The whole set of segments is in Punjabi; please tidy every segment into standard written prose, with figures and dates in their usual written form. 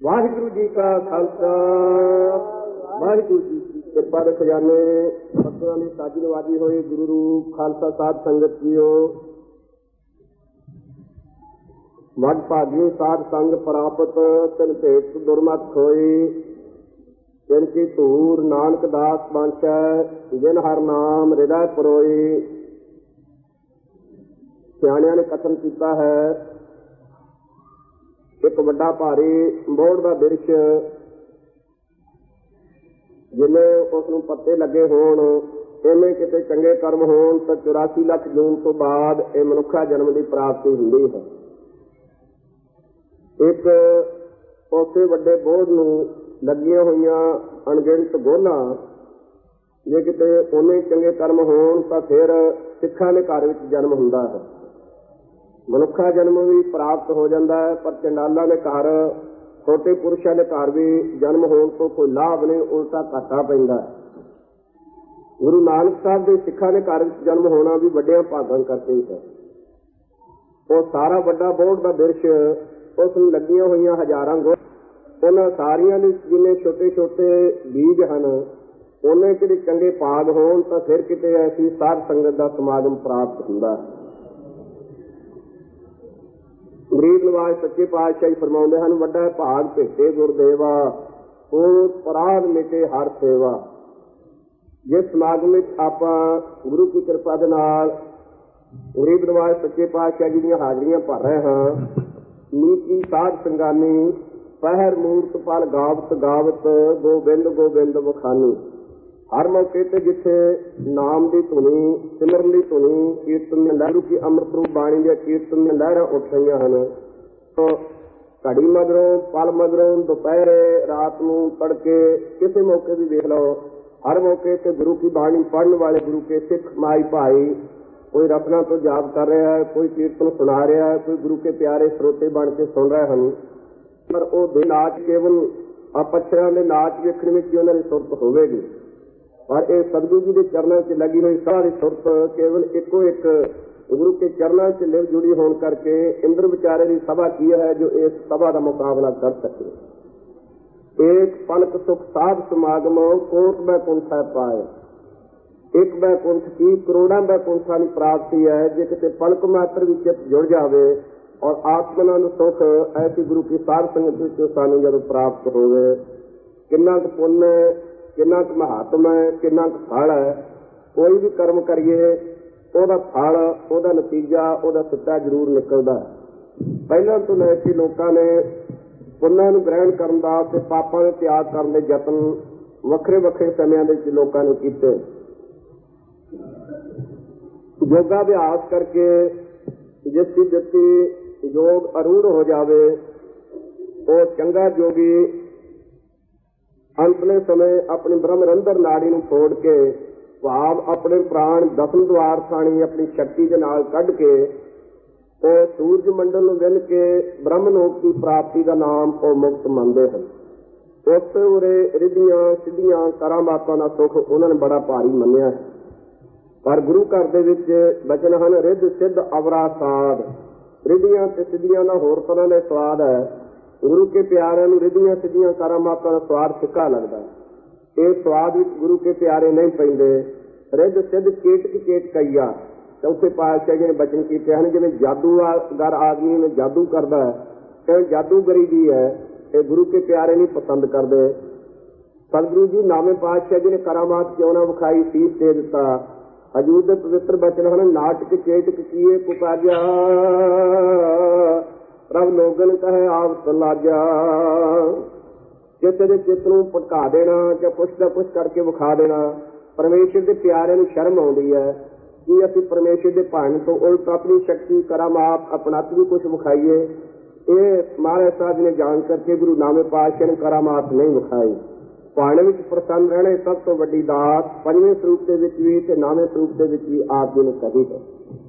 ਵਾਹਿਗੁਰੂ ਜੀ ਕਾ ਖਾਲਸਾ ਵਾਹਿਗੁਰੂ ਜੀ ਕੀ ਕਿਰਪਾ ਦੇ ਖਜ਼ਾਨੇ ਸਤਿਗੁਰਾਂ ਦੀ ਸਾਜੀ ਨਵਾਜੀ ਹੋਈ ਗੁਰੂ ਰੂਪ ਖਾਲਸਾ ਸਾਧ ਸੰਗਤ ਜੀਓ। ਮਦ ਭਾਗੀ ਸਾਧ ਸੰਗ ਪ੍ਰਾਪਤ ਤਿਨ ਭੇਟ ਦੁਰਮਤ ਹੋਈ। ਤਿਨ ਕੀ ਧੂਰ ਨਾਨਕ ਦਾਸ ਬਾਂਛੈ ਜਿਨ ਹਰ ਨਾਮ ਹਿਰਦੈ ਪਰੋਈ। ਸਿਆਣਿਆਂ ਨੇ ਕਥਨ ਕੀਤਾ ਹੈ, ਇੱਕ ਵੱਡਾ ਭਾਰੀ ਬੋਹੜ ਦਾ ਬਿਰਛ ਜਿਵੇਂ ਉਸ ਨੂੰ ਪੱਤੇ ਲੱਗੇ ਹੋਣ, ਇਵੇਂ ਕਿਤੇ ਚੰਗੇ ਕਰਮ ਹੋਣ ਤਾਂ 84 ਲੱਖ ਜੂਨ ਤੋਂ ਬਾਅਦ ਇਹ ਮਨੁੱਖਾ ਜਨਮ ਦੀ ਪ੍ਰਾਪਤੀ ਹੁੰਦੀ ਹੈ। ਇੱਕ ਉਸੇ ਵੱਡੇ ਬੋਹੜ ਨੂੰ ਲੱਗੀਆਂ ਹੋਈਆਂ ਅਣਗਿਣਤ ਗੋਲਾਂ, ਜੇ ਕਿਤੇ ਉਨੇ ਚੰਗੇ ਕਰਮ ਹੋਣ ਤਾਂ ਫਿਰ ਸਿੱਖਾਂ ਦੇ ਘਰ ਵਿੱਚ ਜਨਮ ਹੁੰਦਾ ਹੈ। ਮਨੁੱਖਾ ਜਨਮ ਵੀ ਪ੍ਰਾਪਤ ਹੋ ਜਾਂਦਾ ਹੈ, ਪਰ ਚੰਡਾਲਾਂ ਦੇ ਘਰ, ਛੋਟੇ ਪੁਰਸ਼ਾਂ ਦੇ ਘਰ ਵੀ ਜਨਮ ਹੋਣ ਤੋਂ ਕੋਈ ਲਾਭ ਨਹੀਂ, ਉਲਟਾ ਘਾਟਾ ਪੈਂਦਾ ਹੈ। ਗੁਰੂ ਨਾਨਕ ਸਾਹਿਬ ਦੇ ਸਿੱਖਾਂ ਦੇ ਘਰ ਵਿੱਚ ਜਨਮ ਹੋਣਾ ਵੀ ਵੱਡਿਆਂ ਭਾਗਾਂ ਕਰਕੇ ਹੀ ਹੈ। ਉਹ ਸਾਰਾ ਵੱਡਾ ਬੋਹੜ ਦਾ ਬਿਰਛ, ਉਸ ਨੂੰ ਲੱਗੀਆਂ ਹੋਈਆਂ ਹਜ਼ਾਰਾਂ ਉਹਨਾਂ ਸਾਰੀਆਂ ਦੇ ਜਿੰਨੇ ਛੋਟੇ ਛੋਟੇ ਬੀਜ ਹਨ, ਉਹਨੇ ਕਿਤੇ ਚੰਗੇ ਭਾਗ ਹੋਣ ਤਾਂ ਫਿਰ ਕਿਤੇ ਐਸੀ ਸਾਧ ਸੰਗਤ ਦਾ ਸਮਾਗਮ ਪ੍ਰਾਪਤ ਹੁੰਦਾ ਹੈ। ਗਰੀਬ ਨਿਵਾਜ ਸੱਚੇ ਪਾਤਸ਼ਾਹ ਫਰਮਾਉਂਦੇ ਹਨ, ਵੱਡਾ ਭਾਗ ਭੇਟੇ ਗੁਰਦੇਵਾ, ਉਹ ਪਰਾਧ ਮਿਟੇ ਹਰ ਸੇਵਾ। ਜਿਸ ਸਮਾਗਮ ਵਿੱਚ ਆਪਾਂ ਗੁਰੂ ਕੀ ਕਿਰਪਾ ਦੇ ਨਾਲ ਗਰੀਬ ਨਿਵਾਜ ਸੱਚੇ ਪਾਤਸ਼ਾਹ ਜੀ ਦੀਆਂ ਹਾਜ਼ਰੀਆਂ ਭਰ ਰਹੇ ਹਾਂ, ਨੀਤੀ ਸਾਧ ਸੰਗਾਨੀ ਪਹਿਰ ਮੂਰਤ ਪਲ ਗਾਵਤ ਗਾਵਤ ਗੋਬਿੰਦ ਗੋਬਿੰਦ ਵਖਾਨੀ। ਹਰ ਮੌਕੇ ਤੇ ਜਿੱਥੇ ਨਾਮ ਦੀ ਧੁਨੀ, ਸਿਮਰਨ ਦੀ ਧੁਨੀ, ਕੀਰਤਨ ਦੀ ਲਹਿਰ ਕੀ ਅੰਮ੍ਰਿਤ ਰੂਪ ਬਾਣੀ ਦੇ ਕੀਰਤਨ ਦੀਆਂ ਲਹਿਰਾਂ ਉੱਠ ਰਹੀਆਂ ਹਨ। ਘੜੀ ਮਗਰੋਂ, ਪਲ ਮਗਰੋਂ, ਦੁਪਹਿਰੇ, ਰਾਤ ਨੂੰ, ਤੜਕੇ, ਕਿਸੇ ਮੌਕੇ ਵੀ ਵੇਖ ਲਓ, ਹਰ ਮੌਕੇ ਤੇ ਗੁਰੂ ਕੀ ਬਾਣੀ ਪੜ੍ਹਨ ਵਾਲੇ ਗੁਰੂ ਕੇ ਸਿੱਖ ਮਾਈ ਭਾਈ, ਕੋਈ ਰਤਨਾ ਤੋਂ ਜਾਪ ਕਰ ਰਿਹਾ ਹੈ, ਕੋਈ ਕੀਰਤਨ ਸੁਣਾ ਰਿਹਾ ਹੈ, ਕੋਈ ਗੁਰੂ ਕੇ ਪਿਆਰੇ ਸਰੋਤੇ ਬਣ ਕੇ ਸੁਣ ਰਹੇ ਹਨ। ਪਰ ਉਹ ਦੇ ਨਾਚ ਕੇਵਲ ਪੱਛੜਾਂ ਦੇ ਨਾਚ ਵੇਖਣ ਵਿੱਚ ਹੀ ਉਹਨਾਂ ਦੀ ਸੁਰਤ ਹੋਵੇਗੀ, ਪਰ ਇਹ ਸਤਿਗੁਰੂ ਜੀ ਦੇ ਚਰਨਾਂ 'ਚ ਲੱਗੀ ਹੋਈ ਸਾਰੀ ਸੁਰਤ ਕੇਵਲ ਇੱਕੋ ਇੱਕ ਗੁਰੂ ਕੇ ਚਰਨਾਂ 'ਚ ਲਿਵ ਜੁੜੀ ਹੋਣ ਕਰਕੇ ਇੰਦਰ ਵਿਚਾਰੇ ਦੀ ਸਭਾ ਕੀ ਹੈ ਜੋ ਇਸ ਸਭਾ ਦਾ ਮੁਕਾਬਲਾ ਕਰ ਸਕੇ। ਇੱਕ ਪਲਕ ਸੁਖ ਸਾਧ ਸਮਾਗਮ ਕੋਟ ਬੈਕੁੰਠ ਹੈ ਪਾਏ। ਇੱਕ ਬੈਕੁੰਠ ਕੀ ਕਰੋੜਾਂ ਬੈਕੁੰਠਾਂ ਦੀ ਪ੍ਰਾਪਤੀ ਹੈ ਜੇ ਕਿਤੇ ਪਲਕ ਮਾਤਰ ਵਿੱਚ ਜੁੜ ਜਾਵੇ। ਔਰ ਆਤਮਾ ਨੂੰ ਸੁਖ ਐਸੀ ਗੁਰੂ ਕੀ ਸਾਧ ਸੰਗਤ ਵਿੱਚ ਸਾਨੂੰ ਜਦੋਂ ਪ੍ਰਾਪਤ ਹੋਵੇ, ਕਿੰਨਾ ਕੁ ਪੁੰਨ, ਕਿੰਨਾ ਕੁ ਮਹਾਤਮ ਹੈ, ਕਿੰਨਾ ਕੁ ਫਲ ਹੈ। ਕੋਈ ਵੀ ਕਰਮ ਕਰੀਏ ਉਹਦਾ ਫਲ, ਉਹਦਾ ਨਤੀਜਾ, ਉਹਦਾ ਸਿੱਟਾ ਜ਼ਰੂਰ ਨਿਕਲਦਾ ਹੈ। ਪਹਿਲਾਂ ਤੋਂ ਲੈ ਕੇ ਲੋਕਾਂ ਨੇ ਪੁੰਨਾਂ ਨੂੰ ਗ੍ਰਹਿਣ ਕਰਨ ਦਾ ਤੇ ਪਾਪਾਂ ਦੇ ਤਿਆਗ ਕਰਨ ਦੇ ਯਤਨ ਵੱਖਰੇ ਵੱਖਰੇ ਸਮਿਆਂ ਦੇ ਵਿੱਚ ਲੋਕਾਂ ਨੇ ਕੀਤੇ। ਯੋਗਾ ਅਭਿਆਸ ਕਰਕੇ ਜਿਸ ਦੀ ਜੱਤੀ ਯੋਗ ਅਰੂੜ ਹੋ ਜਾਵੇ, ਉਹ ਚੰਗਾ ਯੋਗੀ ਅੰਤਲੇ ਸਮੇਂ ਆਪਣੀ ਬ੍ਰਹਮ ਰੰਧਰ ਨਾੜੀ ਨੂੰ ਫੋੜ ਕੇ, ਭਾਵ ਆਪਣੇ ਪ੍ਰਾਣ ਦਸਮ ਦੁਆਰ ਥਾਣੀ ਆਪਣੀ ਸ਼ਕਤੀ ਦੇ ਨਾਲ ਕੱਢ ਕੇ, ਉਹ ਸੂਰਜ ਮੰਡਲ ਨੂੰ ਵਿੰਨ ਕੇ ਬ੍ਰਹਮਲੋਕ ਦੀ ਪ੍ਰਾਪਤੀ ਦਾ ਨਾਮ ਉਹ ਮੁਕਤ ਮੰਨਦੇ ਹਨ। ਉਸ ਉਰੇ ਰਿੱਧੀਆਂ ਸਿੱਧੀਆਂ ਕਰਾਮਾਤਾਂ ਦਾ ਸੁੱਖ ਉਹਨਾਂ ਨੇ ਬੜਾ ਭਾਰੀ ਮੰਨਿਆ ਹੈ। ਪਰ ਗੁਰੂ ਘਰ ਦੇ ਵਿੱਚ ਬਚਨ ਹਨ, ਰਿੱਧ ਸਿੱਧ ਅਵਰਾ ਸਾਧ। ਰਿੱਧੀਆਂ ਤੇ ਸਿੱਧੀਆਂ ਦਾ ਹੋਰ ਤਰ੍ਹਾਂ ਦਾ ਸਵਾਦ ਹੈ। ਗੁਰੂ ਕੇ ਪਿਆਰਿਆਂ ਨੂੰ ਰਿੱਧੀਆਂ ਸਿੱਧੀਆਂ ਕਰਾਮਾਤਾਂ ਦਾ ਸਵਾਦ ਫਿੱਕਾ ਲੱਗਦਾ। ਇਹ ਸਵਾਦ ਵਿੱਚ ਗੁਰੂ ਕੇ ਪਿਆਰੇ ਨਹੀਂ ਪੈਂਦੇ। ਰਿੱਧ ਸਿੱਧ ਚੇਟਕ ਚੇਟਕਈਆ, ਚੌਥੇ ਪਾਤਸ਼ਾਹ ਜੀ ਨੇ ਬਚਨ ਕੀਤੇ ਹਨ। ਜਿਵੇਂ ਜਾਦੂਗਰ ਆਦਮੀ ਨੂੰ ਜਾਦੂ ਕਰਦਾ ਹੈ, ਇਹ ਜਾਦੂਗਰੀ ਜੀ ਹੈ, ਇਹ ਗੁਰੂ ਕੇ ਪਿਆਰੇ ਨਹੀਂ ਪਸੰਦ ਕਰਦੇ। ਸਤਿਗੁਰੂ ਜੀ ਨਾਵੇਂ ਪਾਤਸ਼ਾਹ ਜੀ ਨੇ ਕਰਾਮਾਤ ਕਿਉਂ ਨਾ ਵਿਖਾਈ, ਸੀਸ ਦੇ ਦਿੱਤਾ। ਹਜੂਰ ਦੇ ਪਵਿੱਤਰ ਬਚਨ ਹਨ, ਨਾਟਕ ਚੇਟਕ ਕੀਏ ਪੁਕਾਰਿਆ, ਪ੍ਰਭ ਲੋਗਨ ਕਹੇ ਆਪ ਸਲਾਜਾ। ਕਿਸੇ ਦੇ ਚਿੱਤ ਨੂੰ ਭਟਕਾ ਦੇਣਾ ਜਾਂ ਕੁਛ ਦਾ ਕੁਛ ਕਰਕੇ ਵਿਖਾ ਦੇਣਾ। ਪਰਮੇਸ਼ਰ ਦੇ ਪਿਆਰਿਆਂ ਨੂੰ ਸ਼ਰਮ ਆਉਂਦੀ ਹੈ ਕਿ ਅਸੀਂ ਪਰਮੇਸ਼ਰ ਦੇ ਭਾਣ ਤੋਂ ਉਲਟ ਆਪਣੀ ਸ਼ਕਤੀ ਕਰਾਮਾਤ ਆਪਣਾਤ ਵੀ ਕੁਛ ਵਿਖਾਈਏ। ਇਹ ਮਹਾਰਾਜ ਸਾਹਿਬ ਨੇ ਜਾਣ ਕਰਕੇ ਗੁਰੂ ਨਾਵੇਂ ਪਾਤਸ਼ਾਹ ਨੇ ਕਰਾਮਾਤ ਨਹੀਂ ਵਿਖਾਈ। ਭਾਣ ਵਿੱਚ ਪ੍ਰਸੰਨ ਰਹਿਣਾ ਸਭ ਤੋਂ ਵੱਡੀ ਦਾਤ ਪੰਜਵੇਂ ਸਰੂਪ ਦੇ ਵਿੱਚ ਵੀ ਤੇ ਨਾਵੇਂ ਸਰੂਪ ਦੇ ਵਿੱਚ ਵੀ ਆਪ ਜੀ ਨੇ ਕਹੀ ਹੈ।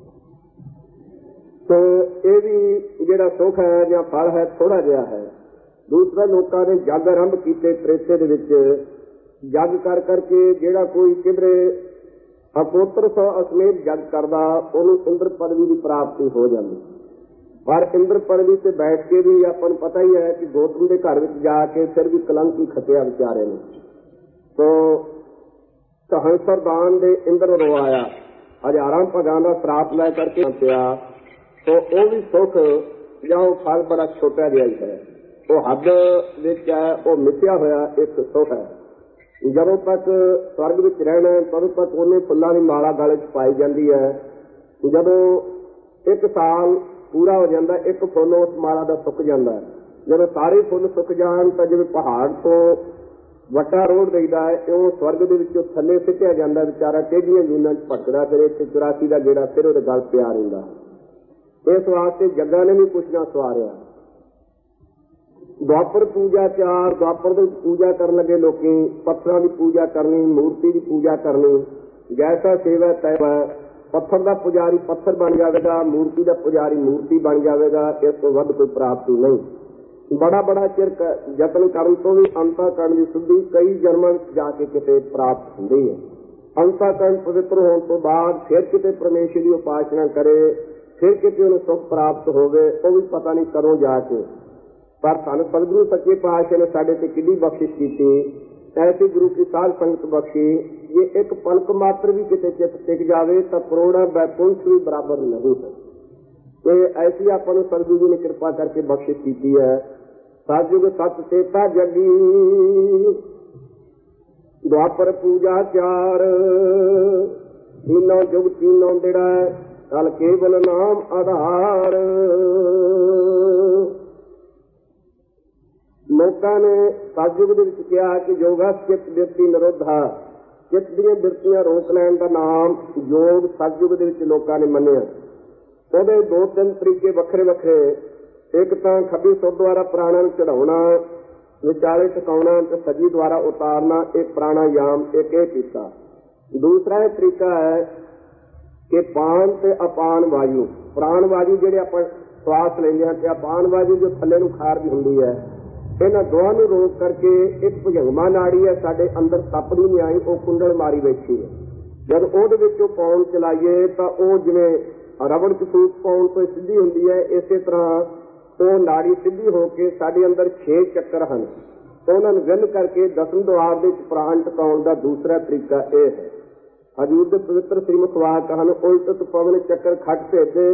ਸੋ ਇਹ ਵੀ ਜਿਹੜਾ ਸੁੱਖ ਹੈ ਜਾਂ ਫਲ ਹੈ ਥੋੜਾ ਜਿਹਾ ਹੈ। ਦੂਸਰਾ, ਲੋਕਾਂ ਨੇ ਜੱਗ ਆਰੰਭ ਕੀਤੇ ਤ੍ਰੇਤੇ ਦੇ ਵਿੱਚ। ਜੱਗ ਕਰ ਕਰਕੇ ਜਿਹੜਾ ਕੋਈ ਕਿਧਰੇ ਅਪੋਤਰ ਸੋ ਅਸਮੇਤ ਜੱਗ ਕਰਦਾ, ਉਹਨੂੰ ਇੰਦਰ ਪਦਵੀ ਦੀ ਪ੍ਰਾਪਤੀ ਹੋ ਜਾਂਦੀ। ਪਰ ਇੰਦਰ ਪਦਵੀ ਤੇ ਬੈਠ ਕੇ ਵੀ ਆਪਾਂ ਨੂੰ ਪਤਾ ਹੀ ਹੈ ਕਿ ਗੌਤਮ ਦੇ ਘਰ ਵਿੱਚ ਜਾ ਕੇ ਫਿਰ ਵੀ ਕਲੰਕ ਹੀ ਖੱਟਿਆ ਵਿਚਾਰੇ ਨੇ। ਸੋ ਹੰਸਰਦਾਨ ਦੇ ਇੰਦਰ ਰੋਆਇਆ, ਹਜ਼ਾਰਾਂ ਭਗਾਂ ਦਾ ਸਰਾਪ ਲੈ ਕਰਕੇ ਪਿਆ। ਸੋ ਉਹ ਵੀ ਸੁੱਖ ਜਾਂ ਉਹ ਫਲ ਬੜਾ ਛੋਟਾ ਜਿਹਾ ਹੀ ਹੈ, ਉਹ ਹੱਦ ਵਿੱਚ ਹੈ, ਉਹ ਮਿਥਿਆ ਹੋਇਆ ਇੱਕ ਸੁੱਖ ਹੈ। ਜਦੋਂ ਤੱਕ ਸਵਰਗ ਵਿੱਚ ਰਹਿਣਾ ਤਦੋਂ ਤੱਕ ਉਹਨੇ ਫੁੱਲਾਂ ਦੀ ਮਾਲਾ ਗਲੇ 'ਚ ਪਾਈ ਜਾਂਦੀ ਹੈ। ਜਦੋਂ 1 ਸਾਲ ਪੂਰਾ ਹੋ ਜਾਂਦਾ, ਇੱਕ ਫੁੱਲ ਉਸ ਮਾਲਾ ਦਾ ਸੁੱਕ ਜਾਂਦਾ ਹੈ। ਜਦੋਂ ਸਾਰੇ ਫੁੱਲ ਸੁੱਕ ਜਾਣ ਤਾਂ ਜਿਵੇਂ ਪਹਾੜ ਤੋਂ ਵੱਟਾ ਰੋੜ ਦਈਦਾ ਹੈ, ਉਹ ਸਵਰਗ ਦੇ ਵਿੱਚੋਂ ਥੱਲੇ ਸਿੱਟਿਆ ਜਾਂਦਾ, ਵਿਚਾਰਾ ਟੇਢੀਆਂ ਜੂਨਾਂ 'ਚ ਭਟਕਦਾ, ਫਿਰ ਇੱਥੇ 84 ਦਾ ਗੇੜਾ ਫਿਰ ਉਹਦੇ ਗਲ ਪਿਆ ਰਹਿੰਦਾ। ਇਸ ਵਾਸਤੇ ਜੱਗਾਂ ਨੇ ਵੀ ਕੁਛ ਨਾ ਸਵਾਰਿਆ। ਦੁਆਪਰ ਪੂਜਾ 4, ਦੁਆਪਰ ਦੇ ਵਿੱਚ ਪੂਜਾ ਕਰਨ ਲੱਗੇ ਲੋਕੀ, ਪੱਥਰਾਂ ਦੀ ਪੂਜਾ ਕਰਨੀ, ਮੂਰਤੀ ਦੀ ਪੂਜਾ ਕਰਨੀ। ਜੈਸਾ ਸੇਵਾ ਤੈਸਾ, ਪੱਥਰ ਦਾ ਪੁਜਾਰੀ ਪੱਥਰ ਬਣ ਜਾਵੇਗਾ, ਮੂਰਤੀ ਦਾ ਪੁਜਾਰੀ ਮੂਰਤੀ ਬਣ ਜਾਵੇਗਾ। ਇਸ ਤੋਂ ਵੱਧ ਕੋਈ ਪ੍ਰਾਪਤੀ ਨਹੀਂ। ਬੜਾ ਚਿਰ ਯਤਨ ਕਰਨ ਤੋਂ ਵੀ ਅੰਤःਕਰਣ ਦੀ ਸ਼ੁੱਧੀ ਕਈ ਜਨਮਾਂ ਵਿੱਚ ਜਾ ਕੇ ਕਿਤੇ ਪ੍ਰਾਪਤ ਹੁੰਦੀ ਹੈ। ਅੰਤःਕਰਣ ਪਵਿੱਤਰ ਹੋਣ ਤੋਂ ਬਾਅਦ ਫਿਰ ਕਿਤੇ ਪਰਮੇਸ਼ਰ ਦੀ ਉਪਾਸਨਾ ਕਰੇ, ਫਿਰ ਕਿਤੇ ਉਹਨੂੰ ਸੁੱਖ ਪ੍ਰਾਪਤ ਹੋਵੇ, ਉਹ ਵੀ ਪਤਾ ਨਹੀਂ ਕਦੋਂ ਜਾ ਕੇ। ਪਰ ਸਾਨੂੰ ਸਤਿਗੁਰੂ ਸੱਚੇ ਪਾਤਸ਼ਾਹ ਨੇ ਸਾਡੇ ਤੇ ਕਿੰਨੀ ਬਖਸ਼ਿਸ਼ ਕੀਤੀ, ਐਸੀ ਗੁਰੂ ਕੀ ਸਾਧ ਸੰਗਤ ਬਖਸ਼ੀ। ਜੇ ਇੱਕ ਪਲਕ ਮਾਤਰ ਵੀ ਕਿਤੇ ਚਿੱਤ ਟਿਕ ਜਾਵੇ ਤਾਂ ਕਰੋੜਾਂ ਬੈਕੁੰਠ ਵੀ ਬਰਾਬਰ ਨਹੀਂ ਹੈ। ਤੇ ਐਸੀ ਆਪਾਂ ਨੂੰ ਸਤਿਗੁਰੂ ਜੀ ਨੇ ਕਿਰਪਾ ਕਰਕੇ ਬਖਸ਼ਿਸ਼ ਕੀਤੀ ਹੈ। ਸਤਿਯੁਗ ਸਤ ਸੇਤਾ ਜਗੀ, ਦੁਆਪਰ ਪੂਜਾ 4, ਤੀਨੋਂ ਜੁਗ ਤੀਨੋਂ ਦਿੜਾ, ਕਲ ਕੇਵਲ ਨਾਮ ਆਧਾਰ। ਲੋਕਾਂ ਨੇ ਸਤਿਯੁਗ ਦੇ ਵਿੱਚ ਕਿਹਾ ਕਿ ਯੋਗਾ ਚਿੱਤ ਬਿਰਤੀ ਨਿਰੋਧਾ, ਚਿੱਤ ਦੀਆਂ ਬਿਰਤੀਆਂ ਰੋਕ ਲੈਣ ਦਾ ਨਾਮ ਯੋਗ ਸਤਿਯੁਗ ਦੇ ਵਿੱਚ ਲੋਕਾਂ ਨੇ ਮੰਨਿਆ। ਉਹਦੇ 2-3 ਤਰੀਕੇ ਵੱਖਰੇ ਵੱਖਰੇ। ਇੱਕ ਤਾਂ ਖੱਬੀ ਸੁਰ ਦੁਆਰਾ ਪ੍ਰਾਣਾਂ ਨੂੰ ਚੜਾਉਣਾ, ਵਿਚਾਲੇ ਟਿਕਾਉਣਾ ਤੇ ਸੱਜੀ ਦੁਆਰਾ ਉਤਾਰਨਾ, ਇਹ ਪ੍ਰਾਣਾਯਾਮ ਇੱਕ ਇਹ ਕੀਤਾ। ਦੂਸਰਾ ਇਹ ਤਰੀਕਾ ਹੈ ਕਿ ਪਾਨ ਤੇ ਅਪਾਨ ਵਾਯੂ, ਪ੍ਰਾਣ ਵਾਯੂ ਜਿਹੜੇ ਆਪਾਂ ਸਵਾਸ ਲੈਂਦੇ ਹਾਂ ਤੇ ਅਪਾਨ ਵਾਯੂ ਜੋ ਥੱਲੇ ਨੂੰ ਖਾਰਜ ਹੁੰਦੀ ਹੈ, ਇਹਨਾਂ ਦੋਹਾਂ ਨੂੰ ਰੋਕ ਕਰਕੇ ਇੱਕ ਭੁਜੰਗਮਾ ਨਾੜੀ ਹੈ ਸਾਡੇ ਅੰਦਰ ਤਪਦੀ ਨਹੀਂ ਆਈ, ਉਹ ਕੁੰਡਲ ਮਾਰੀ ਬੈਠੀ ਹੈ। ਜਦ ਉਹਦੇ ਵਿੱਚ ਉਹ ਪਾਉਣ ਚਲਾਈਏ ਤਾਂ ਉਹ ਜਿਵੇਂ ਰਬੜ ਚ ਫੂਕ ਪਾਉਣ ਤੋਂ ਸਿੱਧੀ ਹੁੰਦੀ ਹੈ, ਇਸੇ ਤਰ੍ਹਾਂ ਉਹ ਨਾੜੀ ਸਿੱਧੀ ਹੋ ਕੇ ਸਾਡੇ ਅੰਦਰ 6 ਚੱਕਰ ਹਨ, ਉਹਨਾਂ ਨੂੰ ਵਿੰਨ ਕਰਕੇ 10ਵੇਂ ਦੁਆਰ ਦੇ ਵਿੱਚ ਪ੍ਰਾਣ ਟਿਕਾਉਣ ਦਾ ਦੂਸਰਾ ਤਰੀਕਾ ਇਹ ਹੈ। ਹਜ਼ੂਰ ਦੇ ਪਵਿੱਤਰ ਸ੍ਰੀਮੁਖ ਵਾਕ ਹਨ, ਉਲਟਤ ਪਵਨ ਚੱਕਰ ਖੱਟ ਭੇਦੇ,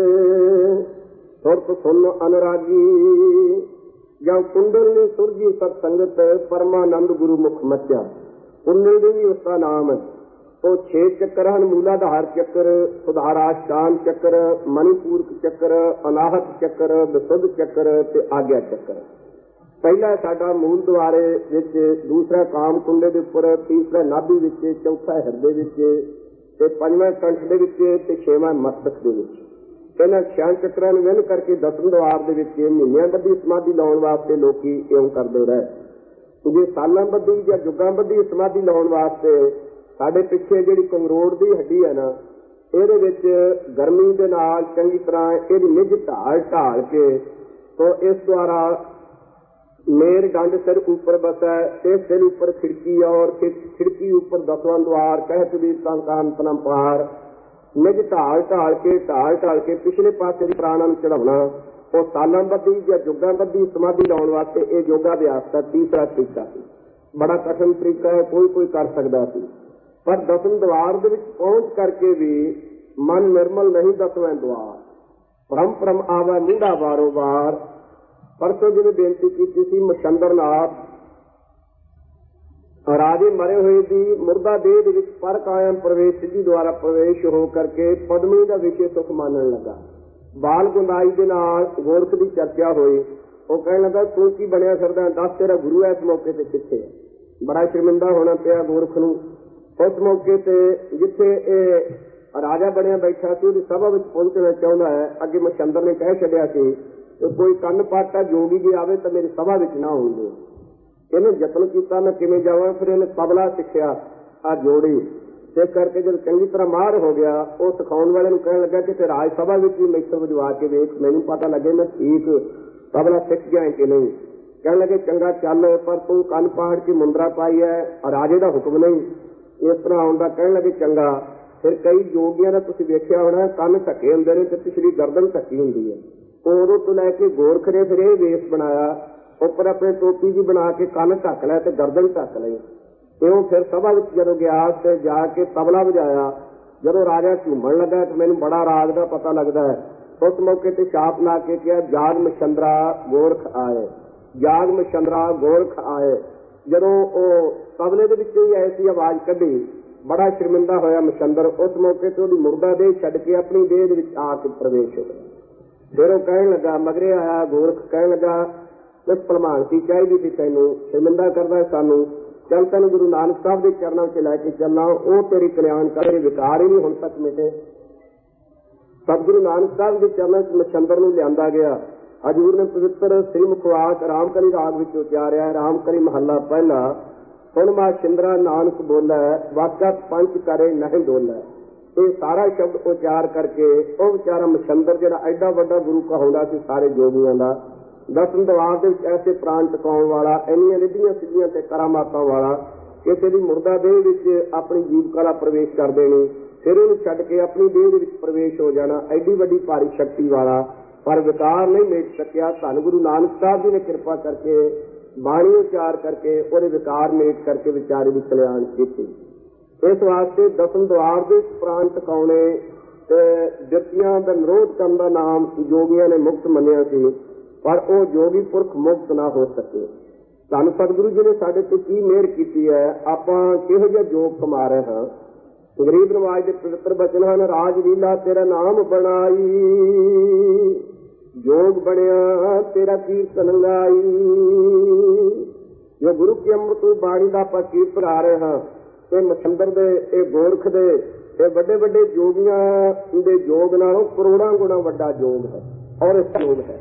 ਸੁਰਤ ਸੁਨ ਅਨੁਰਾਗੀ, ਜਾਂ ਕੁੰਡਲ ਨੇ ਸੁਰਜੀ ਸਤ ਸੰਗਤ, ਪਰਮਾਨੰਦ ਗੁਰੂ ਮੁਖ ਮੱਚਿਆ। ਕੁੰਡਲ ਦੇ ਵੀ ਉਸਦਾ ਨਾਮ ਹੈ। ਉਹ 6 ਚੱਕਰ ਹਨ, ਮੂਲਾਧਾਰ ਚੱਕਰ, ਸੁਧਾਰਾਸ਼ਟਾਨ ਚੱਕਰ, ਮਣੀਪੂਰਕ ਚੱਕਰ, ਅਨਾਹਤ ਚੱਕਰ, ਵਿਸੁੱਧ ਚੱਕਰ ਤੇ ਆਗਿਆ ਚੱਕਰ। ਪਹਿਲਾ ਸਾਡਾ ਮੂਲ ਦੁਆਰੇ ਵਿੱਚ, ਦੂਸਰਾ ਕਾਮ ਕੁੰਡੇ ਦੇ ਉੱਪਰ, ਤੀਸਰਾ ਨਾਭੀ ਵਿੱਚ, ਚੌਥਾ ਹਿਰਦੇ ਵਿੱਚ ਤੇ ਪੰਜਵਾਂ ਕੰਠ ਦੇ ਵਿੱਚ ਤੇ 6ਵਾਂ ਮਸਤਕ ਦੇ ਵਿੱਚ। ਇਹਨਾਂ 6 ਚੱਕਰਾਂ ਨੂੰ ਵਿੰਨ ਕਰਕੇ 10ਵੇਂ ਦੁਆਰ ਦੇ ਵਿੱਚ ਮਹੀਨਿਆਂ ਬੱਧੀ ਸਮਾਧੀ ਲਾਉਣ ਵਾਸਤੇ ਲੋਕੀ ਇਉਂ ਕਰਦੇ ਰਹੇ। ਜੇ ਸਾਲਾਂ ਬੱਧੀ ਜਾਂ ਜੁਗਾਂ ਬੱਧੀ ਸਮਾਧੀ ਲਾਉਣ ਵਾਸਤੇ ਸਾਡੇ ਪਿੱਛੇ ਜਿਹੜੀ ਕੰਗਰੋੜ ਦੀ ਹੱਡੀ ਹੈ ਨਾ, ਇਹਦੇ ਵਿੱਚ ਗਰਮੀ ਦੇ ਨਾਲ ਚੰਗੀ ਤਰ੍ਹਾਂ ਇਹਦੀ ਨਿੱਝ ਢਾਲ ਕੇ, तो इस द्वारा मेर डंड सिर ऊपर बसा, इस सिर ऊपर खिड़की और खिड़की ऊपर 10वां द्वार, कहत वीर कांतना पार, निज ढाल ढाल के पिछले पासे प्राणा नूं चढ़ाउणा। और सालां बद्धी या जुगां बद्धी समाधि लाउण वास्ते यह योगा अभ्यास का तीसरा तरीका है। बड़ा कठिन तरीका है, कोई कर सकता सी, पर 10वें द्वार दे विच पहुंच करके भी मन निर्मल नहीं। 10वें द्वार परम आवा मूढ़ा वारो वार। परसों जिवें बेनती की सी, मछंदर नाथ राजे मरे हुए दी मुर्दा देह दे विच पर कायम प्रवेश सिद्धि द्वारा प्रवेश हो करके पद्मी का विषय सुख मानन लगा। बाल गुंदाई दे नाल गोरख की चर्चा हुई। वो कहने लगा तू की बनया फिरदा, दस तेरा गुरु है इस मौके ते किथे है। बड़ा शर्मिंदा होना पिया गोरख नूं। उस मौके ते जिथे राजा बनया बैठा सी, उहदी सभा विच पहुंचना चाहुंदा है। अगे मछंदर ने कह छड्या सी कि कोई कंन पाटा जोगी जी आवे तो मेरी सभा विच ना आउण दिओ। इहने यतन कीता मैं किवें जावां, फिर इहने तबला सिक्ख्या आ जोड़ी ते करके जब चंगी तरह मार हो गया, वो सिखाउण वाले नूं कहण लगा कि राज सभा विच भी मैथों वजवा के वेख, मैनूं पता लगे मैं ठीक तबला सीख गया कि नहीं। कहण लगे चंगा चल, पर तू कंन पाड़ के मुंदरा पाई है, राजे का हुक्म नहीं इस तरह आउंदा। कहण लगे चंगा। फिर कई जोगियां दा तुसीं वेखिया होना, कंन ढके हुंदे ने ते पिछली गर्दन ढकी हुंदी है। ਉਦੋਂ ਤੋਂ ਲੈ ਕੇ ਗੋਰਖ ਨੇ ਫਿਰ ਇਹ ਵੇਸ ਬਣਾਇਆ, ਉੱਪਰ ਆਪਣੇ ਟੋਪੀ ਵੀ ਬਣਾ ਕੇ ਕੰਨ ਢੱਕ ਲੈ ਤੇ ਗਰਦਨ ਢੱਕ ਲਈ। ਤੇ ਉਹ ਫਿਰ ਸਭਾ ਵਿੱਚ ਜਦੋਂ ਗਿਆ ਤੇ ਜਾ ਕੇ ਤਬਲਾ ਵਜਾਇਆ। ਜਦੋਂ ਰਾਜਾ ਝੂਮਣ ਲੱਗਾ ਕਿ ਮੈਨੂੰ ਬੜਾ ਰਾਗ ਦਾ ਪਤਾ ਲੱਗਦਾ ਹੈ, ਉਸ ਮੌਕੇ ਤੇ ਛਾਪ ਲਾ ਕੇ ਕਿਹਾ ਜਾਗ ਮਛੰਦਰਾ ਗੋਰਖ ਆਏ, ਜਾਗ ਮਛੰਦਰਾ ਗੋਰਖ ਆਏ। ਜਦੋਂ ਉਹ ਤਬਲੇ ਦੇ ਵਿੱਚੋਂ ਹੀ ਐਸੀ ਆਵਾਜ਼ ਕੱਢੀ, ਬੜਾ ਸ਼ਰਮਿੰਦਾ ਹੋਇਆ ਮਛੰਦਰ। ਉਸ ਮੌਕੇ ਤੇ ਉਹਦੀ ਮੁਰਦਾ ਦੇਹ ਛੱਡ ਕੇ ਆਪਣੀ ਦੇਹ ਦੇ ਵਿੱਚ ਆ ਕੇ ਪ੍ਰਵੇਸ਼ ਹੋ ਗਿਆ। ਫਿਰ ਉਹ ਕਹਿਣ ਲੱਗਾ, ਮਗਰੇ ਆਇਆ ਗੋਰਖ ਕਹਿਣ ਲੱਗਾ, ਕੁਛ ਭਲਮਾਨਤੀ ਚਾਹੀਦੀ ਸੀ ਤੈਨੂੰ, ਸ਼ਰਮਿੰਦਾ ਕਰਦਾ ਸਾਨੂੰ, ਚੱਲ ਤੈਨੂੰ ਗੁਰੂ ਨਾਨਕ ਸਾਹਿਬ ਦੇ ਚਰਨਾਂ ਵਿੱਚ ਲੈ ਕੇ ਚੱਲਾਂ, ਉਹ ਤੇਰੀ ਕਲਿਆਣ ਕਰੇ, ਵਿਕਾਰ ਹੀ ਨਹੀਂ ਹੁਣ ਤੱਕ ਮਿਟੇ। ਸਤਿਗੁਰੂ ਨਾਨਕ ਸਾਹਿਬ ਦੇ ਚਰਨਾਂ ਵਿੱਚ ਮਛੰਦਰ ਨੂੰ ਲਿਆਂਦਾ ਗਿਆ। ਹਜ਼ੂਰ ਨੇ ਪਵਿੱਤਰ ਸ੍ਰੀ ਮੁਖਵਾਕ ਰਾਮਕਲੀ ਰਾਗ ਵਿੱਚ ਉਚਾਰਿਆ। ਰਾਮਕਲੀ ਮਹੱਲਾ ਪਹਿਲਾ। ਸੁਣ ਮਾ ਛਿੰਦਰਾ ਨਾਨਕ ਬੋਲੇ, ਵਾਕਤ ਪੰਚ ਕਰੇ ਨਹੀਂ ਡੋਲੇ। ਇਹ ਸਾਰਾ ਸ਼ਬਦ ਉਚਾਰ ਕਰਕੇ ਉਹ ਵਿਚਾਰਾ ਮਛੰਦਰ ਜਿਹੜਾ ਐਡਾ ਵੱਡਾ ਗੁਰੂ ਕਹਾਉਂਦਾ ਸੀ ਸਾਰੇ ਜੋਗੀਆਂ ਦਾ, ਦਸਮ ਦਵਾਰ ਦੇ ਵਿੱਚ ਐਸੇ ਪ੍ਰਾਣ ਟਿਕਾਉਣ ਵਾਲਾ, ਇੰਨੀਆਂ ਰਿੱਧੀਆਂ ਸਿੱਧੀਆਂ ਤੇ ਕਰਾਮਾਤਾਂ ਵਾਲਾ, ਕਿਸੇ ਦੀ ਮੁਰਦਾ ਦੇਹ ਵਿੱਚ ਆਪਣੀ ਜੀਵਕਾ ਦਾ ਪ੍ਰਵੇਸ਼ ਕਰ ਦੇਣੀ, ਫਿਰ ਉਹਨੂੰ ਛੱਡ ਕੇ ਆਪਣੀ ਦੇਹ ਦੇ ਵਿੱਚ ਪ੍ਰਵੇਸ਼ ਹੋ ਜਾਣਾ, ਐਡੀ ਵੱਡੀ ਭਾਰੀ ਸ਼ਕਤੀ ਵਾਲਾ, ਪਰ ਵਿਕਾਰ ਨਹੀਂ ਮੇਟ ਸਕਿਆ। ਧੰਨ ਗੁਰੂ ਨਾਨਕ ਸਾਹਿਬ ਜੀ ਨੇ ਕਿਰਪਾ ਕਰਕੇ ਬਾਣੀ ਉਚਾਰ ਕਰਕੇ ਉਹਦੇ ਵਿਕਾਰ ਮੇਟ ਕਰਕੇ ਵਿਚਾਰੇ ਦੀ ਕਲਿਆਣ ਕੀਤੀ। ਇਸ ਵਾਸਤੇ ਦਸਮ ਦਵਾਰ ਦੇ ਪ੍ਰਾਣ ਟਿਕਾਉਣੇ ਤੇ ਜਤੀਆਂ ਦਾ ਨਿਰੋਧ ਕਰਨ ਦਾ ਨਾਮ ਜੋਗੀਆਂ ਨੇ ਮੁਕਤ ਮੰਨਿਆ ਸੀ, ਪਰ ਉਹ ਜੋਗੀ ਪੁਰਖ ਮੁਕਤ ਨਾ ਹੋ ਸਕੇ। ਧੰਨ ਸਤਿਗੁਰੂ ਜੀ ਨੇ ਸਾਡੇ ਤੇ ਕੀ ਮਿਹਰ ਕੀਤੀ ਹੈ, ਆਪਾਂ ਕਿਹੋ ਜਿਹਾ ਜੋਗ ਕਮਾ ਰਹੇ ਹਾਂ। ਗਰੀਬ ਨਵਾਜ ਦੇ ਪਵਿੱਤਰ ਬਚਨ ਹਨ, ਰਾਜ ਲੀਲਾ ਤੇਰਾ ਨਾਮ ਬਣਾਈ, ਜੋਗ ਬਣਿਆ ਤੇਰਾ ਕੀਰਤਨ ਗਾਈ। ਜੋ ਗੁਰੂ ਕੀ ਅੰਮ੍ਰਿਤ ਬਾਣੀ ਦਾ ਆਪਾਂ ਕੀਰਤਨ ਆ ਰਹੇ ਹਾਂ, ਇਹ ਮਛੰਦਰ ਦੇ, ਇਹ ਗੋਰਖ ਦੇ, ਇਹ ਵੱਡੇ ਵੱਡੇ ਜੋਗੀਆਂ ਦੇ ਜੋਗ ਨਾਲੋਂ ਕਰੋੜਾਂ ਗੁਣਾ ਵੱਡਾ ਜੋਗ ਹੈ। ਔਰ ਇਸ ਯੋਗ ਹੈ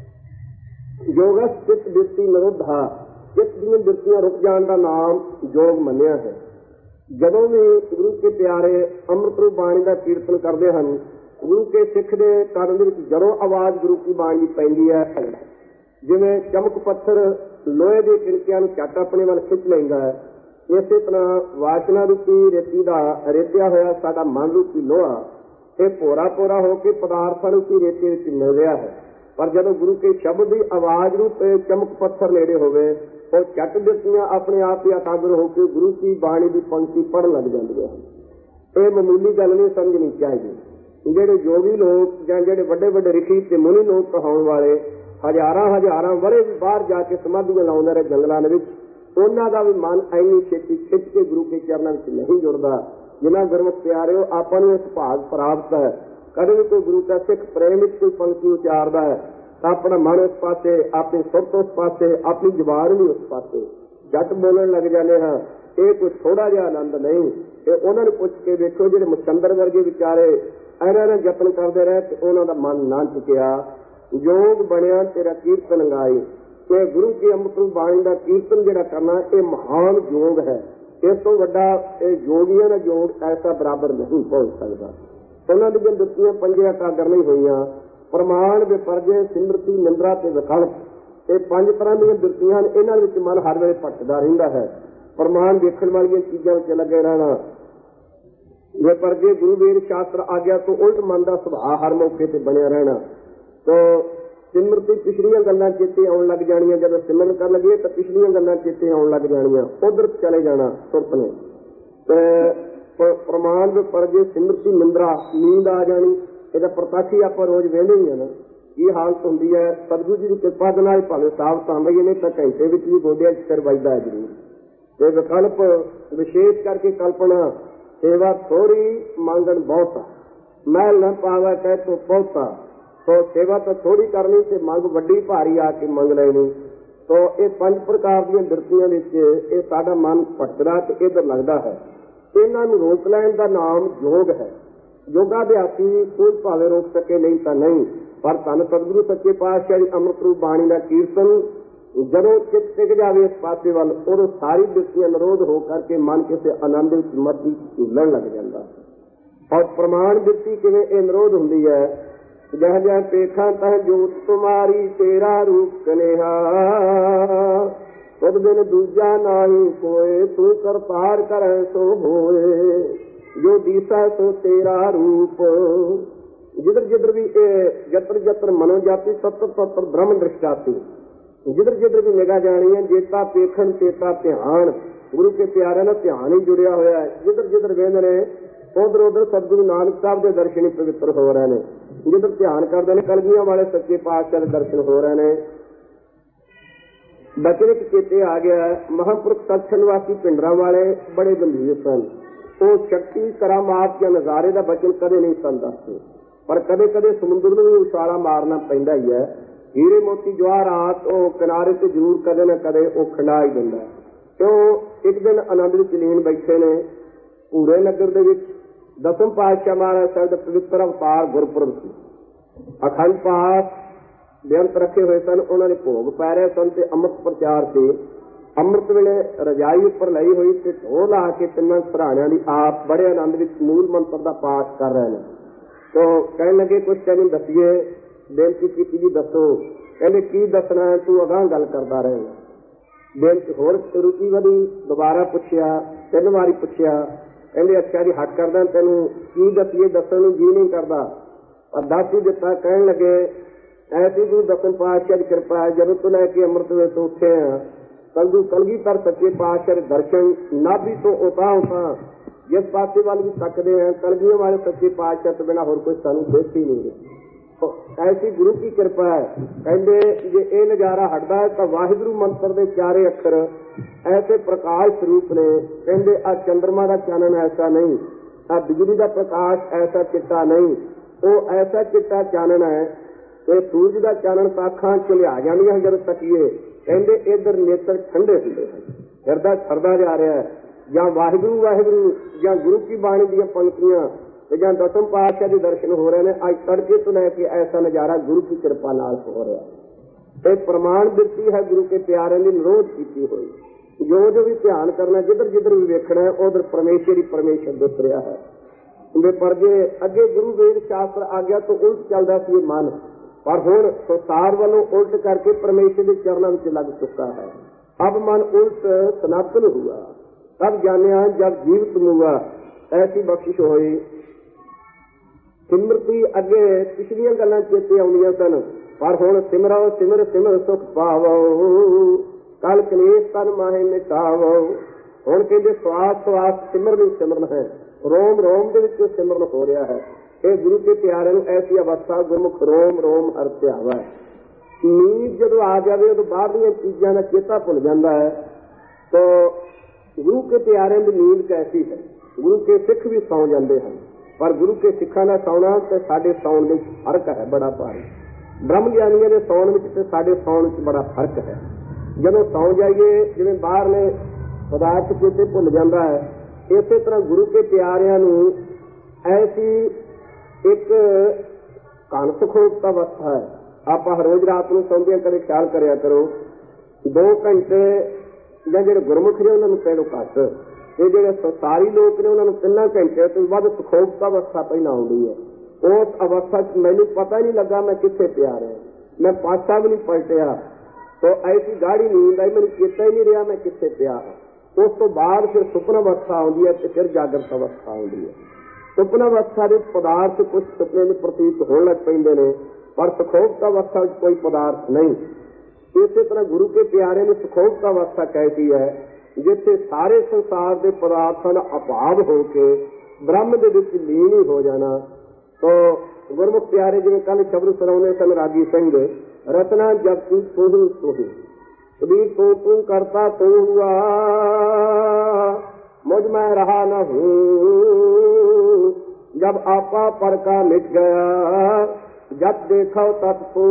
ਯੋਗ ਚਿੱਤ ਬਿਰਤੀ ਨਿਰੋਧਾ, ਚਿੱਤ ਦੀਆਂ ਬਿਰਤੀਆਂ ਰੁਕ ਜਾਣ ਦਾ ਨਾਮ ਯੋਗ ਮੰਨਿਆ ਹੈ। ਜਦੋਂ ਵੀ ਗੁਰੂ ਕੇ ਪਿਆਰੇ ਅੰਮ੍ਰਿਤ ਰੂਪ ਬਾਣੀ ਦਾ ਕੀਰਤਨ ਕਰਦੇ ਹਨ, ਗੁਰੂ ਕੇ ਸਿੱਖ ਦੇ ਕੰਨ ਦੇ ਵਿੱਚ ਜਦੋਂ ਆਵਾਜ਼ ਗੁਰੂ ਕੀ ਬਾਣੀ ਦੀ ਪੈਂਦੀ ਹੈ, ਜਿਵੇਂ ਚਮਕ ਪੱਥਰ ਲੋਹੇ ਦੇ ਕਿਣਕਿਆਂ ਨੂੰ ਝੱਟ ਆਪਣੇ ਵੱਲ ਖਿੱਚ ਲੈਂਦਾ ਹੈ, ਇਸੇ ਤਰ੍ਹਾਂ ਵਾਸ਼ਨਾ ਰੂਪੀ ਰੇਤੀ ਦਾ ਰੇਤਿਆ ਹੋਇਆ ਸਾਡਾ ਮਨ ਰੂਪੀ ਲੋਹਾ, ਇਹ ਭੋਰਾ ਭੋਰਾ ਹੋ ਕੇ ਪਦਾਰਥਾਂ ਰੂਪੀ ਰੇਤੇ ਵਿੱਚ ਮਿਲ ਰਿਹਾ ਹੈ। ਪਰ ਜਦੋਂ ਗੁਰੂ ਕੇ ਸ਼ਬਦ ਦੀ ਆਵਾਜ਼ ਰੂਪ ਚਮਕ ਪੱਥਰ ਨੇੜੇ ਹੋਵੇ, ਉਹ ਝੱਟ ਦਿੱਤੀਆਂ ਆਪਣੇ ਆਪ ਹੀ ਇਕਾਗਰ ਹੋ ਕੇ ਗੁਰੂ ਕੀ ਬਾਣੀ ਦੀ ਪੰਕਤੀ ਪੜ੍ਹਨ ਲੱਗ ਜਾਂਦੀਆਂ ਹਨ। ਇਹ ਮਾਮੂਲੀ ਗੱਲ ਨਹੀਂ ਸਮਝਣੀ ਚਾਹੀਦੀ। ਜਿਹੜੇ ਯੋਗੀ ਲੋਕ ਜਾਂ ਜਿਹੜੇ ਵੱਡੇ ਵੱਡੇ ਰਿਸ਼ੀ ਤੇ ਮੁਨੀ ਲੋਕ ਕਹਾਉਣ ਵਾਲੇ ਹਜ਼ਾਰਾਂ ਵਰੇ ਵੀ ਬਾਹਰ ਜਾ ਕੇ ਸਮਾਧੀਆਂ ਲਾਉਂਦੇ ਰਹੇ ਜੰਗਲਾਂ ਦੇ ਵਿੱਚ, ਉਹਨਾਂ ਦਾ ਵੀ ਮਨ ਐਨੀ ਛੇਤੀ ਖਿੱਚ ਕੇ ਗੁਰੂ ਕੇ ਚਰਨਾਂ ਵਿੱਚ ਨਹੀਂ ਜੁੜਦਾ। ਜਿਨ੍ਹਾਂ ਗੁਰਮੁਖ ਪਿਆਰਿਓ, ਆਪਾਂ ਨੂੰ ਇਸ ਭਾਗ ਪ੍ਰਾਪਤ ਹੈ। ਕਦੇ ਵੀ ਕੋਈ ਗੁਰੂ ਦਾ ਸਿੱਖ ਪ੍ਰੇਮ ਵਿੱਚ ਕੋਈ ਪੰਕਤੀ ਉਚਾਰਦਾ ਹੈ ਤਾਂ ਆਪਣਾ ਮਨ ਉਸ ਪਾਸੇ, ਆਪਣੀ ਸੁਰਤ ਉਸ ਪਾਸੇ, ਆਪਣੀ ਜ਼ੁਬਾਨ ਵੀ ਉਸ ਪਾਸੇ, ਜੱਟ ਬੋਲਣ ਲੱਗ ਜਾਂਦੇ ਹਾਂ। ਇਹ ਕੋਈ ਥੋੜਾ ਜਿਹਾ ਆਨੰਦ ਨਹੀਂ। ਇਹ ਉਹਨਾਂ ਨੂੰ ਪੁੱਛ ਕੇ ਵੇਖੋ, ਜਿਹੜੇ ਮਛੰਦਰ ਵਰਗੇ ਵਿਚਾਰੇ ਇਹਨਾਂ ਨੇ ਯਤਨ ਕਰਦੇ ਰਹੇ ਤੇ ਉਹਨਾਂ ਦਾ ਮਨ ਨਾ ਚੁੱਕਿਆ। ਯੋਗ ਬਣਿਆ ਤੇਰਾ ਕੀਰਤਨ ਗਾਈ। ਇਹ ਗੁਰੂ ਕੀ ਅੰਮ੍ਰਿਤ ਬਾਣੀ ਦਾ ਕੀਰਤਨ ਜਿਹੜਾ ਕਰਨਾ, ਇਹ ਮਹਾਨ ਯੋਗ ਹੈ। ਇਸ ਤੋਂ ਵੱਡਾ ਇਹ ਯੋਗੀਆਂ ਦਾ ਯੋਗ ਐਸਾ ਬਰਾਬਰ ਨਹੀਂ ਪਹੁੰਚ ਸਕਦਾ। ਉਹਨਾਂ ਦੀਆਂ ਦਿੱਤੀਆਂ ਪੰਜੇ ਇਕਾਗਰ ਨਹੀਂ ਹੋਈਆਂ। ਪ੍ਰਮਾਣ ਵਿਪਰਜੇ ਸਿਮਰਤੀ ਨਿੰਦਰਾ ਤੇ ਵਿਕਲਪ, ਇਹ ਪੰਜ ਤਰ੍ਹਾਂ ਦੀਆਂ ਦਿੱਤੀਆਂ ਹਨ। ਇਹਨਾਂ ਵਿੱਚ ਮਨ ਹਰ ਵੇਲੇ ਭਟਕਦਾ ਰਹਿੰਦਾ ਹੈ। ਪ੍ਰਮਾਣ ਦੇਖਣ ਵਾਲੀਆਂ ਚੀਜ਼ਾਂ ਵਿੱਚ ਲੱਗੇ ਰਹਿਣਾ, ਵਿਪਰਜੇ ਗੁਰੂ ਵੇਦ ਸ਼ਾਸਤਰ ਆਗਿਆ ਤੋਂ ਉਲਟ ਮਨ ਦਾ ਸੁਭਾਅ ਹਰ ਮੌਕੇ ਤੇ ਬਣਿਆ ਰਹਿਣਾ। ਤੋ ਸਿਮਰਤੀ ਪਿਛਲੀਆਂ ਗੱਲਾਂ ਚੇਤੇ ਆਉਣ ਲੱਗ ਜਾਣੀਆਂ। ਜਦੋਂ ਸਿਮਰਨ ਕਰਨ ਲੱਗੇ ਤਾਂ ਪਿਛਲੀਆਂ ਗੱਲਾਂ ਚੇਤੇ ਆਉਣ ਲੱਗ ਜਾਣੀਆਂ, ਉਧਰ ਚਲੇ ਜਾਣਾ ਸੁਰਤ ਨੇ। ਤੇ ਪ੍ਰਮਾਣ ਵਿਪਰਜੇ ਸਿਮਰਤੀ ਨਿੰਦਰਾ, ਨੀਂਦ ਆ ਜਾਣੀ। ਇਹਦਾ ਪ੍ਰਤੱਖ ਆਪਾਂ ਰੋਜ਼ ਵੇਖਦੇ ਹੀ ਆ ਨਾ, ਕੀ ਹਾਲਤ ਹੁੰਦੀ ਹੈ। ਸਤਿਗੁਰੂ ਜੀ ਦੀ ਕਿਰਪਾ ਦੇ ਨਾਲ ਭਾਵੇਂ ਸਾਫ ਸਾਂਭੀਏ ਨਹੀਂ ਤਾਂ ਘੰਟੇ ਵਿੱਚ ਵੀ ਗੋਡਿਆਂ 'ਚ ਸਿਰ ਵੱਜਦਾ ਹੈ ਜ਼ਰੂਰ। ਤੇ ਵਿਕਲਪ ਵਿਸ਼ੇਸ਼ ਕਰਕੇ ਕਲਪਨਾ, ਸੇਵਾ ਥੋੜੀ ਮੰਗਣ ਬਹੁਤਾ, ਮਹਿਲ ਨਾ ਪਾਵਾ ਕਹਿ ਤੋ ਬਹੁਤਾ। ਤੋ ਸੇਵਾ ਤਾਂ ਥੋੜੀ ਕਰਨੀ ਤੇ ਮੰਗ ਵੱਡੀ ਭਾਰੀ ਆ ਕੇ ਮੰਗ ਲੈਣੀ। ਤੋ ਇਹ ਪੰਜ ਪ੍ਰਕਾਰ ਦੀਆਂ ਬਿਰਤੀਆਂ ਵਿੱਚ ਇਹ ਸਾਡਾ ਮਨ ਭਟਕਦਾ ਤੇ ਇੱਧਰ ਲੱਗਦਾ ਹੈ। ਇਹਨਾਂ ਨੂੰ ਰੋਕ ਲੈਣ ਦਾ ਨਾਮ ਯੋਗ ਹੈ। ਯੋਗਾ ਅਭਿਆਸੀ ਕੋਈ ਭਾਵੇਂ ਰੋਕ ਸਕੇ ਨਹੀਂ ਤਾਂ ਨਹੀਂ, ਪਰ ਧੰਨ ਸਤਿਗੁਰੂ ਸੱਚੇ ਪਾਤਸ਼ਾਹ ਦੀ ਅੰਮ੍ਰਿਤ ਰੂਪ ਬਾਣੀ ਦਾ ਕੀਰਤਨ ਜਦੋਂ ਚਿੱਤ ਟਿਕ ਜਾਵੇ ਇਸ ਪਾਸੇ ਵੱਲ, ਉਦੋਂ ਸਾਰੀ ਬਿਰਤੀਆਂ ਨਿਰੋਧ ਹੋ ਕਰਕੇ ਮਨ ਕਿਸੇ ਆਨੰਦ ਵਿੱਚ ਮੱਤੀ ਝੂਲਣ ਲੱਗ ਜਾਂਦਾ। ਔਰ ਪ੍ਰਮਾਣ ਬਿਰਤੀ ਕਿਵੇਂ ਇਹ ਨਿਰੋਧ ਹੁੰਦੀ ਹੈ। ਜਹ ਜਹ ਪੇਖਾਂ ਤਹ ਜੋਤ ਤੁਮਾਰੀ, ਤੇਰਾ ਰੂਪ ਕਨੇਹਾ, ਤੁਧ ਬਿਨ ਦੂਜਾ ਨਾਹੀ ਕੋਏ, ਤੂੰ ਕਰਤਾਰ ਕਰੈ ਸੋ ਹੋਏ। ਜੋ ਦੀਸਾ ਸੋ ਤੇਰਾ ਰੂਪ, जिधर जिधर भी जत्र जत्र मनो जाती तत्र तत्र ब्रह्म दृष्टाती, जिधर जिधर भी निगाह जानी है जेता पेखन चेता ध्यान, गुरु के प्यारे ना ध्यान ही जुड़िया होया है। जिधर जिधर वेंद ने उधर उधर सतगुरु नानक साहब के दर्शन ही पवित्र हो रहे हैं, जिधर ध्यान करते हैं कलगियां वाले सच्चे पातशाह के दर्शन हो रहे हैं। बचन चेते आ गया महापुरुष सत्संगवासी पिंडरा वाले बड़े गंभीर सन, वो शक्ति करामात या नजारे का बचन कदे नहीं सन दसते, पर कदे कदे समुद्र में भी उछाला मारना पैंदा ही है। हीरे मोती जवाहरात वो किनारे से जरूर कदे न कदे वो खंडा ही दिंदा। क्यों एक दिन आनंद विच लीन बैठे ने पूरे नगर दे विच दसम पातशाह महाराज साहब दा पवित्र अवतार गुरपुरब सी, अखंड पाठ बेअंत रखे हुए सन, उन्होंने भोग पै रहे सन ते अमृत प्रचार से अमृत वेले रजाई उपर लाई हुई ते ढोल ला के तिन्नां सराणियां दी आप बड़े आनंद विच मूल मंत्र दा पाठ कर रहे हैं। तो कहने लगे कुछ तैनूं दसीए, बेनती की जी दसो, कहते की दसना है तू अगां गल करदा रहेगा। बेनती होर रुचि वधी, दोबारा पुछया, 3 वारी पुछया, कहते अच्छा जी हट करदा तैनूं की दसीए, दसण नूं जी नहीं करदा, पर दस ही दिता। कहण लगे ऐसी गुरु दसम पातशाह की कृपा है, जब तो लैके अमृत वे तो उठे हैं कलगी पर सच्चे पातशाह दर्शन नाभि तो उता उता जिस पासे वाल भी तकते हैं कलगियों वाले सच्चे पातशाह तो बिना होर कोई सानू देख ही नहीं। तो ऐसी गुरु की कृपा है। कहते जे ये नजारा हटता है तो वाहिगुरु मंत्र के 4 अक्षर ऐसे प्रकाश स्वरूप ने। कहते आ चंद्रमा का चानन ऐसा नहीं, आ बिजली का प्रकाश ऐसा चिट्टा नहीं, वो ऐसा चिट्टा चानन है कि सूरज का चानन पाखा चलिया जानिया जब तकीए। कहते इधर नेत्र ठंडे होंगे हैं, हिरदा ठरदा जा रहा है, या वाहिगुरु वाहिगुरु या गुरु की बाणी दी पंक्तियां या दसम पातशाह के दर्शन हो रहे हैं। अज तड़के तो लैके ऐसा नजारा गुरु की कृपा नाल हो रहा है। एक प्रमाण दिती है गुरु के प्यारे की निरोध की हुई। जो भी ध्यान करना, जिधर जिधर भी वेखना है उधर परमेश्वर ही परमेश्वर दिख रहा है। पर जे अगे गुरु वेद शास्त्र आ गया तो उल्ट चलता सी मन, पर हुण संसार वालों उल्ट करके परमेश्वर के चरणों में लग चुका है। अब मन उल्ट सनातन हुआ, तब जानिया जब जीवित हुआ। ऐसी बख्शिश हुई। सिमरती अगे पिछलियां गल्लां चेते आउंदियां सन, पर हुण सिमरो सिमर सिमर सुख पावो, कल कलेश तन माहे मिटावो। हुण कहंदे श्वास श्वास सिमरन सिमरन है, रोम रोम दे विच सिमरन हो रहा है। ये गुरु के प्यारे नूं ऐसी अवस्था गुरमुख रोम रोम हर ध्यावा है। नींद जदों आ जाए तो बाहरलियां चीजां दा चेता भुल जाता है। तो गुरु के प्यारे की नींद कैसी है। गुरु के सिख भी सौ जाते हैं, पर गुरु के सिखा का सौना तो साडे सौण में फर्क है बड़ा भारी। ब्रह्म ज्ञानियों के सौण में तो साडे सौण में बड़ा फर्क है। जदों सौ जाइए जिवें बाहर ने पदार्थ चेते भुल जाता है, इस तरह गुरु के प्यारियां नूं ऐसी एक कान सुखोक्त अवस्था है। आप रोज रात को सौंदे कदे ख्याल करिया करो, 2 घंटे ਜਾਂ ਜਿਹੜੇ ਗੁਰਮੁਖ ਨੇ ਉਹਨਾਂ ਨੂੰ ਪਹਿਲੋਂ ਘੱਟ, ਤੇ ਜਿਹੜੇ ਸੰਸਾਰੀ ਲੋਕ ਨੇ ਉਹਨਾਂ ਨੂੰ 3 ਘੰਟੇ ਤੋਂ ਵੱਧ ਸੁਖੋਪਤਾ ਅਵਸਥਾ ਪਹਿਲਾਂ ਆਉਂਦੀ ਹੈ। ਉਸ ਅਵਸਥਾ 'ਚ ਮੈਨੂੰ ਪਤਾ ਹੀ ਨਹੀਂ ਲੱਗਾ ਮੈਂ ਕਿੱਥੇ ਪਿਆ ਰਿਹਾ, ਮੈਂ ਪਾਸਾ ਵੀ ਨਹੀਂ ਪਲਟਿਆ। तो ऐसी गाढ़ी नींद आई, मैंने चेता ही नहीं रहा मैं कितने पिया। उस तो बाद फिर सुपन अवस्था आती है, फिर जागृत अवस्था आती है। सुपन अवस्था के पदार्थ कुछ सुपने में प्रतीत होने लग पेंदे ने, पर सुखोक्त अवस्था कोई पदार्थ नहीं। इसी तरह गुरु के प्यारे ने सुखोक्त अवस्था कहती है जिथे सारे संसार के पदार्थों का अभाव होके ब्रह्म के विच लीन ही हो जाना। तो गुरमुख प्यारे जिवें कल शब्द सुनाउने सन रागी सिंह, रचना जब तू सोही सोही कबीर तू करता तू हुआ, मुझ में रहा न हूं, जब आपा पर का मिट गया, जब देखो तब तू।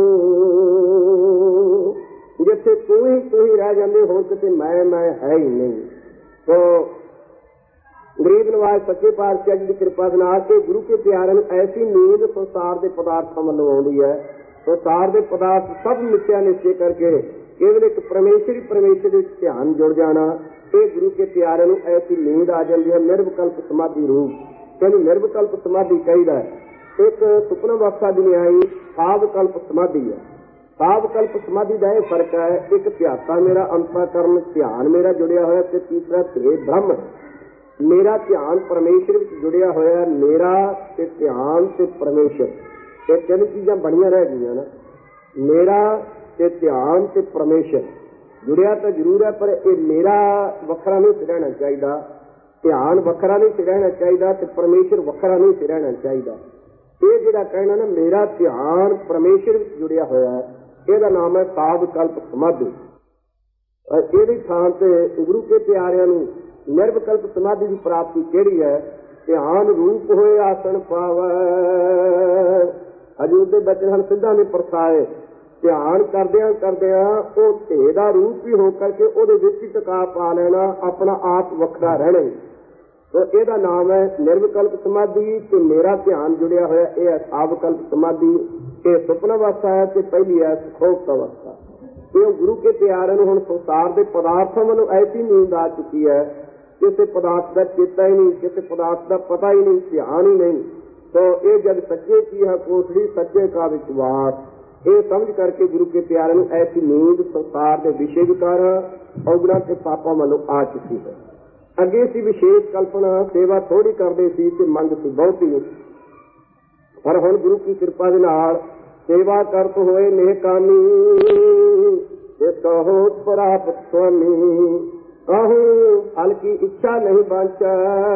जिथे तू ही रह जाते हो, किसी मैं है ही नहीं। तो गरीब नवाज सच्चे पातशाह जी की कृपा के गुरु के प्यारे में ऐसी नींद संसार के पदार्थों वालों आती है। संसार के पदार्थ सब मिथ्या निश्चय करके केवल एक परमेश्वर ध्यान जुड़ जाना, ये गुरु के प्यारे में ऐसी नींद आ जाती है। निर्विकल्प समाधि रूप, यानी निर्विकल्प समाधि कहीदा है। एक सुपन अवस्था की न्यायी सावकल्प समाधि है। सावकल्प समाधि का यह फर्क है, एक ध्याता मेरा अंतःकरण ध्यान मेरा जुड़िया होया, ते तीसरा ते ब्रह्म मेरा ध्यान परमेश्वर विच जुड़िया होया। मेरा ते ध्यान ते परमेश्वर ਇਹ ਤਿੰਨ ਚੀਜ਼ਾਂ ਬਣੀਆਂ ਰਹਿ ਗਈਆਂ ਨਾ, ਮੇਰਾ ਤੇ ਧਿਆਨ ਤੇ ਪਰਮੇਸ਼ਰ। ਜੁੜਿਆ ਤਾਂ ਜ਼ਰੂਰ ਹੈ, ਪਰ ਇਹ ਮੇਰਾ ਵੱਖਰਾ ਨਹੀਂ ਰਹਿਣਾ ਚਾਹੀਦਾ, ਧਿਆਨ ਵੱਖਰਾ ਨਹੀਂ ਰਹਿਣਾ ਚਾਹੀਦਾ, ਤੇ ਪਰਮੇਸ਼ਰ ਵੱਖਰਾ ਨਹੀਂ ਰਹਿਣਾ ਚਾਹੀਦਾ। ਇਹ ਜਿਹੜਾ ਕਹਿਣਾ ਨਾ ਮੇਰਾ ਧਿਆਨ ਪਰਮੇਸ਼ਰ ਵਿੱਚ ਜੁੜਿਆ ਹੋਇਆ ਹੈ, ਇਹਦਾ ਨਾਮ ਹੈ ਸਾਧ ਕਲਪ ਸਮਾਧੀ। ਇਹਦੀ ਥਾਂ ਤੇ ਗੁਰੂ ਕੇ ਪਿਆਰਿਆਂ ਨੂੰ ਨਿਰਵਿਕਲਪ ਸਮਾਧੀ ਦੀ ਪ੍ਰਾਪਤੀ ਕਿਹੜੀ ਹੈ? ਧਿਆਨ ਰੂਪ ਹੋਏ ਆਸਣ ਪਾਵੈ। ਹਜੂਰ ਦੇ ਬਚਨ ਹਨ ਸਿੱਧਾ ਨੇ ਪਰਸਾਏ। ਧਿਆਨ ਕਰਦਿਆਂ ਕਰਦਿਆਂ ਉਹ ਧੇ ਦਾ ਰੂਪ ਹੀ ਹੋ ਕਰਕੇ ਉਹਦੇ ਵਿੱਚ ਹੀ ਟਿਕਾ ਪਾ ਲੈਣਾ, ਆਪਣਾ ਆਪ ਵੱਖਰਾ ਰਹਿਣਾ। ਤੋ ਇਹਦਾ ਨਾਮ ਹੈ ਨਿਰਵਿਕਲਪ ਸਮਾਧੀ। ਤੇ ਮੇਰਾ ਧਿਆਨ ਜੁੜਿਆ ਹੋਇਆ ਇਹ ਹੈ ਸਾਵਕਲਪ ਸਮਾਧੀ। ਇਹ ਸੁਪਨ ਅਵਸਥਾ ਹੈ ਤੇ ਪਹਿਲੀ ਹੈ ਸੁਖੋਪਤ ਅਵਸਥਾ। ਤੇ ਉਹ ਗੁਰੂ ਕੇ ਪਿਆਰਿਆਂ ਨੂੰ ਹੁਣ ਸੰਸਾਰ ਦੇ ਪਦਾਰਥਾਂ ਵੱਲੋਂ ਐਸੀ ਨੀਂਦ ਆ ਚੁੱਕੀ ਹੈ, ਕਿਸੇ ਪਦਾਰਥ ਦਾ ਚੇਤਾ ਹੀ ਨਹੀਂ, ਕਿਸੇ ਪਦਾਰਥ ਦਾ ਪਤਾ ਹੀ ਨਹੀਂ, ਧਿਆਨ ਹੀ ਨਹੀਂ। ਤੋ ਇਹ ਜਦ ਸੱਚੇ ਕੀ ਹੈ ਕੋਠੜੀ ਸੱਚੇ ਕਾ ਵਿਸ਼ਵਾਸ, ਇਹ ਸਮਝ ਕਰਕੇ ਗੁਰੂ ਕੇ ਪਿਆਰਿਆਂ ਨੂੰ ਐਸੀ ਨੀਂਦ ਸੰਸਾਰ ਦੇ ਵਿਸ਼ੇ ਵਿਕਾਰਾਂ ਔਗਣਾਂ ਤੇ ਪਾਪਾਂ ਵੱਲੋਂ ਆ ਚੁੱਕੀ ਹੈ। ਅੱਗੇ ਸੀ ਵਿਸ਼ੇਸ਼ ਕਲਪਨਾ, ਸੇਵਾ ਥੋੜੀ ਕਰਦੇ ਸੀ ਤੇ ਮੰਗ ਸੀ ਬਹੁਤੀ, ਪਰ ਹੁਣ ਗੁਰੂ ਕੀ ਕਿਰਪਾ ਦੇ ਨਾਲ ਸੇਵਾ ਕਰਤ ਹੋਏ ਨੇਕਾਨੀ, ਇਸ ਕਹੋ ਪ੍ਰਾਪਤ ਸੁਆਮੀ। ਕਹੂੰ ਫਲ ਕੀ ਇੱਛਾ ਨਹੀਂ ਬਾਂਚੈ,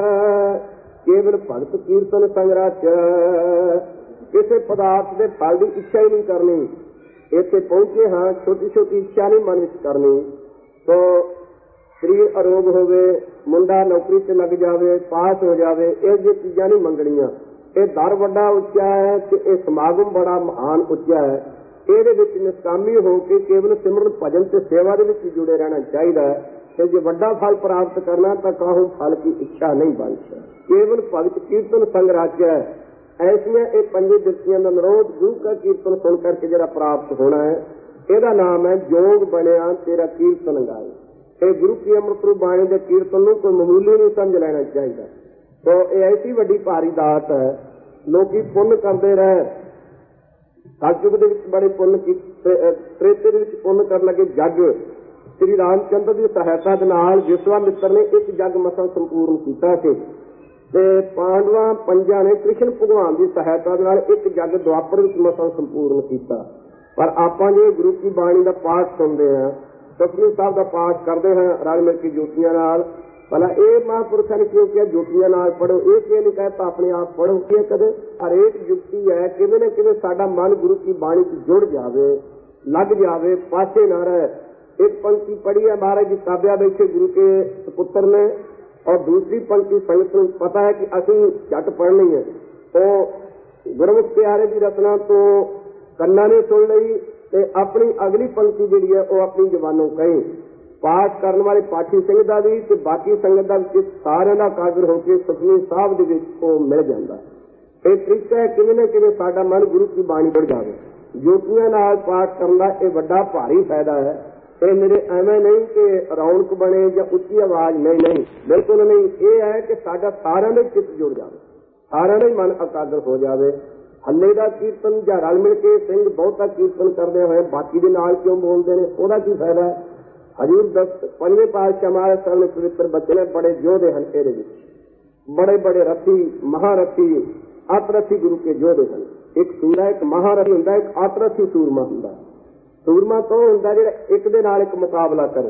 ਕੇਵਲ ਭਗਤ ਕੀਰਤਨ ਸੰਗ ਰਾਚੈ। ਕਿਸੇ ਪਦਾਰਥ ਦੇ ਫਲ ਦੀ ਇੱਛਾ ਹੀ ਨਹੀਂ ਕਰਨੀ। ਇੱਥੇ ਪਹੁੰਚੇ ਹਾਂ, ਛੋਟੀ ਛੋਟੀ ਇੱਛਾ ਨਹੀਂ ਮਨ ਵਿੱਚ ਕਰਨੀ। ਤੋ ਸਰੀਰ ਅਰੋਗ ਹੋਵੇ, ਮੁੰਡਾ ਨੌਕਰੀ ਤੇ ਲੱਗ ਜਾਵੇ, ਪਾਸ ਹੋ ਜਾਵੇ, ਇਹ ਜਿਹੀ ਚੀਜ਼ਾਂ ਨਹੀਂ ਮੰਗਣੀਆਂ। ਇਹ ਦਰ ਵੱਡਾ ਉੱਚਾ ਹੈ ਤੇ ਇਹ ਸਮਾਗਮ ਬੜਾ ਮਹਾਨ ਉੱਚਾ ਹੈ। ਇਹਦੇ ਵਿੱਚ ਨਿਸ਼ਕਾਮੀ ਹੋ ਕੇ ਕੇਵਲ ਸਿਮਰਨ ਭਜਨ ਤੇ ਸੇਵਾ ਦੇ ਵਿੱਚ ਜੁੜੇ ਰਹਿਣਾ ਚਾਹੀਦਾ ਹੈ। ਤੇ ਜੇ ਵੱਡਾ ਫਲ ਪ੍ਰਾਪਤ ਕਰਨਾ ਤਾਂ ਕਾਹੂ ਫਲ ਕੀ ਇੱਛਾ ਨਹੀਂ ਬਾਂਛੈ, ਕੇਵਲ ਭਗਤ ਕੀਰਤਨ ਸੰਗ ਰਾਚੈ। ਐਸੀਆਂ ਇਹ ਪੰਜੇ ਦ੍ਰਿਸ਼ਟੀਆਂ ਦਾ ਨਿਰੋਧ ਗੁਰੂ ਦਾ ਕੀਰਤਨ ਸੁਣ ਕਰਕੇ ਜਿਹੜਾ ਪ੍ਰਾਪਤ ਹੋਣਾ ਹੈ, ਇਹਦਾ ਨਾਮ ਹੈ ਜੋਗ ਬਣਿਆ ਤੇਰਾ ਕੀਰਤਨ ਗਾਏ। ਇਹ ਗੁਰੂ ਕੀ ਅੰਮ੍ਰਿਤ ਰੂਪ ਬਾਣੀ ਦੇ ਕੀਰਤਨ ਨੂੰ ਕੋਈ ਮਾਮੂਲੀ ਨਹੀਂ ਸਮਝ ਲੈਣਾ ਚਾਹੀਦਾ। ਤੋ ਇਹ ਐਸੀ ਵੱਡੀ ਭਾਰੀ ਦਾਤ ਹੈ। ਲੋਕੀ ਪੁੰਨ ਕਰਦੇ ਰਹੇ, ਕਲਯੁਗ ਦੇ ਵਿੱਚ ਬੜੇ ਪੁੰਨ ਕੀਤੇ, ਤ੍ਰੇਤੇ ਦੇ ਵਿੱਚ ਪੁੰਨ ਕਰਨ ਲੱਗੇ ਜੱਗ। ਸ੍ਰੀ ਰਾਮਚੰਦਰ ਦੀ ਸਹਾਇਤਾ ਦੇ ਨਾਲ ਵਿਸ਼ਵਾਮਿੱਤਰ ਨੇ ਇੱਕ ਜੱਗ ਮਸਾਂ ਸੰਪੂਰਨ ਕੀਤਾ ਸੀ, ਤੇ ਪਾਂਡਵਾਂ ਪੰਜਾਂ ਨੇ ਕ੍ਰਿਸ਼ਨ ਭਗਵਾਨ ਦੀ ਸਹਾਇਤਾ ਦੇ ਨਾਲ ਇੱਕ ਜੱਗ ਦੁਆਪਰ ਵਿੱਚ ਮਸਾਂ ਸੰਪੂਰਨ ਕੀਤਾ। ਪਰ ਆਪਾਂ ਜੇ ਗੁਰੂ ਕੀ ਬਾਣੀ ਦਾ ਪਾਠ ਸੁਣਦੇ ਹਾਂ, ਸੁਖਮਨੀ ਸਾਹਿਬ ਦਾ ਪਾਠ ਕਰਦੇ ਹਾਂ ਰਲ ਮਿਲ ਕੇ ਜੋਤੀਆਂ ਨਾਲ, ਭਲਾ ਇਹ ਮਹਾਂਪੁਰਸ਼ਾਂ ਨੇ ਕਿਉਂ ਕਿਹਾ ਜੋਤੀਆਂ ਨਾਲ ਪੜ੍ਹੋ? ਇਹ ਕਿਉਂ ਨਹੀਂ ਕਹਿਤਾ ਆਪਣੇ ਆਪ ਪੜ੍ਹੋ? ਇਹ ਕਦੇ ਹਰੇਕ ਯੁਕਤੀ ਹੈ, ਕਿਵੇਂ ਨਾ ਕਿਵੇਂ ਸਾਡਾ ਮਨ ਗੁਰੂ ਕੀ ਬਾਣੀ ਚ ਜੁੜ ਜਾਵੇ, ਲੱਗ ਜਾਵੇ, ਪਾਸੇ ਨਾ ਰਹੇ। एक पंक्ति पढ़ी है महाराज जी ताबिया बैठे गुरु के सुपुत्र ने, और दूसरी पंक्ति संगत को पता है कि असि झट पढ़नी है, तो गुरमुख प्यारे की रचना तो कन्ना ने सुन ली, ते अपनी अगली पंक्ति जी है वो अपनी जबानों कही। पाठ करने वाले पाठी संगत का भी ते बाकी संगत का सारे का कागर होकर सुखमनी साहब के मिल जाता। ये तरीका है किवें ना किवें साडा मन गुरु की बाणी बढ़ जाए। जोतियां नाल पाठ करना यह बड़ा भारी फायदा है। ये मेरे एवं नहीं कि रौनक बने या उच्ची आवाज, नहीं, बिल्कुल नहीं। ये है कि साडा सारा का चित्त जुड़ जाए, सारा का मन एकाग्र हो जाए। हल्ले का कीर्तन या रल मिल के सिंह बहुता कीर्तन करते हुए बाकी के नाल क्यों बोलते हैं, वह की फायदा है। हजूर 5वें पातशाह महाराज साहब ने पवित्र बच्चे ने बड़े योधे हैं, ये बड़े बड़े रथी महारथी अतरथी गुरु के योधे हैं। एक सूरा एक महारथी होंदा, एक अतरथी सूरमा होंदा। सूरमा तो होंदा जिहड़ा एक दे नाल एक मुकाबला करे,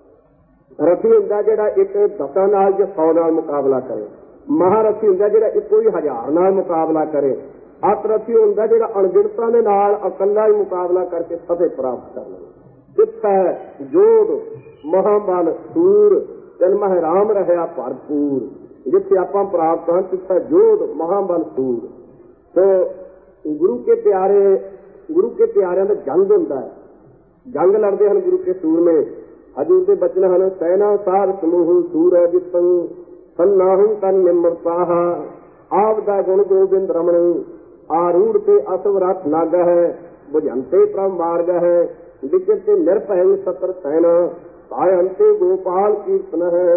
रथी होंदा जिहड़ा एक 10 नाल या 100 नाल मुकाबला करे, महारथी होंदा जिहड़ा इक्को ही 1000 नाल मुकाबला करे, अतरथी होंदा जिहड़ा अणगिणतां दे नाल अकल्ला ही मुकाबला करके फतेह प्राप्त कर ले। जिथे जोध महाबल सूर तिन मह राम रहा भरपूर, जिथे आपां प्राप्त हैं तिथे जोध महाबल सूर। तो गुरु के प्यारिਆਂ ਦਾ जंग होंदा है, जंग लड़ते हैं गुरु के सूर में। हजूर के बचन हैं सैना सार समूह सूर है जितन सन्नाहु तन निमरताह, आपदा गुण गोबिंद रमण आरूढ़ पे असवरथ नाग है, बुझंते प्रभ मार्ग है, विचरते निरभय सतर सैना सायंते गोपाल कीर्तन है,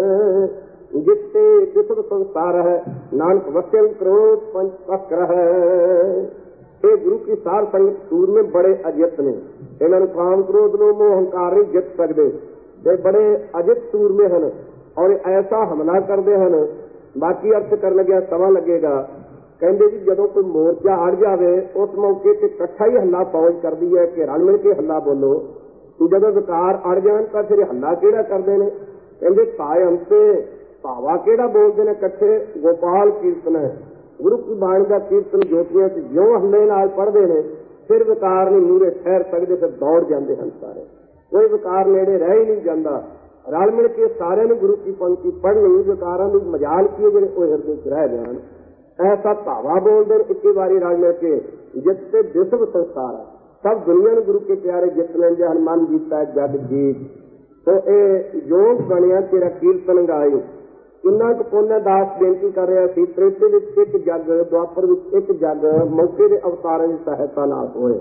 जितते विश्व संसार है नानक वचन क्रोध पंच चक्र है। ये गुरु की सार संगत सूर में बड़े अजित ने, इन्होंने काम क्रोध नो मोह अहंकार नहीं जित सकते, ये बड़े अजित सूर में हैं और ऐसा हमला करते हैं। बाकी अर्थ कर लगे समा लगेगा ਕਹਿੰਦੇ ਜੀ ਜਦੋਂ ਕੋਈ ਮੋਰਚਾ ਅੜ ਜਾਵੇ ਉਸ ਮੌਕੇ ਤੇ ਇਕੱਠਾ ਹੀ ਹੱਲਾ ਫੌਜ ਕਰਦੀ ਹੈ ਕਿ ਰਲ ਮਿਲ ਕੇ ਹੱਲਾ ਬੋਲੋ। ਜਦੋਂ ਵਿਕਾਰ ਅੜ ਜਾਣ ਤਾਂ ਫਿਰ ਹੱਲਾ ਕਿਹੜਾ ਕਰਦੇ ਨੇ? ਕਹਿੰਦੇ ਕਾਇਮ ਤੇ ਭਾਵਾ ਕਿਹੜਾ ਬੋਲਦੇ ਨੇ ਇਕੱਠੇ? ਗੋਪਾਲ ਕੀਰਤਨ ਹੈ। ਗੁਰੂ ਕੀ ਬਾਣੀ ਦਾ ਕੀਰਤਨ ਜੋਤੀਆਂ ਚ ਜਿਉਂ ਹੱਲੇ ਨਾਲ ਪੜ੍ਹਦੇ ਨੇ ਫਿਰ ਵਿਕਾਰ ਨਹੀਂ ਮੂਹਰੇ ਠਹਿਰ ਸਕਦੇ, ਫਿਰ ਦੌੜ ਜਾਂਦੇ ਹਨ ਸਾਰੇ। ਕੋਈ ਵਿਕਾਰ ਨੇੜੇ ਰਹਿ ਹੀ ਨਹੀਂ ਜਾਂਦਾ। ਰਲ ਮਿਲ ਕੇ ਸਾਰਿਆਂ ਨੂੰ ਗੁਰੂ ਕੀ ਪੰਕਤੀ ਪੜ੍ਹਨੀ, ਵਿਕਾਰਾਂ ਦੀ ਮਜਾਲ ਕੀ ਜਿਹੜੇ ਉਹ ਹਿਰਦੇ ਚ ਰਹਿ ਜਾਣ। ਐਸਾ ਭਾਵਾ ਬੋਲਦੇ ਨੇ ਇੱਕੇ ਵਾਰੀ ਰਲ ਮਿਲ ਕੇ, ਜਿਸ ਤੇ ਵਿਸ਼ਵ ਸੰਸਾਰ ਹੈ, ਸਭ ਦੁਨੀਆ ਨੂੰ ਗੁਰੂ ਕੇ ਪਿਆਰੇ ਜਿੱਤ ਲੈਂਦੇ ਹਨ। ਮਨ ਜੀਤਾ ਜਗ ਜੀਤ। ਸੋ ਇਹ ਯੋਗ ਬਣਿਆ ਤੇਰਾ ਕੀਰਤਨ ਗਾਏ। ਕਿੰਨਾ ਕੁ ਪੁੰਨ ਦਾਸ ਬੇਨਤੀ ਕਰ ਰਿਹਾ ਸੀ, ਤ੍ਰੇਤੇ ਵਿੱਚ ਇੱਕ ਜੱਗ, ਦੁਆਪਰ ਵਿੱਚ ਇੱਕ ਜੱਗ, ਮੌਕੇ ਦੇ ਅਵਤਾਰਾਂ ਦੀ ਸਹਾਇਤਾ ਨਾਲ ਹੋਏ।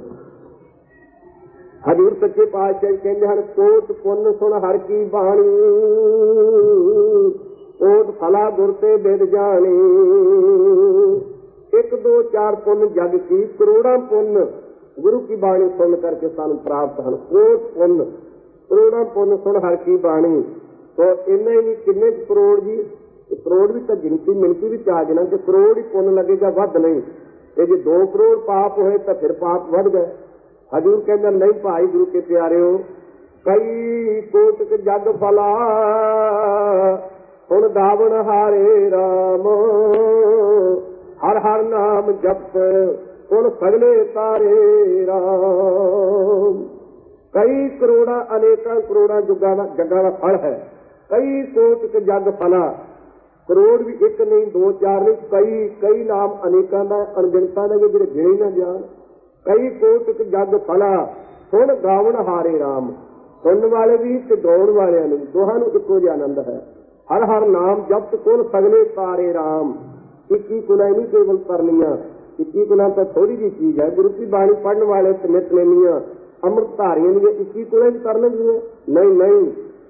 ਹਜ਼ੂਰ ਸੱਚੇ ਪਾਤਸ਼ਾਹ ਕਹਿੰਦੇ ਹਨ, ਕੋਟ ਪੁੰਨ ਸੁਣ ਹਰ ਕੀ ਬਾਣੀ, ਕੋਟ ਫਲਾ ਗੁਰ ਤੇ ਬਿਦ ਜਾਣੀ। 1 2 4 ਪੁੰਨ ਜਗ ਕੀ, ਕਰੋੜਾਂ ਪੁੰਨ ਗੁਰੂ ਕੀ ਬਾਣੀ ਸੁਣ ਕਰਕੇ ਸਾਨੂੰ ਪ੍ਰਾਪਤ ਹਨ। ਕੋਟ ਪੁੰਨ, ਕਰੋੜਾਂ ਪੁੰਨ ਸੁਣ ਹਰ ਕੀ ਬਾਣੀ। ਸੋ ਇੰਨਾ ਹੀ ਨਹੀਂ, ਕਿੰਨੇ ਕਰੋੜ ਜੀ? ਕਰੋੜ ਵੀ ਤਾਂ ਗਿਣਤੀ ਮਿਣਤੀ ਵਿੱਚ ਆ ਜਾਣਾ ਕਿ ਕਰੋੜ ਹੀ ਪੁੰਨ ਲੱਗੇਗਾ, ਵੱਧ ਨਹੀਂ। ਤੇ ਜੇ 2 ਕਰੋੜ ਪਾਪ ਹੋਏ ਤਾਂ ਫਿਰ ਪਾਪ ਵੱਧ ਗਏ। ਹਜ਼ੂਰ ਕਹਿੰਦਾ ਨਹੀਂ ਭਾਈ ਗੁਰੂ ਕੇ ਪਿਆਰਿਓ, ਕਈ ਕੋਟਿਕ ਜਗ ਫਲਾ, ਹੁਣ ਦਾਵਣ ਹਾਰੇ ਰਾਮ, ਹਰ ਹਰ ਨਾਮ ਜਪ, ਹੁਣ ਸਗਲੇ ਤਾਰੇ ਰਾਮ। ਕਈ ਕਰੋੜਾਂ, ਅਨੇਕਾਂ ਕਰੋੜਾਂ ਜੱਗਾਂ ਦਾ ਫਲ ਹੈ। ਕਈ ਕੋਟਿਕ ਜਗ ਫਲਾ, ਕਰੋੜ ਵੀ ਇੱਕ ਨਹੀਂ, 2 4 ਨਹੀਂ, ਕਈ ਨਾਮ ਅਨੇਕਾਂ ਦਾ, ਅਣਗਿਣਤਾਂ ਦੇ ਜਿਹੜੇ ਗਿਣੇ ਨਾ ਜਾਣ। ਕਈ ਕੋਟਿਕ ਜਗ ਫਲਾ, ਹੁਣ ਗਾਵਣ ਹਾਰੇ ਰਾਮ। ਸੁਣਨ ਵਾਲੇ ਵੀ ਤੇ ਗਾਉਣ ਵਾਲਿਆਂ ਨੂੰ ਦੋਹਾਂ ਨੂੰ ਇੱਕੋ ਜਿਹਾ ਆਨੰਦ ਹੈ। ਹਰ ਹਰ ਨਾਮ ਜਪਤ ਕੋਲ ਸਗਲੇ ਤਾਰੇ ਰਾਮ। 21 ਕੁਲਾਂ ਨਹੀਂ ਕੇਵਲ ਕਰਨੀਆਂ, 21 ਕੁਲਾਂ ਤਾਂ ਥੋੜੀ ਜਿਹੀ ਚੀਜ਼ ਹੈ। ਗੁਰੂ ਕੀ ਬਾਣੀ ਪੜ੍ਹਨ ਵਾਲੇ ਤੇ ਨਿਤਨੇਮੀਆਂ ਅੰਮ੍ਰਿਤ ਧਾਰੀਆਂ ਦੀਆਂ 21 ਕੁਲਾਂ ਹੀ ਕਰਨਗੀਆਂ? ਨਹੀਂ।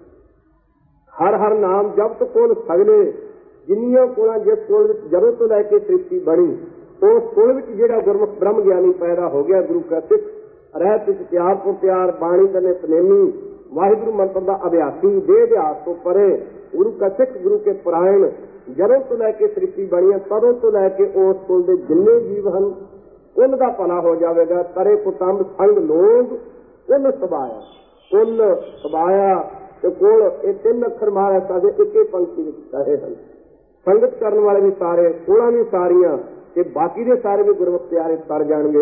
ਹਰ ਹਰ ਨਾਮ ਜਪਤ ਕੋਲ ਸਗਲੇ, ਜਿੰਨੀਆਂ ਕੋਲਾਂ ਜਿਸ ਕੋਲ ਵਿੱਚ ਜਦੋਂ ਤੋਂ ਲੈ ਕੇ ਸ੍ਰਿਸ਼ਟੀ ਬਣੀ, ਉਸ ਕੋਲ ਵਿੱਚ ਜਿਹੜਾ ਗੁਰਮੁਖ ਬ੍ਰਹਮ ਗਿਆਨੀ ਪੈਦਾ ਹੋ ਗਿਆ, ਗੁਰੂ ਕਾ ਸਿੱਖ ਰਹਿਤ ਵਿੱਚ ਪਿਆਰ ਤੋਂ ਪਿਆਰ, ਬਾਣੀ ਦਾ ਨਿਤਨੇਮੀ, ਵਾਹਿਗੁਰੂ ਮੰਤਰ ਦਾ ਅਭਿਆਸੀ, ਦੇਹ ਅਭਿਆਸ ਤੋਂ ਪਰੇ, ਗੁਰੂ ਕਾ ਸਿੱਖ, ਗੁਰੂ ਕੇ ਪਰਾਇਣ, ਜਦੋਂ ਤੋਂ ਲੈ ਕੇ ਸ੍ਰਿਸ਼ਟੀ ਬਣੀ ਹੈ ਤਦੋਂ ਤੋਂ ਲੈ ਕੇ ਉਸ ਕੋਲ ਦੇ ਜਿੰਨੇ ਜੀਵ ਹਨ ਕੁੱਲ ਦਾ ਭਲਾ ਹੋ ਜਾਵੇਗਾ। ਤਰੇ ਕੁਟੰਬ ਸੰਗ ਲੋਗ ਕੁੱਲ ਸਬਾਇਆ, ਕੁੱਲ ਸਬਾਇਆ ਤੇ ਕੋਲ, ਇਹ 3 ਅੱਖਰ ਮਹਾਰਾਜ ਸਾਹਿਬ ਦੇ ਇੱਕੇ ਪੰਕਤੀ ਵਿੱਚ ਕਹੇ ਹਨ। ਸੰਗਤ ਕਰਨ ਵਾਲੇ ਵੀ ਸਾਰੇ, ਕੋਲਾਂ ਵੀ ਸਾਰੀਆਂ, ਤੇ ਬਾਕੀ ਦੇ ਸਾਰੇ ਵੀ ਗੁਰਮੁਖ ਪਿਆਰੇ ਤਰ ਜਾਣਗੇ।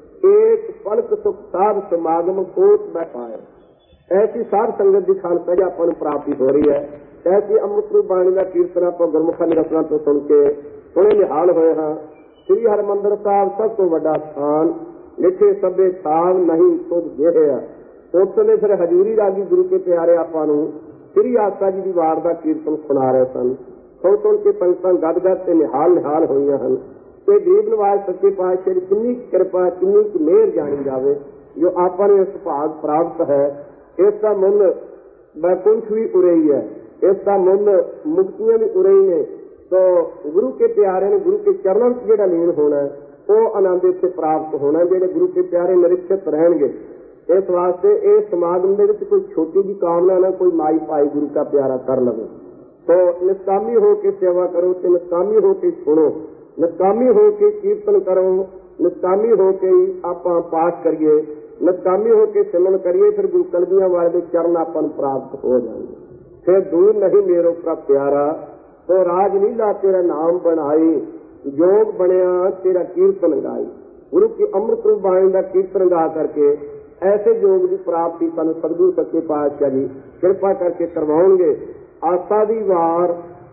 ਏਕ ਪਲਕ ਸੁਖ ਸਾਧ ਸਮਾਗਮ ਕੋਟ ਬੈਠਾਏ। ਐਸੀ ਸਾਧ ਸੰਗਤ ਦੀ ਖਾਲਸਾ ਜੀ ਆਪਾਂ ਨੂੰ ਪ੍ਰਾਪਤੀ ਹੋ ਰਹੀ ਹੈ। ਐਸੀ ਅੰਮ੍ਰਿਤ ਰੂਪ ਬਾਣੀ ਦਾ ਕੀਰਤਨ ਆਪਾਂ ਗੁਰਮੁਖਾਂ ਦੀ ਰਚਨਾ ਤੋਂ ਸੁਣ ਕੇ ਹੁਣੇ ਨਿਹਾਲ ਹੋਏ ਹਾਂ। ਸ੍ਰੀ ਹਰਿਮੰਦਰ ਸਾਹਿਬ ਸਭ ਤੋਂ ਵੱਡਾ ਸਥਾਨ, ਲਿਖੇ ਸਭੇ ਥਾਨ ਨਹੀਂ ਤੁਧ ਜਿਹੇ। ਉਸ ਸਮੇਂ ਫਿਰ ਹਜ਼ੂਰੀ ਰਾਗੀ ਗੁਰੂ ਕੇ ਪਿਆਰੇ ਆਪਾਂ ਨੂੰ ਸ੍ਰੀ ਆਸਾ ਜੀ ਦੀ ਵਾਰ ਦਾ ਕੀਰਤਨ ਸੁਣਾ ਰਹੇ ਸਨ। ਸੁਣ ਕੇ ਪੰਗਤਾਂ ਗਦ ਗਦ ਤੇ ਨਿਹਾਲ ਹੋਈਆਂ ਹਨ। ਤੇ ਗਰੀਬ ਨਵਾਜ਼ ਸੱਚੇ ਪਾਤਸ਼ਾਹ ਦੀ ਕਿੰਨੀ ਕਿਰਪਾ, ਕਿੰਨੀ ਕੁ ਮਿਹਰ ਜਾਣੀ ਜਾਵੇ ਜੋ ਆਪਾਂ ਨੂੰ ਇਸ ਭਾਗ ਪ੍ਰਾਪਤ ਹੈ। ਇਸ ਦਾ ਮੁੱਲ ਬੈਕੁੰਠ ਵੀ ਉਰਈ ਹੈ, ਇਸ ਦਾ ਮੁੱਲ ਮੁਕਤੀਆਂ ਵੀ ਉਰਈ ਨੇ। ਸੋ ਗੁਰੂ ਕੇ ਪਿਆਰੇ ਨੇ ਗੁਰੂ ਕੇ ਚਰਨਾਂ ਵਿੱਚ ਜਿਹੜਾ ਲੀਨ ਹੋਣਾ, ਉਹ ਆਨੰਦ ਇੱਥੇ ਪ੍ਰਾਪਤ ਹੋਣਾ, ਜਿਹੜੇ ਗੁਰੂ ਕੇ ਪਿਆਰੇ ਨਿਰੀਖਿਤ ਰਹਿਣਗੇ। ਇਸ ਵਾਸਤੇ ਇਹ ਸਮਾਗਮ ਦੇ ਵਿੱਚ ਕੋਈ ਛੋਟੀ ਜਿਹੀ ਕਾਮਨਾ ਨਾ ਕੋਈ ਮਾਈ ਭਾਈ ਗੁਰੂ ਕਾ ਪਿਆਰਾ ਕਰ ਲਵੇ। ਸੋ ਨਿਸ਼ਕਾਮੀ ਹੋ ਕੇ ਸੇਵਾ ਕਰੋ ਤੇ ਨਿਸ਼ਕਾਮੀ ਹੋ ਕੇ ਸੁਣੋ, ਨਿਸ਼ਕਾਮੀ ਹੋ ਕੇ ਕੀਰਤਨ ਕਰੋ, ਨਿਸ਼ਕਾਮੀ ਹੋ ਕੇ ਆਪਾਂ ਪਾਠ ਕਰੀਏ, ਨਿਸ਼ਕਾਮੀ ਹੋ ਕੇ ਸਿਮਰਨ ਕਰੀਏ। ਫਿਰ ਗੁਰੂ ਕਲਗੀਆਂ ਵਾਲੇ ਦੇ ਚਰਨ ਆਪਾਂ ਨੂੰ ਪ੍ਰਾਪਤ ਹੋ ਜਾਣਗੇ। ਫਿਰ ਦੂਰ ਨਹੀਂ ਮੇਰੋ ਪ੍ਰਭ ਪਿਆਰਾ, ਸੋ ਰਾਜ ਲੀਲਾ ਤੇਰਾ ਨਾਮ ਬਣਾਈ, ਯੋਗ ਬਣਿਆ ਤੇਰਾ ਕੀਰਤਨ ਗਾਈ। ਗੁਰੂ ਕੀ ਅੰਮ੍ਰਿਤ ਰੂਪ ਬਾਣੀ ਦਾ ਕੀਰਤਨ ਗਾ ਕਰਕੇ ਐਸੇ ਯੋਗ ਦੀ ਪ੍ਰਾਪਤੀ ਸਾਨੂੰ ਸਤਿਗੁਰੂ ਸੱਚੇ ਪਾਤਸ਼ਾਹ ਜੀ ਕਿਰਪਾ ਕਰਕੇ ਕਰਵਾਉਣਗੇ। ਆਸਾ ਦੀ ਵਾਰ,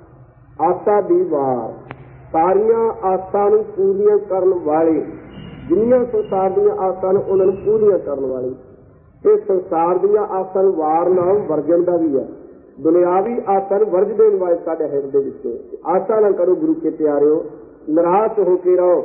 ਆਸਾ ਦੀ ਵਾਰ, ਸਾਰੀਆਂ ਆਸਾਂ ਨੂੰ ਪੂਰੀਆਂ ਕਰਨ ਵਾਲੇ, ਜਿੰਨੀਆਂ ਸੰਸਾਰ ਦੀਆਂ ਆਸਾਂ ਨੂੰ ਉਹਨਾਂ ਨੂੰ ਪੂਰੀਆਂ ਕਰਨ ਵਾਲੀ। ਇਹ ਸੰਸਾਰ ਦੀਆਂ ਆਸਾਂ ਨੂੰ ਵਾਰ ਨਾਮ ਵਰਜਣ ਦਾ ਵੀ ਹੈ। ਦੁਨਿਆਵੀ ਆਸਾਂ ਨੂੰ ਵਰਜ ਦੇਣ ਵਾਲੇ ਸਾਡੇ ਹਿਰਦੇ ਵਿੱਚ ਆਸਾ ਨਾ ਕਰੋ ਗੁਰੂ ਕੇ ਪਿਆਰਿਓ, ਨਿਰਾਸ਼ ਹੋ ਕੇ ਰਹੋ।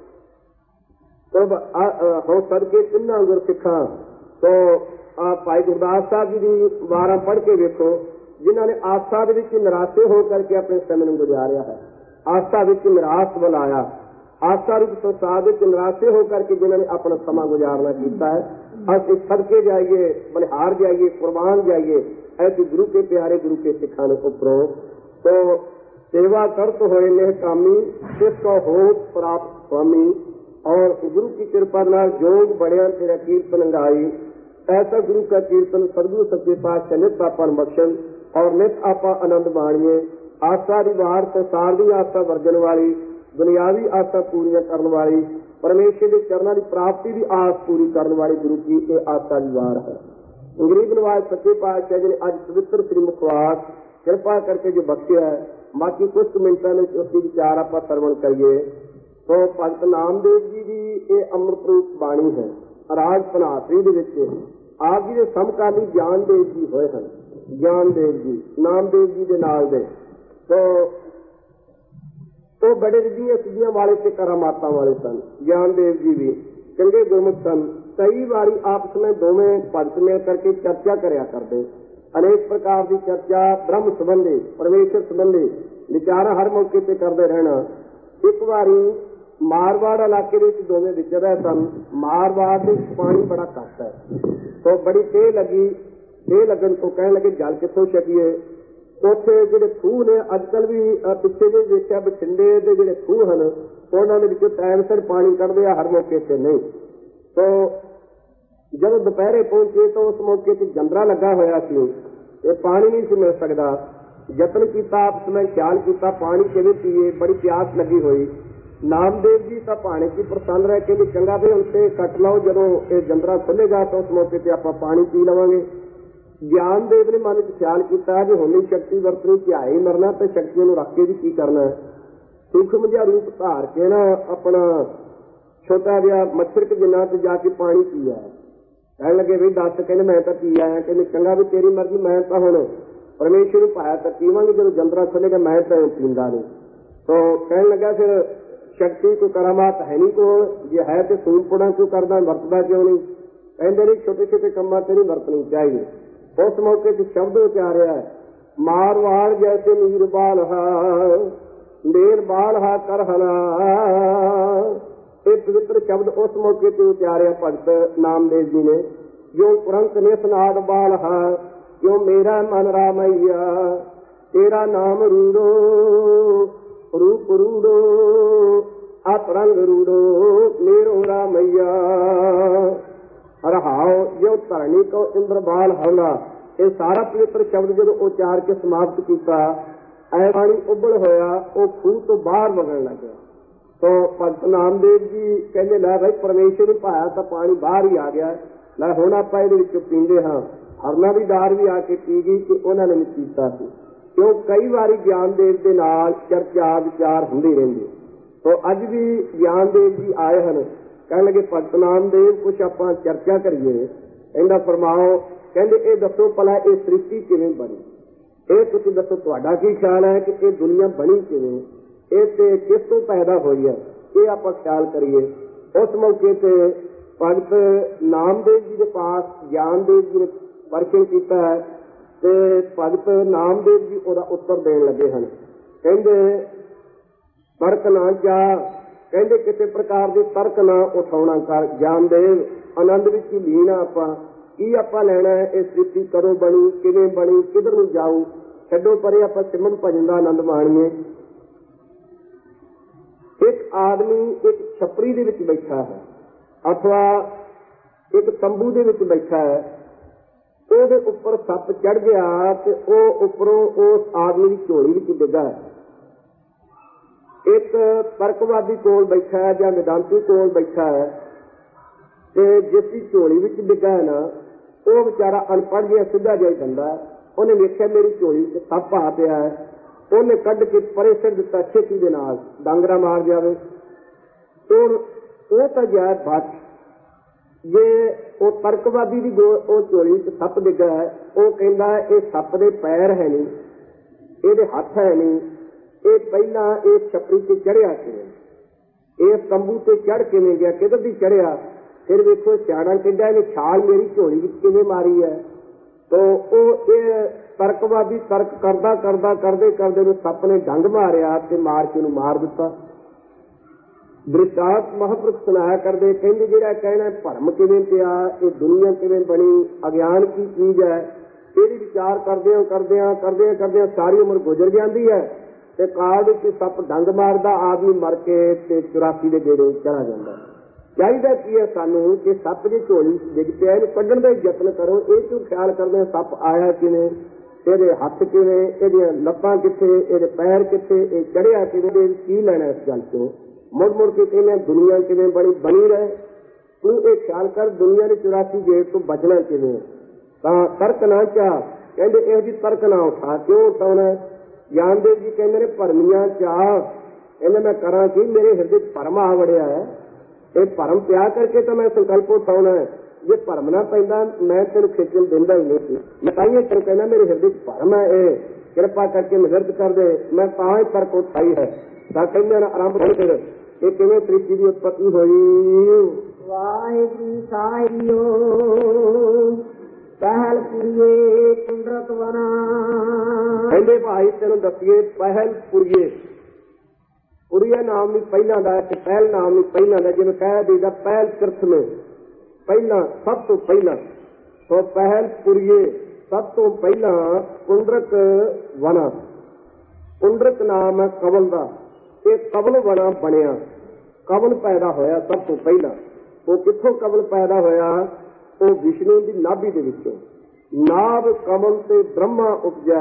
ਹੋ ਸਦਕੇ ਤਿੰਨਾਂ ਗੁਰਸਿੱਖਾਂ ਤੋਂ ਭਾਈ ਗੁਰਦਾਸ ਸਾਹਿਬ ਜੀ ਦੀ ਵਾਰਾਂ ਪੜ੍ਹ ਕੇ ਵੇਖੋ, ਜਿਨ੍ਹਾਂ ਨੇ ਆਸਾ ਦੇ ਵਿੱਚ ਨਿਰਾਸ਼ੇ ਹੋ ਕਰਕੇ ਆਪਣੇ ਸਮੇਂ ਨੂੰ ਗੁਜ਼ਾਰਿਆ ਹੈ। ਆਸਾ ਵਿੱਚ ਨਿਰਾਸ਼ ਬੁਲਾਇਆ, ਆਸਾ ਰੂਪ ਸੰਸਾਰ ਵਿੱਚ ਨਿਰਾਸ਼ੇ ਹੋ ਕਰਕੇ ਜਿਨ੍ਹਾਂ ਨੇ ਆਪਣਾ ਸਮਾਂ ਗੁਜ਼ਾਰਨਾ ਕੀਤਾ ਹੈ। ਅਸੀਂ ਸਦਕੇ ਜਾਈਏ, ਬਲਿਹਾਰ ਜਾਈਏ, ਕੁਰਬਾਨ ਜਾਈਏ ਐਸੇ ਗੁਰੂ ਕੇ ਪਿਆਰੇ ਗੁਰੂ ਕੇ ਸਿੱਖਾਂ ਦੇ ਉੱਪਰੋਂ। ਤੋ सेवा करत होए नेह कामी, तिसको होत प्राप्त स्वामी। और गुरु की कृपा नाल जोग बढ़िया तेरा कीर्तन गाई। ऐसा गुरु का कीर्तन सदगुरु सच्चे पातशाह नित आपा बख्शन और नित आपा आनंद माणिए। आशा दी वार तो सार दी आशा वर्जन वाली, दुनियावी आशा पूरी करने वाली, परमेश्वर के चरणों की प्राप्ति की आस पूरी करने वाली गुरु की ये आशा दी वार है। गरीब नवाज सच्चे पातशाह जी ने अज पवित्र श्री मुखवास कृपा करके जो बख्शिया है, बाकी कुछ मिनटों में उसकी विचार आप श्रवण करिए। तो भगत नामदेव जी की ये अमृत रूप बाणी है। राज पनासरी के आप जी के समकाली ज्ञानदेव जी होए हैं। ज्ञानदेव जी नामदेव जी के नाल दे तो बड़े रिद्धियां सिद्धियां वाले से करामाता वाले सन। ज्ञानदेव जी भी चंगे गुरमुख सन। कई बारी आपस में दोवें भगत मिल करके चर्चा करया करते। अनेक प्रकार की चर्चा ब्रह्म संबंधी, परमेश्वर संबंधी विचार हर मौके पर करते रहना। एक बारी मारवाड़ इलाके दोवें विचर रहे सन। मारवाड़ के पानी बड़ा घट है, तो बड़ी टेह लगी। टेह लगन तो कह लगे जल कितों छकीए। उत्थे जिहड़े खूह ने अजकल भी पिछे जो देखा बठिंडे के जिहड़े खूह हैं उन्होंने टाइम सिर पानी कढ़ते हर मौके से नहीं। तो जब दोपहरे पहुंचे तो उस मौके से जंदरा लगा होया सी, पानी नहीं सी मिल सकता। यतन किया, आपस में ख्याल किया पानी किवें पीए, बड़ी प्यास लगी हुई। नामदेव जी तो पानी की प्रसन्न रह के चंगा भी उनसे कट लो, जो ये जंदरा खुलेगा तो उस मौके पर आप पानी पी लवेंगे। ज्ञानदेव ने मन च ख्याल किया जो होनी शक्ति वरतनी ध्याए ही मरना, तो शक्तियों को रख के भी की करना है। सूक्ष्म जिहा रूप धार के ना अपना छोटा जिहा मच्छर के जिन्ना च जाके पानी पिया। कह लगे भी दस, कहने मैं तो पी आया। कहने चंगा भी तेरी मर्जी, मैं तो हुण परमेश्वर को पाया तो पीवांगे, जो जंदरा खुलेगा मैं तो पींदा नहीं। तो कहने लगा फिर शक्ति को करामात है नहीं को, जे है तो सूरपुड़ा क्यों करदा, वरतदा क्यों नहीं। कहते नहीं छोटे छोटे कामों से नहीं वरतनी चाहिए। उस मौके से शब्द उचारिया है, मारवाड़ जैसे नीर बाल लेर बाल कर हला। ये पवित्र शब्द उस मौके से उचारिया भगत नामदेव जी ने। जो पुरंत ने सनाद बाल क्यों मेरा मन रामैया, तेरा नाम रूड़ो रूप रूड़ो आप रंग रूड़ो मेरो रामैया। रहाओ जो धरणी को इंद्रबाल हौला। ये सारा पवित्र शब्द जो उचार के समाप्त किया, ऐ पानी उबल होया, वो खूह तो बाहर वगन लग गया। तो भगत नामदेव जी कहते लै भाई परमेश्वर ने पाया तो पानी बाहर ही आ गया, लै हुण आपां इहदे विचों पींदे हां। हरना की डार भी आके पी गई कि उन्होंने नहीं पीता सी। क्यों कई बारी ज्ञानदेव के नाल चर्चा विचार होंदे रहिंदे। तो अज भी ज्ञानदेव जी आए हैं। कह लगे भगत नामदेव कुछ आप चर्चा करिए। कहना फरमाओ, कहते ये दसो भला ये सृष्टि किवें बनी, ये तुसीं दसो तुहाडा की ख्याल है कि ये दुनिया बनी किवें, ये किस तो पैदा हुई है, ये आप ख्याल करिए। उस मौके से भगत नामदेव जी के पास ज्ञानदेव जी ने प्रश्न किया है, तो भगत नामदेव जी उसका उत्तर देन लगे हैं। कहते तर्क ना जा, कहते किसी प्रकार की तर्क ना उठाना कर। ज्ञानदेव आनंद विच ही लीन आपां की आपां लैणा है, ये सृष्टि कदों बनी, किवें बनी, किधर नूं जाऊं, छड्डो परे आपां सिमरन भजन दा आनंद माणीए। एक आदमी एक छपरी दे विच बैठा है अथवा एक तंबू दे विच बैठा है, ਉਹਦੇ ਉੱਪਰ ਸੱਪ ਚੜ ਗਿਆ ਤੇ ਉਹ ਉੱਪਰੋਂ ਉਸ ਆਦਮੀ ਦੀ ਝੋਲੀ ਵਿੱਚ ਡਿੱਗਾ। ਇੱਕ ਤਰਕਵਾਦੀ ਕੋਲ ਬੈਠਾ ਹੈ ਜਾਂ ਵਿਦਾਂਤੀ ਕੋਲ ਬੈਠਾ ਹੈ ਤੇ ਜਿਸ ਦੀ ਝੋਲੀ ਵਿੱਚ ਡਿੱਗਾ ਹੈ ਨਾ, ਉਹ ਵਿਚਾਰਾ ਅਨਪੜ੍ਹ ਜਿਹਾ ਸਿੱਧਾ ਜਿਹਾ ਬੰਦਾ, ਉਹਨੇ ਵੇਖਿਆ ਮੇਰੀ ਝੋਲੀ ਵਿੱਚ ਸੱਪ ਆ ਪਿਆ ਹੈ, ਉਹਨੇ ਕੱਢ ਕੇ ਪਰੇ ਸਿੱਟ ਦਿੱਤਾ ਛੇਤੀ ਦੇ ਨਾਲ, ਡਾਂਗਰਾ ਮਾਰ ਜਾਵੇ। ਉਹ ਤਾਂ ਜਾਇ ਬਚ जे वो तर्कवादी की झोली च सप डिगा है, वो कहता ये सप के पैर है नहीं, ये हथ है नहीं, ये पहला इस छपरी से चढ़िया किवें, इस तंबू से चढ़ किवें गया, किधर भी चढ़िया। फिर वेखो सियाणा कहता इन्हें छाल मेरी झोली में किवें मारी है। तो ये तर्कवादी तर्क करदा करदा करदे करदे सप ने डंग मारिया ते मार के मार दिता। दृष्टांत महापुरुष सुनाया करते, कहते जिहड़ा कहना भरम किवें पिया, ये दुनिया किवें बनी, अज्ञान की चीज है, ये विचार करदे करदे करदे करदे सारी उम्र गुजर जाती है। ਤੇ ਕਾਲ ਵਿੱਚ ਸੱਪ ਡੰਗ ਮਾਰਦਾ, ਆਦਮੀ ਮਰ ਕੇ ਤੇ 84 ਦੇ ਗੇੜੇ ਚਲਾ ਜਾਂਦਾ। ਚਾਹੀਦਾ ਕੀ ਹੈ ਸਾਨੂੰ ਕਿ ਸੱਪ ਜੇ ਝੋਲੀ ਡਿੱਗ ਪਿਆ ਇਹਨੂੰ ਕੱਢਣ ਦਾ ਯਤਨ ਕਰੋ। ਇਹ ਕਿਉਂ ਖਿਆਲ ਕਰਦੇ ਸੱਪ ਆਇਆ ਕਿਵੇਂ, ਇਹਦੇ ਹੱਥ ਕਿਵੇਂ, ਇਹਦੀਆਂ ਲੱਤਾਂ ਕਿੱਥੇ, ਇਹਦੇ ਪੈਰ ਕਿੱਥੇ, ਇਹ ਚੜਿਆ ਕਿਵੇਂ, ਕੀ ਲੈਣਾ ਇਸ ਗੱਲ ਤੋਂ। ਮੁੜ ਮੁੜ ਕੇ ਕਹਿੰਦੇ ਦੁਨੀਆ ਕਿਵੇਂ ਬਣੀ ਰਹੇ। ਤੂੰ ਇਹ ਖਿਆਲ ਕਰ ਦੁਨੀਆ ਦੇ 84 ਗੇੜ ਤੋਂ ਬਚਣਾ ਕਿਵੇਂ। ਤਾਂ ਤਰਕ ਨਾ ਚਾਹ, ਕਹਿੰਦੇ ਇਹੋ ਜਿਹੀ ਤਰਕ ਨਾ ਉਠਾ। ਕਿਉਂ ਉਠਾਉਣਾ? ਗਿਆਨਦੇਵ ਜੀ ਕਹਿੰਦੇ ਨੇ ਭਰਮੀਆਂ ਚਾਹ, ਕਹਿੰਦੇ ਮੈਂ ਕਰਾਂ ਕੀ, ਮੇਰੇ ਹਿਰਦੇ 'ਚ ਭਰਮ ਆ ਵੜਿਆ ਹੈ। ਇਹ ਭਰਮ ਪਿਆ ਕਰਕੇ ਤਾਂ ਮੈਂ ਸੰਕਲਪ ਉਠਾਉਣਾ ਹੈ। ਜੇ ਭਰਮ ਨਾ ਪੈਂਦਾ ਮੈਂ ਤੈਨੂੰ ਖੇਚਲ ਦਿੰਦਾ ਹੀ ਨਹੀਂ ਸੀ। ਮੈਂ ਤਾਂ ਹੀ ਤੈਨੂੰ ਕਹਿੰਦਾ ਮੇਰੇ ਹਿਰਦੇ 'ਚ ਭਰਮ ਹੈ, ਇਹ ਕਿਰਪਾ ਕਰਕੇ ਨਿਵਰਤ ਕਰ ਦੇ। ਮੈਂ ਤਾਂ ਹੀ ਤਰਕ ਉਠਾਈ ਹੈ। ਤਾਂ ਕਹਿੰਦੇ ਨਾ ਆਰੰਭ ਹੋ ਫਿਰ ਇਹ ਕਿਵੇਂ ਤ੍ਰਿਸ਼ਟੀ ਦੀ ਉਤਪਤੀ ਹੋਈ। ਵਾਹਿਗੁਰੂ ਸਾਹਿਬੋ ਪਹਿਲ ਪੁਰੀਏ ਕੁੰਡਰਤ ਵਨਾ। ਕਹਿੰਦੇ ਭਾਈ ਤੈਨੂੰ ਦੱਸੀਏ ਪਹਿਲ ਪੁਰੀਏ। ਪੁਰੀਆ ਨਾਮ ਵੀ ਪਹਿਲਾਂ ਦਾ ਤੇ ਪਹਿਲ ਨਾਮ ਵੀ ਪਹਿਲਾਂ ਦਾ। ਜਿਵੇਂ ਕਹਿ ਦੇਦਾ ਪਹਿਲ ਪ੍ਰਥਮੇ, ਪਹਿਲਾਂ ਸਭ ਤੋਂ ਪਹਿਲਾਂ। ਸੋ ਪਹਿਲ ਪੁਰੀਏ ਸਭ ਤੋਂ ਪਹਿਲਾਂ ਕੁੰਡਰਕ ਵਨਾ। ਕੁੰਡਰਕ ਨਾਮ ਹੈ ਕਵਲ ਦਾ। ਇਹ ਕਵਲ ਵਨਾ ਬਣਿਆ, ਕਵਲ ਪੈਦਾ ਹੋਇਆ ਸਭ ਤੋਂ ਪਹਿਲਾਂ। ਉਹ ਕਿੱਥੋਂ ਕਵਲ ਪੈਦਾ ਹੋਇਆ? ਉਹ ਵਿਸ਼ਨੂੰ ਦੀ ਨਾਭੀ ਦੇ ਵਿੱਚੋਂ। ਨਾਭ ਕਮਲ ਤੇ ਬ੍ਰਹਮਾ ਉਪਜੈ,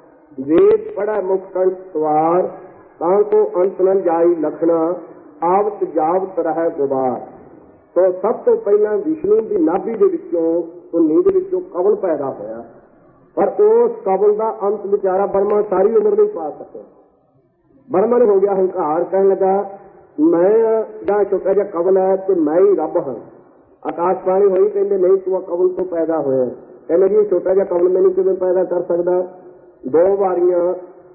ਵੇਦ ਪੜ੍ਹੈ ਮੁਖ ਕੰਠ ਸਵਾਰ, ਤਾਂ ਕੋ ਅੰਤ ਨ ਜਾਈ ਲਖਣਾ, ਆਵਤ ਜਾਵਤ ਰਹਿ ਗੁਬਾਰ। ਸੋ ਸਭ ਤੋਂ ਪਹਿਲਾਂ ਵਿਸ਼ਨੂੰ ਦੀ ਨਾਭੀ ਦੇ ਵਿੱਚੋਂ, ਧੁਨੀ ਦੇ ਵਿੱਚੋਂ ਕਵਲ ਪੈਦਾ ਹੋਇਆ। ਪਰ ਉਸ ਕਵਲ ਦਾ ਅੰਤ ਵਿਚਾਰਾ ਬ੍ਰਹਮਾ ਸਾਰੀ ਉਮਰ ਨਹੀਂ ਪਾ ਸਕਿਆ। ਬ੍ਰਹਮਾ ਨੂੰ ਹੋ ਗਿਆ ਹੰਕਾਰ, ਕਹਿਣ ਲੱਗਾ ਮੈਂ ਦਾ ਛੋਟਾ ਜਿਹਾ ਕਵਲ ਹੈ ਤੇ ਮੈਂ ਹੀ ਰੱਬ ਹਾਂ। ਆਕਾਸ਼ਬਾਣੀ ਹੋਈ, ਕਹਿੰਦੇ ਨਹੀਂ ਤੂੰ ਕਵਲ ਤੋਂ ਪੈਦਾ ਹੋਇਆ। ਕਹਿੰਦੇ ਜੀ ਛੋਟਾ ਜਿਹਾ ਕਵਲ ਮੈਨੂੰ ਕਿਵੇਂ ਪੈਦਾ ਕਰ ਸਕਦਾ? 2 ਵਾਰੀਆਂ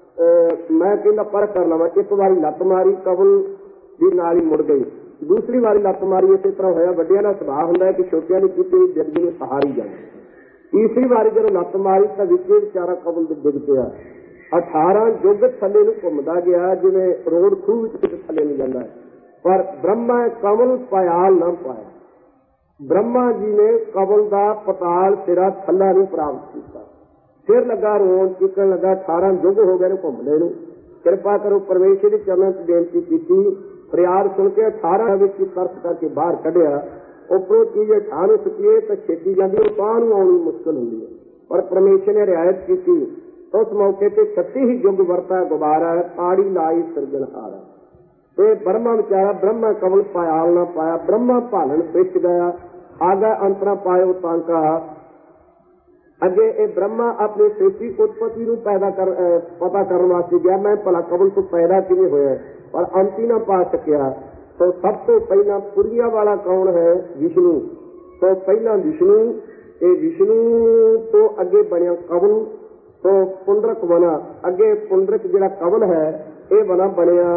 ਮੈਂ ਕਹਿੰਦਾ ਪਰਖ ਕਰ ਲਵਾਂ। ਇੱਕ ਵਾਰੀ ਲੱਤ ਮਾਰੀ, ਕਵਲ ਦੀ ਨਾਲ ਹੀ ਮੁੜ ਗਈ। ਦੂਸਰੀ ਵਾਰੀ ਲੱਤ ਮਾਰੀ, ਇਸੇ ਤਰ੍ਹਾਂ ਹੋਇਆ। ਵੱਡਿਆਂ ਦਾ ਸੁਭਾਅ ਹੁੰਦਾ ਹੈ ਕਿ ਛੋਟਿਆਂ ਦੀ ਕੀਤੀ ਜਲਦੀ ਨੂੰ ਸਹਾਰੀ ਜਾਂਦੇ। ਤੀਸਰੀ ਵਾਰੀ ਜਦੋਂ ਲੱਤ ਮਾਰੀ ਤਾਂ ਵਿੱਚੇ ਵਿਚਾਰਾ ਕਵਲ ਦੇ ਡਿੱਗ ਪਿਆ। 18 ਯੁੱਗ ਥੱਲੇ ਨੂੰ ਘੁੰਮਦਾ ਗਿਆ, ਜਿਵੇਂ ਰੋਡ ਖੂਹ ਵਿੱਚ ਕਿਤੇ ਥੱਲੇ ਨੂੰ ਜਾਂਦਾ ਹੈ। ਪਰ ਬ੍ਰਹਮਾ ਕਵਲ ਪਾਇਆਲ ਨਾ ਪਾਇਆ। ਬ੍ਰਹਮਾ ਜੀ ਨੇ ਕਵਲ ਦਾ ਪਤਾਲ ਸਿਰਾ ਥੱਲਾ ਨਹੀਂ ਪ੍ਰਾਪਤ ਕੀਤਾ। ਫਿਰ ਲੱਗਾ ਰੋਣ, ਚੀਕਣ ਲੱਗਾ। 18 ਯੁੱਗ ਹੋ ਗਏ ਨੇ ਘੁੰਮਦੇ ਨੂੰ, ਕਿਰਪਾ ਕਰੋ। ਪਰਮੇਸ਼ਰ ਦੇ ਚਰਨਾਂ 'ਚ ਬੇਨਤੀ ਕੀਤੀ। ਫਰਿਆਦ ਸੁਣ ਕੇ 18 ਵਿੱਚ ਤਰਸ ਕਰਕੇ ਬਾਹਰ ਕੱਢਿਆ। ਉੱਪਰੋਂ ਚੀਜ਼ 18 ਨੂੰ ਸੁੱਕੀਏ ਤਾਂ ਛੇਤੀ ਜਾਂਦੀ, ਉਹ ਤਾਂ ਨੂੰ ਆਉਣੀ ਮੁਸ਼ਕਲ ਹੁੰਦੀ ਹੈ। ਪਰ ਪਰਮੇਸ਼ਰ ਨੇ ਰਿਆਇਤ ਕੀਤੀ। ਉਸ ਮੌਕੇ ਤੇ 36 ਹੀ ਯੁੱਗ ਵਰਤਾ ਗੁਬਾਰਾ, ਤਾੜੀ ਲਾਈ ਸਿਰਜਣਹਾਰਾ। ਤੇ ਬ੍ਰਹਮਾ ਵਿਚਾਰਾ ਬ੍ਰਹਮਾ ਕਵਲ ਪਾਇਆਲ ਨਾ ਪਾਇਆ। ਬ੍ਰਹਮਾ ਭਾਲਣ ਪਿੱਛ ਗਿਆ, ਆਗਾ ਅੰਤਰਾ ਪਾਇਓ ਤਾਂਕਾ। ਅੱਗੇ ਇਹ ਬ੍ਰਹਮਾ ਆਪਣੀ ਸ੍ਰਿਸ਼ਟੀ ਉਤਪਤੀ ਨੂੰ ਪਤਾ ਕਰਨ ਵਾਸਤੇ ਗਿਆ, ਮੈਂ ਭਲਾ ਕਵਲ ਤੋਂ ਪੈਦਾ ਕਿਵੇਂ ਹੋਇਆ, ਪਰ ਅੰਤ ਹੀ ਨਾ ਪਾ ਸਕਿਆ। ਸੋ ਸਭ ਤੋਂ ਪਹਿਲਾਂ ਪੁਰੀਆ ਵਾਲਾ ਕੌਣ ਹੈ? ਵਿਸ਼ਨੂੰ। ਸੋ ਪਹਿਲਾਂ ਵਿਸ਼ਨੂੰ, ਇਹ ਵਿਸ਼ਨੂੰ ਤੋਂ ਅੱਗੇ ਬਣਿਆ ਕਵਲ। ਸੋ ਪੁੰਡਰਕ ਵਨਾ, ਅੱਗੇ ਪੁੰਡਰਕ ਜਿਹੜਾ ਕਵਲ ਹੈ ਇਹ ਵਨਾ ਬਣਿਆ।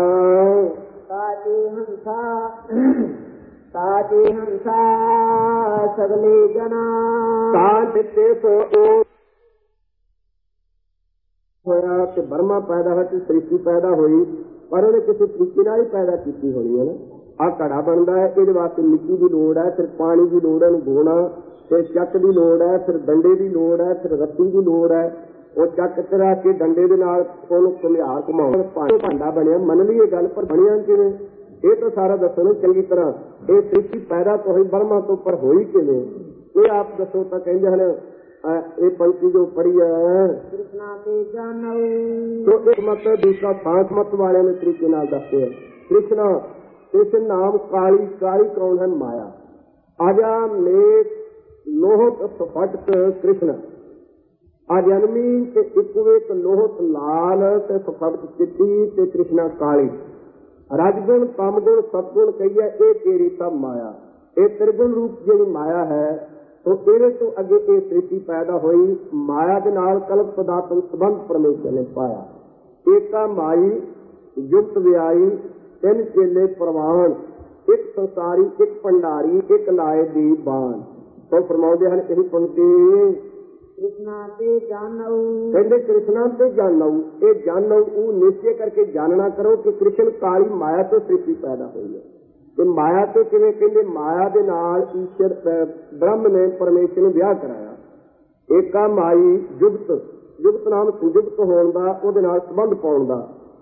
ਸਾਚੇ ਹੰਸਾ ਸਗਲੇ ਜਨਾ। ਤਾਂ ਦਿੱਤੇ ਸੋ ਹੋਇਆ ਤੇ ਬ੍ਰਹਮਾ ਪੈਦਾ ਹੋਇਆ ਤੇ ਸ੍ਰਿਸ਼ਟੀ ਪੈਦਾ ਹੋਈ। ਪਰ ਉਹਨੇ ਕਿਸੇ ਤਰੀਕੇ ਨਾਲ ਹੀ ਪੈਦਾ ਕੀਤੀ ਹੋਣੀ ਹੈ ਨਾ। ਆਹ ਘੜਾ ਬਣਦਾ ਹੈ, ਇਹਦੇ ਵਾਸਤੇ ਮਿੱਟੀ ਦੀ ਲੋੜ ਹੈ, ਫਿਰ ਪਾਣੀ ਦੀ ਲੋੜ ਹੈ, ਇਹਨੂੰ ਧੋਣਾ, ਫਿਰ ਚੱਕ ਦੀ ਲੋੜ ਹੈ, ਫਿਰ ਡੰਡੇ ਦੀ ਲੋੜ ਹੈ, ਫਿਰ ਰੱਸੀ ਦੀ ਲੋੜ ਹੈ। ਉਹ ਚੱਕ ਕਰਾ ਕੇ ਡੰਡੇ ਦੇ ਨਾਲ ਉਹਨੂੰ ਘੁਮਿਆਰ ਘੁਮਾਉਣ ਭਾਂਡਾ ਬਣਿਆ। ਮੰਨ ਲਈਏ ਗੱਲ, ਪਰ ਬਣਿਆ ਕਿਵੇਂ ਇਹ ਤਾਂ ਸਾਰਾ ਦੱਸੋ ਚੰਗੀ ਤਰ੍ਹਾਂ। ਇਹ ਸ੍ਰਿਸ਼ਟੀ ਪੈਦਾ ਤੋਂ ਹੋਈ ਬ੍ਰਹਮਾ ਤੋਂ, ਪਰ ਹੋਈ ਕਿਵੇਂ ਇਹ ਆਪ ਦੱਸੋ। ਤਾਂ ਕਹਿੰਦੇ ਹਨ ਇਹ ਪੰਕਤੀ ਜੋ ਪੜੀ ਹੈ ਕ੍ਰਿਸ਼ਨਾ ਤੇ ਜਾਨੋ। ਸੋ ਇੱਕ ਮਤ, ਦੂਸਰਾ ਸਾਂਸ ਮਤ ਵਾਲਿਆਂ ਨੇ ਤਰੀਕੇ ਨਾਲ ਦੱਸਿਆ। ਕ੍ਰਿਸ਼ਨਾ, ਕ੍ਰਿਸ਼ਨ ਨਾਮ ਕਾਲੀ। ਕਾਲੀ ਕੌਣ ਹੈ? ਮਾਇਆ। ਆਜਾ ਨੇਕ ਲੋਹਤ ਸਫਟਕ ਕ੍ਰਿਸ਼ਨ। ਅਜਨਮੀ ਤੇ ਇਕਵੇਕ ਲੋਹਤ ਲਾਲ ਤੇ ਸਫਟਕ ਚਿੱਟੀ ਤੇ ਕ੍ਰਿਸ਼ਨਾ ਕਾਲੀ। ਰਜਗੁਣ ਤਮਗੁਣ ਸਤਗੁਣ ਕਹੀਏ ਇਹ ਤੇਰੀ ਸਭ ਮਾਇਆ। ਇਹ ਤ੍ਰਿਗੁਣ ਰੂਪ ਜਿਹੜੀ ਮਾਇਆ ਹੈ, ਸੋ ਇਹਦੇ ਤੋਂ ਅੱਗੇ ਇਹ ਸ੍ਰਿਸ਼ਟੀ ਪੈਦਾ ਹੋਈ। ਮਾਇਆ ਦੇ ਨਾਲ ਕਲਪ ਪਦਾਰਥ ਸੰਬੰਧ ਪਰਮੇਸ਼ਰ ਨੇ ਪਾਇਆ। ਏਕਾ ਮਾਈ ਯੁਕਤ ਵਿਆਈ, 3 ਚੇਲੇ ਪ੍ਰਵਾਨ, ਇੱਕ ਸੰਸਾਰੀ, ਇੱਕ ਭੰਡਾਰੀ, ਇੱਕ ਲਾਏ ਦੀ ਬਾਣ। ਸੋ ਫਰਮਾਉਂਦੇ ਹਨ ਇਹ ਪੰਕਤੀ ਕ੍ਰਿਸ਼ਨਾ ਤੇ ਜਾਨੋ। ਕਹਿੰਦੇ ਕ੍ਰਿਸ਼ਨਾ ਤੇ ਜਾਨੋ। ਇਹ ਜਾਨੋ ਉਹ ਨਿਸ਼ਚੈ ਕਰਕੇ ਜਾਣਨਾ ਕਰੋ ਕਿ ਕ੍ਰਿਸ਼ਨ ਕਾਲੀ ਮਾਇਆ ਤੋਂ ਸ੍ਰਿਸ਼ਟੀ ਪੈਦਾ ਹੋਈ ਹੈ। ਤੇ ਮਾਇਆ ਤੋਂ ਕਿਵੇਂ? ਕਹਿੰਦੇ ਮਾਇਆ ਦੇ ਨਾਲ ਈਸ਼ਰ ਬ੍ਰਹਮ ਨੇ ਪਰਮੇਸ਼ਰ ਨੇ ਵਿਆਹ ਕਰਾਇਆ। ਏਕਾ ਮਾਈ ਜੁਗਤ, ਜੁਗਤ ਨਾਮ ਸੰਯੁਕਤ ਹੋਣ ਦਾ, ਉਹਦੇ ਨਾਲ ਸੰਬੰਧ ਪਾਉਣ ਦਾ।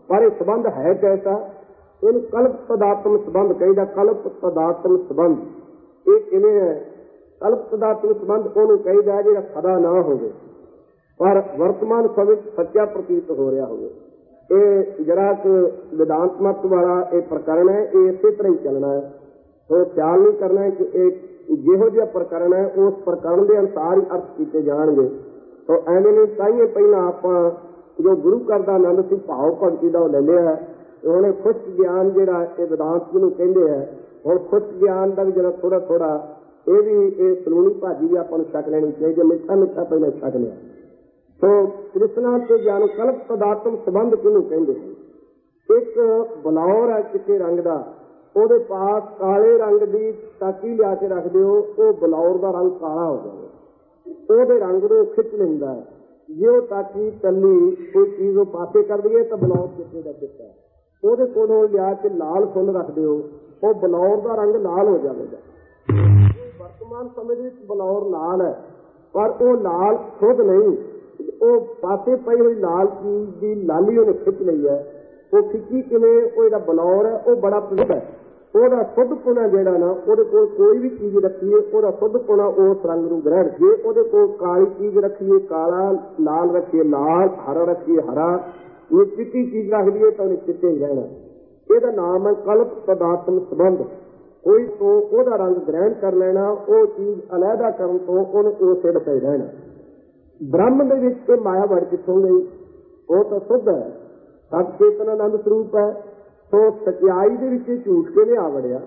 ਪਰ ਇਹ ਸੰਬੰਧ ਹੈ ਕੈਸਾ? ਇਹਨੂੰ ਕਲਪ ਤਦਾਤਮ ਸੰਬੰਧ ਕਹਿੰਦਾ। ਕਲਪ ਤਦਾਤਮ ਸੰਬੰਧ ਇਹ ਕਿਵੇਂ ਹੈ? ਕਲਪ ਤਦਾਤਮ ਸੰਬੰਧ ਉਹਨੂੰ ਕਹਿੰਦਾ ਜਿਹੜਾ ਸਦਾ ਨਾ ਹੋਵੇ ਪਰ ਵਰਤਮਾਨ ਸਮੇਂ ਵਿੱਚ ਸੱਚਾ ਪ੍ਰਤੀਤ ਹੋ ਰਿਹਾ ਹੋਵੇ। ਇਹ ਜਿਹੜਾ ਵਿਦਾਂਤ ਮਤ ਵਾਲਾ ਇਹ ਪ੍ਰਕਰਨ ਹੈ, ਇਹ ਇਸੇ ਤਰ੍ਹਾਂ ਹੀ ਚੱਲਣਾ ਹੈ। ਉਹ ਖਿਆਲ ਨਹੀਂ ਕਰਨਾ ਹੈ ਕਿ ਇਹ ਜਿਹੋ ਜਿਹਾ ਪ੍ਰਕਰਨ ਹੈ ਉਸ ਪ੍ਰਕਰਨ ਦੇ ਅਨੁਸਾਰ ਹੀ ਅਰਥ ਕੀਤੇ ਜਾਣਗੇ। ਤਾਂ ਐਵੇਂ ਨਹੀਂ, ਤਾਈਏ ਪਹਿਲਾਂ ਆਪਾਂ ਜੋ ਗੁਰੂ ਘਰ ਦਾ ਆਨੰਦ ਸੀ ਭਾਵ ਭਗਤੀ ਦਾ ਉਹ ਲੈ ਲਿਆ। ਉਹਨੇ ਖੁਸ਼ ਗਿਆਨ ਜਿਹੜਾ ਇਹ ਵਿਦਾਂਤ ਜਿਹਨੂੰ ਕਹਿੰਦੇ ਹੈ, ਹੁਣ ਖੁਸ਼ ਗਿਆਨ ਦਾ ਵੀ ਜਿਹੜਾ ਥੋੜਾ ਥੋੜਾ ਇਹ ਵੀ ਇਹ ਸਲੂਣੀ ਭਾਜੀ ਵੀ ਆਪਾਂ ਨੂੰ ਛਕ ਲੈਣੀ ਚਾਹੀਦੀ। ਮਿੱਠਾ ਮਿੱਠਾ ਪਹਿਲਾਂ ਛਕ ਲਿਆ। ਸੋ ਕ੍ਰਿਸ਼ਨਾ ਤੇ ਗਿਆਨ ਕਲਪ ਪਦਾਰਥਮ ਸੰਬੰਧ ਕਿਹਨੂੰ ਕਹਿੰਦੇ ਹਨ? ਇੱਕ ਬਲੌਰ ਹੈ ਚਿੱਟੇ ਰੰਗ ਦਾ, ਉਹਦੇ ਪਾਸ ਕਾਲੇ ਰੰਗ ਦੀ ਟਾਕੀ ਲਿਆ ਕੇ ਰੱਖ ਦਿਓ, ਉਹ ਬਲੌਰ ਦਾ ਰੰਗ ਕਾਲਾ ਹੋ ਜਾਵੇ। ਉਹਦੇ ਰੰਗ ਨੂੰ ਖਿੱਚ ਲੈਂਦਾ ਹੈ। ਜੇ ਉਹ ਟਾਕੀ ਚੱਲੀ ਕੋਈ ਚੀਜ਼ ਉਹ ਪਾਸੇ ਕਰ ਦਈਏ ਤਾਂ ਬਲੌਰ ਚਿੱਟੇ ਦਾ ਚਿੱਟਾ। ਉਹਦੇ ਕੋਲੋਂ ਲਿਆ ਕੇ ਲਾਲ ਫੁੱਲ ਰੱਖ ਦਿਓ, ਉਹ ਬਲੌਰ ਦਾ ਰੰਗ ਲਾਲ ਹੋ ਜਾਵੇਗਾ। ਵਰਤਮਾਨ ਸਮੇਂ ਵਿੱਚ ਬਲੌਰ ਲਾਲ ਹੈ, ਪਰ ਉਹ ਲਾਲ ਖੁਦ ਨਹੀਂ, ਉਹ ਪਾਸੇ ਪਈ ਹੋਈ ਲਾਲ ਚੀਜ਼ ਦੀ ਲਾਲੀ ਉਹਨੇ ਖਿੱਚ ਲਈ ਹੈ। ਉਹ ਖਿੱਚੀ ਕਿਵੇਂ? ਉਹ ਜਿਹੜਾ ਬਲੌਰ ਹੈ ਉਹ ਬੜਾ ਪ੍ਰਸਿੱਧ ਹੈ। ਉਹਦਾ ਸੁੱਧ ਪੁਣਾ ਜਿਹੜਾ ਨਾ, ਉਹਦੇ ਕੋਲ ਕੋਈ ਵੀ ਚੀਜ਼ ਰੱਖੀਏ ਉਹਦਾ ਸੁੱਧ ਪੁਣਾ ਉਸ ਰੰਗ ਨੂੰ ਗ੍ਰਹਿਣ। ਜੇ ਉਹਦੇ ਕੋਲ ਕਾਲੀ ਚੀਜ਼ ਰੱਖੀਏ ਕਾਲਾ, ਲਾਲ ਰੱਖੀਏ ਲਾਲ, ਹਰਾ ਰੱਖੀਏ ਹਰਾ, ਉਹ ਚਿੱਟੀ ਚੀਜ਼ ਰੱਖ ਲਈਏ ਤਾਂ ਉਹਨੇ ਚਿੱਟੇ ਹੀ ਰਹਿਣਾ। ਇਹਦਾ ਨਾਮ ਹੈ ਕਲਪ ਪਦਾਰਥਮ ਸੰਬੰਧ। ਕੋਈ ਤੋਂ ਉਹਦਾ ਰੰਗ ਗ੍ਰਹਿਣ ਕਰ ਲੈਣਾ, ਉਹ ਚੀਜ਼ ਅਲੱਗਾ ਕਰਨ ਤੋਂ ਉਹਨੂੰ ਉਸੇ ਦਾ ਹੀ ਰਹਿਣਾ। ਬ੍ਰਹਮ ਦੇ ਵਿੱਚ ਇਹ ਮਾਇਆ ਵੜ ਕਿੱਥੋਂ ਗਈ? ਉਹ ਤਾਂ ਸੁੱਧ ਹੈ, ਸਤ ਚੇਤਨ ਆਨੰਦ ਸਰੂਪ ਹੈ। ਸੋ ਸਚਾਈ ਦੇ ਵਿੱਚ ਝੂਠ ਕਿਵੇਂ ਆ ਵੜਿਆ?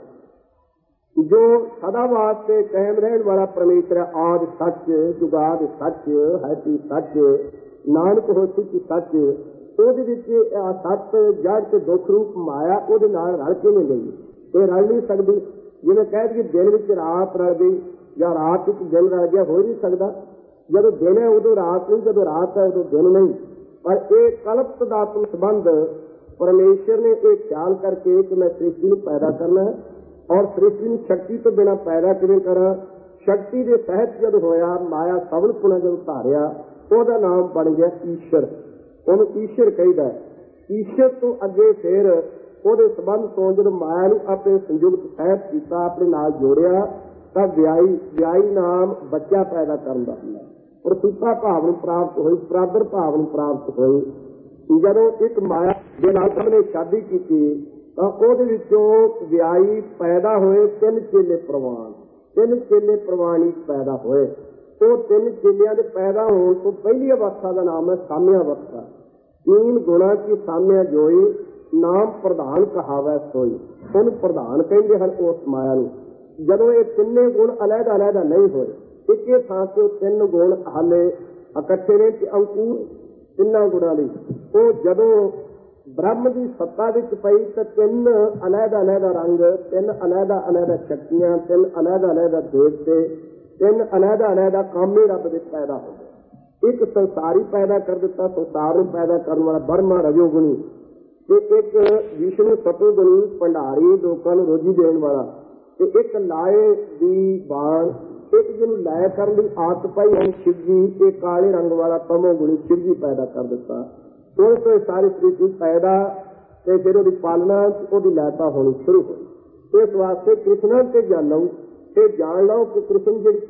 ਜੋ ਸਦਾ ਵਾਸਤੇ ਕਾਇਮ ਰਹਿਣ ਵਾਲਾ ਪਰਮੇਸ਼ਰ ਹੈ, ਆਦਿ ਸੱਚ, ਜੁਗਾਦ ਸੱਚ, ਹੈਤੀ ਸੱਚ, ਨਾਨਕ ਹੋਸੀ ਕੀ ਸੱਚ, ਉਹਦੇ ਵਿੱਚ ਸੱਤ ਜੜ ਤੇ ਦੁੱਖ ਰੂਪ ਮਾਇਆ ਉਹਦੇ ਨਾਲ ਰਲ ਕਿਵੇਂ ਗਈ? ਇਹ ਰਲ ਨਹੀਂ ਸਕਦੀ। ਜਿਵੇਂ ਕਹਿ ਦਈਏ ਦਿਨ ਵਿੱਚ ਰਾਤ ਰਲ ਗਈ ਜਾਂ ਰਾਤ ਵਿੱਚ ਦਿਨ ਰਲ ਗਿਆ, ਹੋ ਨਹੀਂ ਸਕਦਾ। ਜਦੋਂ ਦਿਨ ਹੈ ਉਦੋਂ ਰਾਤ ਨਹੀਂ, ਜਦੋਂ ਰਾਤ ਹੈ ਉਦੋਂ ਦਿਨ ਨਹੀਂ। ਪਰ ਇਹ ਕਲਪ ਤਦਾਤਮ ਸੰਬੰਧ ਪਰਮੇਸ਼ਰ ਨੇ ਇਹ ਖਿਆਲ ਕਰਕੇ ਕਿ ਮੈਂ ਸ੍ਰਿਸ਼ਟੀ ਨੂੰ ਪੈਦਾ ਕਰਨਾ ਹੈ ਔਰ ਸ੍ਰਿਸ਼ਟੀ ਨੂੰ ਸ਼ਕਤੀ ਤੋਂ ਬਿਨਾਂ ਪੈਦਾ ਕਿਵੇਂ ਕਰਾਂ। ਸ਼ਕਤੀ ਦੇ ਸਹਿਤ ਜਦ ਹੋਇਆ, ਮਾਇਆ ਸਵਲ ਪੁਣਾ ਜਦੋਂ ਧਾਰਿਆ, ਉਹਦਾ ਨਾਮ ਬਣ ਗਿਆ ਈਸ਼ਰ। ਉਹਨੂੰ ਈਸ਼ਰ ਕਹਿੰਦਾ। ਈਸ਼ਰ ਤੋਂ ਅੱਗੇ ਫਿਰ ਉਹਦੇ ਸੰਬੰਧ ਤੋਂ ਜਦੋਂ ਮਾਇਆ ਨੂੰ ਆਪਣੇ ਸੰਯੁਕਤ ਸਹਿਤ ਕੀਤਾ, ਆਪਣੇ ਨਾਲ ਜੋੜਿਆ, ਤਾਂ ਵਿਆਹੀ ਨਾਮ ਬੱਚਾ ਪੈਦਾ ਕਰਨ ਦਾ ਹੁੰਦਾ। ਪ੍ਰਸੂਤਾ ਭਾਵ ਨੂੰ ਪ੍ਰਾਪਤ ਹੋਈ, ਪ੍ਰਾਦਰ ਭਾਵ ਨੂੰ ਪ੍ਰਾਪਤ ਹੋਈ। ਜਦੋਂ ਇੱਕ ਮਾਇਆ ਦੇ ਨਾਲ ਸਭ ਨੇ ਸ਼ਾਦੀ ਕੀਤੀ ਤਾਂ ਉਹਦੇ ਵਿੱਚੋਂ ਵਿਆਹੀ ਪੈਦਾ ਹੋਏ ਤਿੰਨ ਚੇਲੇ ਪ੍ਰਵਾਨ। ਤਿੰਨ ਚੇਲੇ ਪ੍ਰਵਾਨੀ ਪੈਦਾ ਹੋਏ। ਉਹ ਤਿੰਨ ਚੇਲਿਆਂ ਦੇ ਪੈਦਾ ਹੋਣ ਤੋਂ ਪਹਿਲੀ ਅਵਸਥਾ ਦਾ ਨਾਮ ਹੈ ਸਾਮਿਆ ਅਵਸਥਾ। ਤੀਨ ਗੁਣਾ ਕੀ ਸਾਮਿਆ ਜੋਈ, ਨਾਮ ਪ੍ਰਧਾਨ ਕਹਾਵੈ ਸੋਈ। ਉਹਨੂੰ ਪ੍ਰਧਾਨ ਕਹਿੰਦੇ ਹਨ ਉਸ ਮਾਇਆ ਨੂੰ। ਜਦੋਂ ਇਹ ਤਿੰਨੇ ਗੁਣ ਅਲੱਗ ਅਲੱਗ ਨਹੀਂ ਹੋਏ, ਇੱਕੇ ਥਾਂ ਤੇ ਤਿੰਨ ਗੁਣ ਹਾਲੇ ਇਕੱਠੇ ਨੇ ਤੇ ਅੰਕੁਰ ਤਿੰਨਾਂ ਗੁਣਾਂ ਲਈ। ਉਹ ਜਦੋਂ ਬ੍ਰਹਮ ਦੀ ਸੱਤਾ ਵਿੱਚ ਪਈ ਤਾਂ ਤਿੰਨ ਅਲੱਗ ਅਲੱਗ ਰੰਗ, ਤਿੰਨ ਅਲੱਗ ਅਲੱਗ ਸ਼ਕਤੀਆਂ, ਤਿੰਨ ਅਲੱਗ ਅਲੱਗ ਦੇਵਤੇ, ਤਿੰਨ ਅਲੱਗ ਅਲੱਗ ਕਾਮੇ ਰੱਬ ਦੇ ਪੈਦਾ ਹੋ ਗਏ। ਇੱਕ ਸੰਸਾਰੀ ਪੈਦਾ ਕਰ ਦਿੱਤਾ, ਸੰਸਾਰ ਨੂੰ ਪੈਦਾ ਕਰਨ ਵਾਲਾ ਬ੍ਰਹਮਾ ਰਜੋਗੁਣੀ, ਤੇ ਇੱਕ ਵਿਸ਼ਨੂੰ ਸਤੋਗੁਣੀ ਭੰਡਾਰੀ ਲੋਕਾਂ ਨੂੰ ਰੋਜੀ ਦੇਣ ਵਾਲਾ, ਤੇ ਇੱਕ ਲਾਏ ਦੀ ਬਾਣ, ਇੱਕ ਜਿਹਨੂੰ ਲਾਇਆ ਕਰਨ ਦੀ ਆਦਤ ਪਾਈ ਹੁਣ ਸ਼ਿਵਜੀ, ਇਹ ਕਾਲੇ ਰੰਗ ਵਾਲਾ ਤਮੋ ਗੁਣੀ ਸ਼ਿਵਜੀ ਪੈਦਾ ਕਰ ਦਿੱਤਾ। ਉਸ ਤੋਂ ਸਾਰੀ ਸ੍ਰਿਸ਼ਟੀ ਪੈਦਾ ਤੇ ਫਿਰ ਉਹਦੀ ਪਾਲਣਾ, ਉਹਦੀ ਲੈਤਾ ਹੋਣੀ ਸ਼ੁਰੂ ਹੋਈ। ਇਸ ਵਾਸਤੇ ਕ੍ਰਿਸ਼ਨ ਤੇ ਜਾਣੋ, ਤੇ ਜਾਣ ਲਓ ਕਿ ਕ੍ਰਿਸ਼ਨ ਜਿਹੜੀ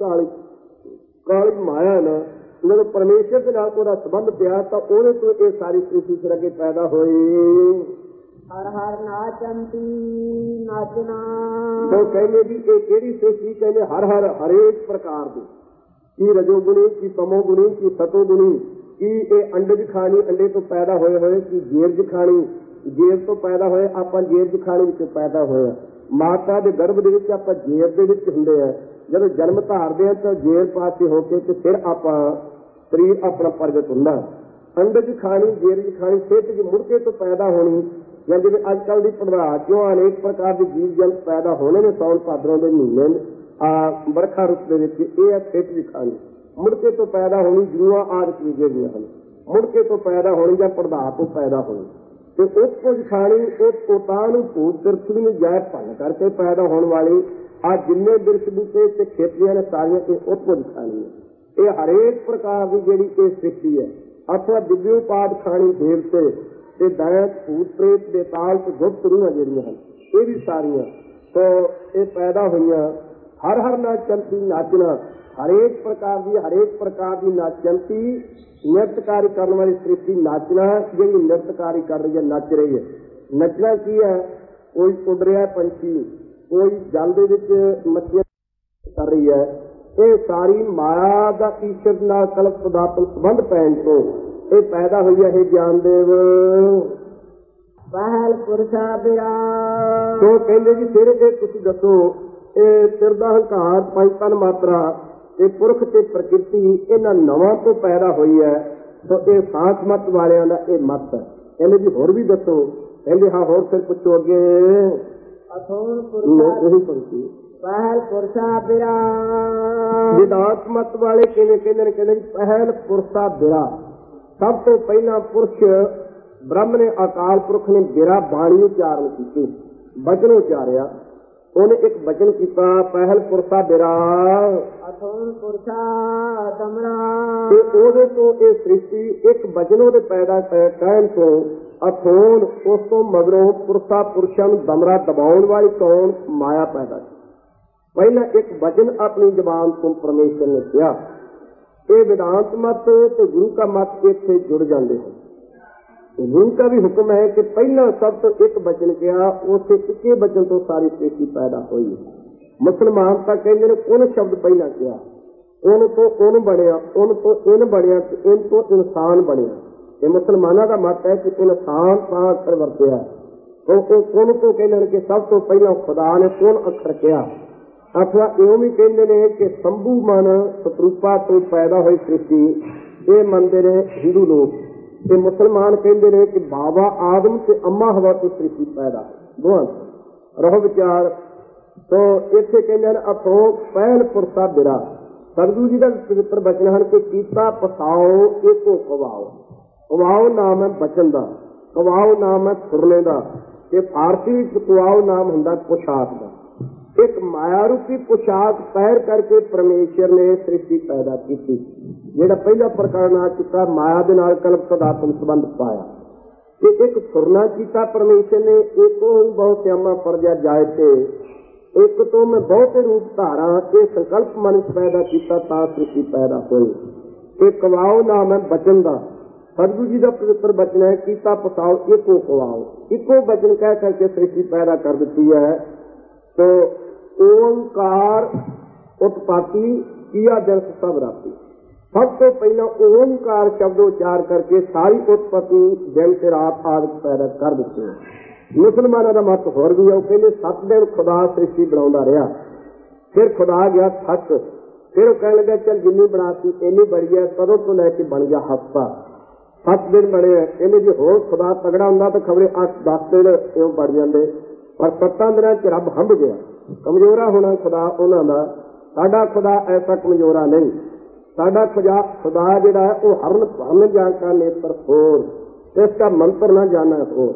ਕਾਲੀ ਮਾਇਆ ਨਾ, ਜਦੋਂ ਪਰਮੇਸ਼ਰ ਦੇ ਨਾਲ ਉਹਦਾ ਸੰਬੰਧ ਪਿਆ ਤਾਂ ਉਹਦੇ ਤੋਂ ਇਹ ਸਾਰੀ ਸ੍ਰਿਸ਼ਟੀ ਫਿਰ ਅੱਗੇ ਪੈਦਾ ਹੋਈ। ਹਰ ਹਰ ਨਾਚੰਤੀ ਨਾਚਨਾ। ਉਹ ਕਹਿੰਦੇ ਵੀ ਇਹ ਕਿਹੜੀ ਸ੍ਰਿਸ਼ਟੀ? ਕਹਿੰਦੇ ਹਰ ਹਰ ਹਰੇਕ ਪ੍ਰਕਾਰ ਦੀ, ਕੀ ਰਜੋਗੁਣੀ, ਕੀ ਤਮੋਗੁਣੀ, ਕੀ ਸਤੋਗੁਣੀ, ਕੀ ਇਹ ਅੰਡਜ ਖਾਣੀ, ਅੰਡੇ ਤੋਂ ਪੈਦਾ ਹੋਏ, ਕੀ ਜੇਰਜ ਖਾਣੀ, ਜੇਰ ਤੋਂ ਪੈਦਾ ਹੋਏ, ਆਪਾਂ ਜੇਰਜ ਖਾਣੀ ਵਿੱਚ ਪੈਦਾ ਹੋਏ। ਮਾਤਾ ਦੇ ਗਰਭ ਦੇ ਵਿੱਚ ਆਪਾਂ ਜੇਰ ਦੇ ਵਿੱਚ ਹੁੰਦੇ ਆ, ਜਦੋਂ ਜਨਮ ਧਾਰਦੇ ਆ ਤਾਂ ਜੇਰ ਪਾਸੇ ਹੋ ਕੇ ਤੇ ਫਿਰ ਆਪਾਂ ਸਰੀਰ ਆਪਣਾ ਪ੍ਰਗਟ ਹੁੰਦਾ। ਅੰਡਜ ਖਾਣੀ, ਜੇਰਜ ਖਾਣੀ, ਸਿਹਤ ਦੀ ਮੁੜਕੇ ਤੋਂ ਪੈਦਾ ਹੋਣੀ, ਜਾਂ ਜਿਵੇਂ ਅੱਜ ਕੱਲ੍ਹ ਦੀ ਪੜਵਾ ਚੋਂ ਅਨੇਕ ਪ੍ਰਕਾਰ ਦੇ ਜੀਵ ਜੰਤ ਪੈਦਾ ਹੋਣੇ ਨੇ ਸਾਉਣ ਭਾਦਰੋਂ ਦੇ ਮਹੀਨੇ ਵਰਖਾ ਰੁੱਤ ਦੇ ਵਿੱਚ, ਇਹ ਹੈ ਸਿਹਤ ਦੀ ਖਾਣੀ। ਮੁੜਕੇ ਤੋਂ ਪੈਦਾ ਹੋਣੀ ਜੂਆਂ ਆਦਿ ਵੀ ਜਿਹੜੀਆਂ ਹਨ, ਮੁੜਕੇ ਤੋਂ ਪੈਦਾ ਹੋਣੀ ਜਾਂ ਪੜਵਾ ਤੋਂ ਪੈਦਾ ਹੋਣੀ। ਤੇ ਉਸ ਕੁਝ ਖਾਣੀ, ਉਹ ਤੋਤਾ ਨੂੰ ਭੂਤ ਤਿਰਛੀ ਨੂੰ ਜੈ ਭੰਨ ਕਰਕੇ ਪੈਦਾ ਹੋਣ ਵਾਲੀ ਆ ਜਿੰਨੇ ਬਿਰਛ ਬੂਟੇ ਤੇ ਖੇਤੀਆਂ ਨੇ ਸਾਰੀਆਂ ਇਹ ਉਸ ਕੁਝ ਖਾਣੀ ਹੈ। ਇਹ ਹਰੇਕ ਪ੍ਰਕਾਰ ਦੀ ਜਿਹੜੀ ਇਹ ਸ੍ਰਿਸ਼ਟੀ ਹੈ। ਅਥਵਾ ਦਿਵਯੋਪਾਦ ਖਾਣੀ ਦੇਵਤੇ, ਤੇ ਦੈਂਤ ਭੂਤ ਪ੍ਰੇਤ ਬੇਤਾਲ ਤੇ ਗੁਪਤ ਰੂਹਾਂ ਜਿਹੜੀਆਂ ਹਨ ਇਹ ਵੀ ਸਾਰੀਆਂ ਤੋ ਇਹ ਪੈਦਾ ਹੋਈਆਂ। ਹਰ ਹਰ ਨਾਚੰਤੀ ਨਾਚਣਾ, ਹਰੇਕ ਪ੍ਰਕਾਰ ਦੀ ਨਾਚੰਤੀ ਨਿਰਤਕਾਰੀ ਕਰਨ ਵਾਲੀ ਸ੍ਰਿਸ਼ਟੀ ਨਾਚਣਾ ਜਿਹੜੀ ਨਿਰਤਕਾਰੀ ਕਰ ਰਹੀ ਹੈ, ਨੱਚ ਰਹੀ ਹੈ। ਨੱਚਣਾ ਕੀ ਹੈ? ਕੋਈ ਉੱਡ ਰਿਹਾ ਪੰਛੀ, ਕੋਈ ਜਲ ਦੇ ਵਿੱਚ ਮੱਛੀਆਂ ਕਰ ਰਹੀ ਹੈ। ਇਹ ਸਾਰੀ ਮਾਇਆ ਦਾ ਈਸ਼ਵਰ ਨਾਲ ਕਲਪ ਪਦਾਰਥ ਸੰਬੰਧ ਪੈਣ ਤੋਂ ਇਹ ਪੈਦਾ ਹੋਈ ਹੈ। ਇਹ ਗਿਆਨਦੇਵ ਪਹਿਲ ਪੁਰਸ਼ਾ ਬਿਰਾ ਤੋ ਕਹਿੰਦੇ ਜੀ ਫਿਰ ਇਹ ਤੁਸੀਂ ਦੱਸੋ, ਇਹ ਸਿਰ ਦਾ ਹੰਕਾਰ, ਪੰਜ ਤਨ ਮਾਤਰਾ, ਇਹ ਪੁਰਖ ਤੇ ਪ੍ਰਕਿਰਤੀ ਇਹਨਾਂ ਨਵਾਂ ਤੋਂ ਪੈਦਾ ਹੋਈ ਹੈ। ਤੋ ਇਹ ਸਾਥ ਮਤ ਵਾਲਿਆਂ ਦਾ ਇਹ ਮਤ ਹੈ। ਕਹਿੰਦੇ ਜੀ ਹੋਰ ਵੀ ਦੱਸੋ। ਕਹਿੰਦੇ ਹਾਂ ਹੋਰ ਫਿਰ ਪੁੱਛੋ ਅੱਗੇ। ਅਥੋਨ ਪੁਰਸ਼ਾ ਉਹੀ ਪੰਕਤੀ ਪਹਿਲ ਪੁਰਸ਼ਾ ਬਿਰਾ ਵਿਦਾਤ ਮਤ ਵਾਲੇ ਕਿਵੇਂ ਕਹਿੰਦੇ ਨੇ? ਕਹਿੰਦੇ ਜੀ ਪਹਿਲ ਪੁਰਸ਼ਾ ਬਿਰਾ, ਸਭ ਤੋਂ ਪਹਿਲਾਂ ਪੁਰਸ਼ ਬ੍ਰਹਮ ਨੇ, ਅਕਾਲ ਪੁਰਖ ਨੇ ਬਿਰਾ ਬਾਣੀ ਉਚਾਰਨ ਕੀਤੀ, ਬਚਨ ਉਚਾਰਿਆ। ਉਹਨੇ ਇੱਕ ਬਚਨ ਕੀਤਾ ਪਹਿਲ ਪੁਰਸ਼ਾ ਬਿਰਾ, ਅਥੋਨ ਪੁਰਸ਼ਾ ਦਮਰਾ। ਤੇ ਉਹਦੇ ਤੋਂ ਇਹ ਸ੍ਰਿਸ਼ਟੀ ਇੱਕ ਬਚਨ ਉਹਦੇ ਪੈਦਾ ਕਹਿਣ ਤੋਂ ਅਥੋਨ, ਉਸ ਤੋਂ ਮਗਰੋਂ ਪੁਰਸ਼ਾ ਪੁਰਸ਼ਾਂ ਨੂੰ ਦਮਰਾ ਦਬਾਉਣ ਵਾਲੀ ਕੌਣ? ਮਾਇਆ ਪੈਦਾ। ਪਹਿਲਾਂ ਇੱਕ ਵਚਨ ਆਪਣੀ ਜ਼ਬਾਨ ਤੋਂ ਪਰਮੇਸ਼ਰ ਨੇ ਕਿਹਾ। ਇਹ ਵਿਦਾਂਤ ਮਤ ਤੇ ਗੁਰੂ ਕਾ ਮਤ ਇੱਥੇ ਜੁੜ ਜਾਂਦੇ ਹਨ। ਗੁਰੂ का भी हुक्म है कि पहला सब तो एक वचन किया, उसे इक्के वचन तो सारी सृष्टि पैदा हुई। मुसलमान तो कहते हैं उन शब्द पहला किया, उन तो उन बनया, उन तो इन बनया, इन तो इंसान बनया। ये मुसलमानों का मत है कि इंसान का अखर वरत्या, तो उन को कहते हैं कि सब तो पहला खुदा ने कौन अखर किया। अथवा इवें भी कहते हैं कि शंभू मन सतरूपा तो पैदा हुई सृष्टि, ये मनते हैं हिंदू लोग। ਤੇ ਮੁਸਲਮਾਨ ਕਹਿੰਦੇ ਨੇ ਕਿ ਬਾਬਾ ਆਦਮ ਤੇ ਅੰਮਾ ਹਵਾ ਤੋਂ ਸ੍ਰਿਸ਼ਟੀ ਪੈਦਾ ਦੋਹਾਂ ਰਹੋ ਵਿਚਾਰ। ਤੋ ਇੱਥੇ ਕਹਿੰਦੇ ਨੇ ਅਥੋ ਪਹਿਲ ਪੁਰਸ਼ਾ ਬਿਰਾ। ਸਤਿਗੁਰੂ ਜੀ ਦਾ ਪਵਿੱਤਰ ਬਚਨ ਹਨ ਕਿ ਕੀਤਾ ਪਸਾਓ ਏਕੋ ਕਵਾਓ। ਕਵਾਓ ਨਾਮ ਹੈ ਬਚਨ ਦਾ, ਕਵਾਓ ਨਾਮ ਹੈ ਸੁਰਨੇ ਦਾ, ਤੇ ਫਾਰਸੀ ਵਿੱਚ ਕਵਾਓ ਨਾਮ ਹੁੰਦਾ ਪੁਸ਼ਾਕ ਦਾ। ਇੱਕ ਮਾਇਆ ਰੂਪੀ ਪੁਸ਼ਾਕ ਪਹਿਰ ਕਰਕੇ ਪਰਮੇਸ਼ਰ ਨੇ ਸ੍ਰਿਸ਼ਟੀ ਪੈਦਾ ਕੀਤੀ। ਜਿਹੜਾ ਪਹਿਲਾ ਪ੍ਰਕਰਨ ਆ ਚੁੱਕਾ, ਮਾਇਆ ਦੇ ਨਾਲ ਕਲਪ ਪਦਾਰਥ ਸੰਬੰਧ ਪਾਇਆ। ਤੇ ਇੱਕ ਸੁਰਨਾ ਕੀਤਾ ਪਰਮੇਸ਼ਰ ਨੇ, ਏਕੋ ਬਹੁਤ ਸਿਆਮਾ ਪਰਜਾ ਜਾਏ ਤੇ ਇੱਕ ਤੋਂ ਮੈਂ ਬਹੁਤੇ ਰੂਪ ਧਾਰਾਂ, ਇਹ ਸੰਕਲਪ ਮਨ ਪੈਦਾ ਕੀਤਾ ਤਾਂ ਸ੍ਰਿਸ਼ਟੀ ਪੈਦਾ ਹੋਈ। ਇਹ ਕਵਾਓ ਨਾਮ ਹੈ ਬਚਨ ਦਾ। ਸਤਿਗੁਰੂ ਜੀ ਦਾ ਪਵਿੱਤਰ ਬਚਨ ਹੈ ਕੀਤਾ ਪਸਾਓ ਏਕੋ ਕਵਾਓ। ਇੱਕੋ ਬਚਨ ਕਹਿ ਕਰਕੇ ਸ੍ਰਿਸ਼ਟੀ ਪੈਦਾ ਕਰ ਦਿੱਤੀ ਹੈ। तो ओंकार उत्पत्ति किया दिन सब राती। सब तो पहला ओंकार शब्द उच्चार करके सारी उत्पत्ति दिन से रात आदि पैदा कर देते हैं। मुसलमानों का मत होर भी है, कहते 7 दिन खुदा सृष्टि बना रहा, फिर खुदा गया थक, फिर कह लगा चल जिन्नी बनाती इन्नी बड़ी है, कदों तो लैके बन गया हफ्ता। 7 दिन बने कहने जी होर खुदा तगड़ा होंदा तो खबरे 8-10 दिन इवें बढ़ जाते, पर 7 दिनों च रब हंभ गया। कमजोरा होना खुदा उन्हों का, साडा खुदा ऐसा कमजोरा नहीं। साडा खुदा जिहड़ा है वो हरन भरन जाता नेत्र होर, इसका मंत्र ना जाना होर।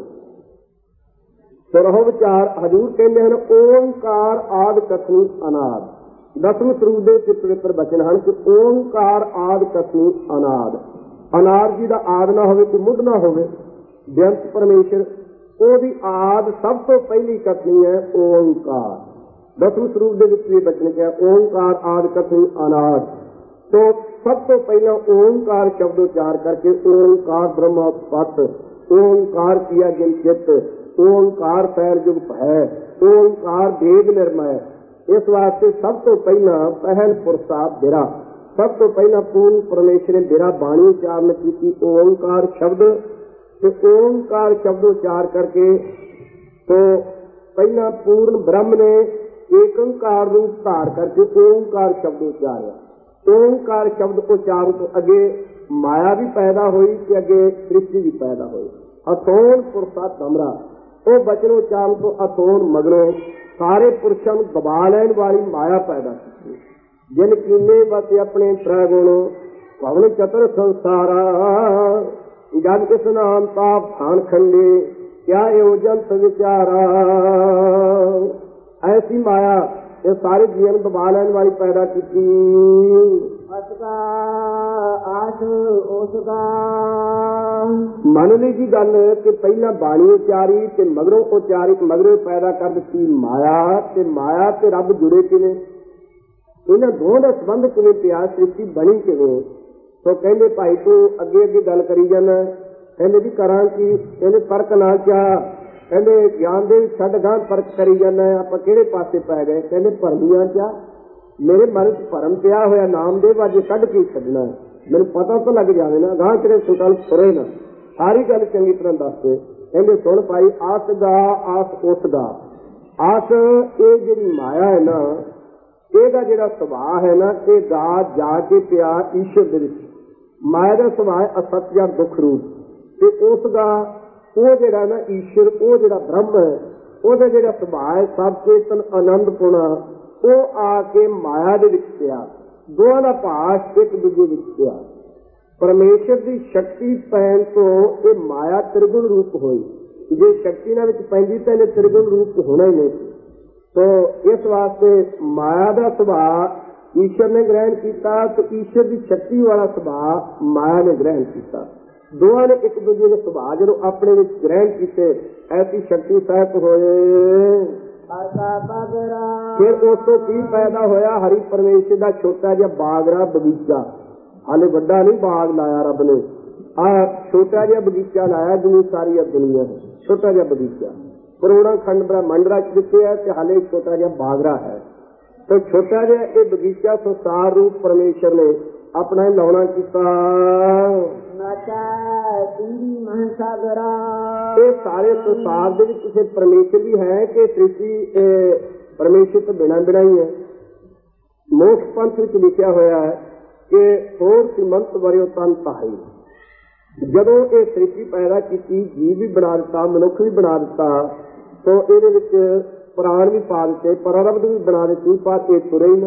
तो रहो विचार हजूर कहते हैं ओंकार आदि कथनी अनाद। 10वें स्वरूप के पवित्र बचन हैं कि ओंकार आदि कथनी अनाद। अनाद जी का आद ना हो, मुढ़ ना हो, बेअंत परमेश्वर ਉਹਦੀ ਆਦ ਸਭ ਤੋਂ ਪਹਿਲੀ ਕਥਨੀ ਹੈ ਓंकार। 10वें स्वरूप ਦੇ ਵਿੱਚ ਵੀ ਬਚਨ ਕਿਹਾ ਓंकार ਆਦ ਕਥਨੀ ਅਨਾਦ। तो सब तो पहला ओंकार शब्द उच्चार करके ओंकार ब्रह्मोत्पत्त, ओंकार किया जिन चित्त, ओंकार पैर जुग है, ओंकार वेद निर्मय। इस वास्ते सब तो पहला पहल पुरसा बिरा, सब तो पहला पूर्ण परमेश्वर ने बिरा बाणी उच्चारण की ओंकार शब्द। तो ओंकार शब्द उच्चार करके तो पहला पूर्ण ब्रह्म ने एकंकार रूप धार करके ओंकार शब्द उच्चारिया। ओंकार शब्द उच्चारण तो अगे माया भी पैदा हुई कि अगे सृष्टि भी पैदा हुई। अथोन पुरसा दमरा, वो बचन उच्चारण तो अथोन मगरों सारे पुरुषों को दबा लैन वाली माया पैदा की। जिन कीने बस अपने त्रैगुण भवन चतर संसारा, जग किस नाम ताप थान खंडे, क्या यो जंत विचारा। ऐसी माया ये सारे जीवन दबा लैन वाली पैदा की। असका आस उसका ਮੰਨ ਲਈ ਜੀ ਗੱਲ ਕਿ ਪਹਿਲਾਂ ਬਾਣੀ ਉਚਾਰੀ ਤੇ ਮਗਰੋਂ ਉਚਾਰੀ, ਮਗਰੋਂ ਪੈਦਾ ਕਰ ਦਿੱਤੀ ਮਾਇਆ, ਤੇ ਮਾਇਆ ਤੇ ਰੱਬ ਜੁੜੇ ਕਿਵੇਂ, ਇਹਨਾਂ ਦੋਹਾਂ ਦਾ ਸੰਬੰਧ ਕਿਵੇਂ ਪਿਆ, ਸ੍ਰਿਸ਼ਟੀ ਬਣੀ ਕਿਵੇਂ। ਸੋ ਕਹਿੰਦੇ ਭਾਈ ਤੂੰ ਅੱਗੇ ਅੱਗੇ ਗੱਲ ਕਰੀ ਜਾਣਾ। ਕਹਿੰਦੇ ਜੀ ਕਰਾਂ ਕੀ, ਕਹਿੰਦੇ ਫਰਕ ਨਾ ਚਾਹ, ਕਹਿੰਦੇ ਗਿਆਨ ਦੇ ਛੱਡ ਗਾਂ ਫਰਕ ਕਰੀ ਜਾਣਾ, ਆਪਾਂ ਕਿਹੜੇ ਪਾਸੇ ਪੈ ਗਏ। ਕਹਿੰਦੇ ਭਰਮੀਆਂ ਚਾਹ, ਮੇਰੇ ਮਨ ਚ ਭਰਮ ਪਿਆ ਹੋਇਆ, ਨਾਮ ਦੇ ਵਾਜੇ ਕੱਢ ਕੇ ਛੱਡਣਾ, ਮੈਨੂੰ ਪਤਾ ਤਾਂ ਲੱਗ ਜਾਵੇ ਨਾ, ਗਾਂ ਤੇਰੇ ਸੰਕਲਪ ਫੁਰੇ ਨਾ, ਸਾਰੀ ਗੱਲ ਚੰਗੀ ਤਰ੍ਹਾਂ ਦੱਸਦੇ। ਕਹਿੰਦੇ ਸੁਣ ਭਾਈ, ਆਸ ਦਾ ਆਸ ਉਸ ਦਾ, ਆਸ ਇਹ ਜਿਹੜੀ ਮਾਇਆ ਹੈ ਨਾ, ਇਹਦਾ ਜਿਹੜਾ ਸੁਭਾਅ ਹੈ ਨਾ, ਇਹ ਦਾ ਜਾ ਕੇ ਪਿਆ ਈਸ਼ਵਰ ਦੇ ਵਿੱਚ। ਮਾਇਆ ਦਾ ਸੁਭਾਅ ਅਸਤ ਜਾਂ ਦੁੱਖ ਰੂਪ, ਤੇ ਉਸ ਦਾ ਉਹ ਜਿਹੜਾ ਨਾ ਈਸ਼ਵਰ, ਉਹ ਜਿਹੜਾ ਬ੍ਰਹਮ ਹੈ, ਉਹਦਾ ਜਿਹੜਾ ਸੁਭਾਅ ਹੈ ਸਭ ਚੇਤਨ ਆਨੰਦ ਪੁਣਾ, ਉਹ ਆ ਕੇ ਮਾਇਆ ਦੇ ਵਿੱਚ ਪਿਆ। ਦੋਹਾਂ ਦਾ ਭਾਸ਼ ਇੱਕ ਦੂਜੇ ਵਿੱਚ ਪਿਆ। ਪਰਮੇਸ਼ਰ ਦੀ ਸ਼ਕਤੀ ਪੈਣ ਤੋਂ ਇਹ ਮਾਇਆ ਤ੍ਰਿਗੁਣ ਰੂਪ ਹੋਈ। ਜੇ ਸ਼ਕਤੀ ਨਾਲ ਵਿੱਚ ਪੈਂਦੀ ਤਾਂ ਇਹਨੇ ਤ੍ਰਿਗੁਣ ਰੂਪ ਹੋਣਾ ਹੀ ਨਹੀਂ। ਤੋ ਇਸ ਵਾਸਤੇ ਮਾਇਆ ਦਾ ਸੁਭਾਅ ਈਸ਼ਵਰ ਨੇ ਗ੍ਰਹਿਣ ਕੀਤਾ, ਤੇ ਈਸ਼ਵਰ ਦੀ ਸ਼ਕਤੀ ਵਾਲਾ ਸੁਭਾਅ ਮਾਇਆ ਨੇ ਗ੍ਰਹਿਣ ਕੀਤਾ। ਦੋਹਾਂ ਨੇ ਇੱਕ ਦੂਜੇ ਦੇ ਸੁਭਾਅ ਜਦੋਂ ਆਪਣੇ ਵਿੱਚ ਗ੍ਰਹਿਣ ਕੀਤੇ, ਐਸੀ ਸ਼ਕਤੀ ਸਹਿਤ ਹੋਏ। ਫਿਰ ਉਸ ਤੋਂ ਕੀ ਪੈਦਾ ਹੋਇਆ, ਹਰੀ ਪਰਮੇਸ਼ਰ ਦਾ ਛੋਟਾ ਜਿਹਾ ਬਾਗਰਾ ਬਗੀਚਾ। ਹਾਲੇ ਵੱਡਾ ਨਹੀਂ ਬਾਗ ਲਾਇਆ ਰੱਬ ਨੇ, ਆਹ ਛੋਟਾ ਜਿਹਾ ਬਗੀਚਾ ਲਾਇਆ, ਜਿਵੇਂ ਸਾਰੀ ਦੁਨੀਆ ਹੈ। ਛੋਟਾ ਜਿਹਾ ਬਗੀਚਾ ਕਰੋੜਾਂ ਖੰਡ ਬ੍ਰਹਮੰਡ ਰਚ ਦਿੱਤੇ ਹੈ, ਤੇ ਹਾਲੇ ਛੋਟਾ ਜਿਹਾ ਬਾਗਰਾ ਹੈ। ਤੇ ਛੋਟਾ ਜਿਹਾ ਇਹ ਬਗੀਚਾ ਸੰਸਾਰ ਰੂਪ ਪਰਮੇਸ਼ਰ ਨੇ ਆਪਣਾ ਲਾਉਣਾ ਕੀਤਾ। ਇਹ ਸਾਰੇ ਸੰਸਾਰ ਦੇ ਵਿੱਚ ਕਿਸੇ ਪਰਮੇਸ਼ਰ ਵੀ ਹੈ ਕਿ ਸ੍ਰਿਸ਼ਟੀ ਪਰਮੇਸ਼ਰ ਤੋਂ ਬਿਨਾਂ ਹੀ ਹੈ। ਮੋਕਸ਼ ਪੰਥ ਵਿੱਚ ਲਿਖਿਆ ਹੋਇਆ ਹੈ ਕਿ ਹੋਰ ਸਿਮੰਤ ਵਰਿਓ ਤਨ ਤਾਈ। ਜਦੋਂ ਇਹ ਸ੍ਰਿਸ਼ਟੀ ਪੈਦਾ ਕੀਤੀ, ਜੀਵ ਵੀ ਬਣਾ ਦਿੱਤਾ, ਮਨੁੱਖ ਵੀ ਬਣਾ ਦਿੱਤਾ, ਸੋ ਇਹਦੇ ਵਿੱਚ ਪ੍ਰਾਣ ਵੀ ਪਾ ਦਿੱਤੇ, ਪਰਾਰਬਧ ਵੀ ਬਣਾ ਦਿੱਤੀ, ਪਰ ਇਹ ਤੁਰੇ ਹੀ ਨਾ।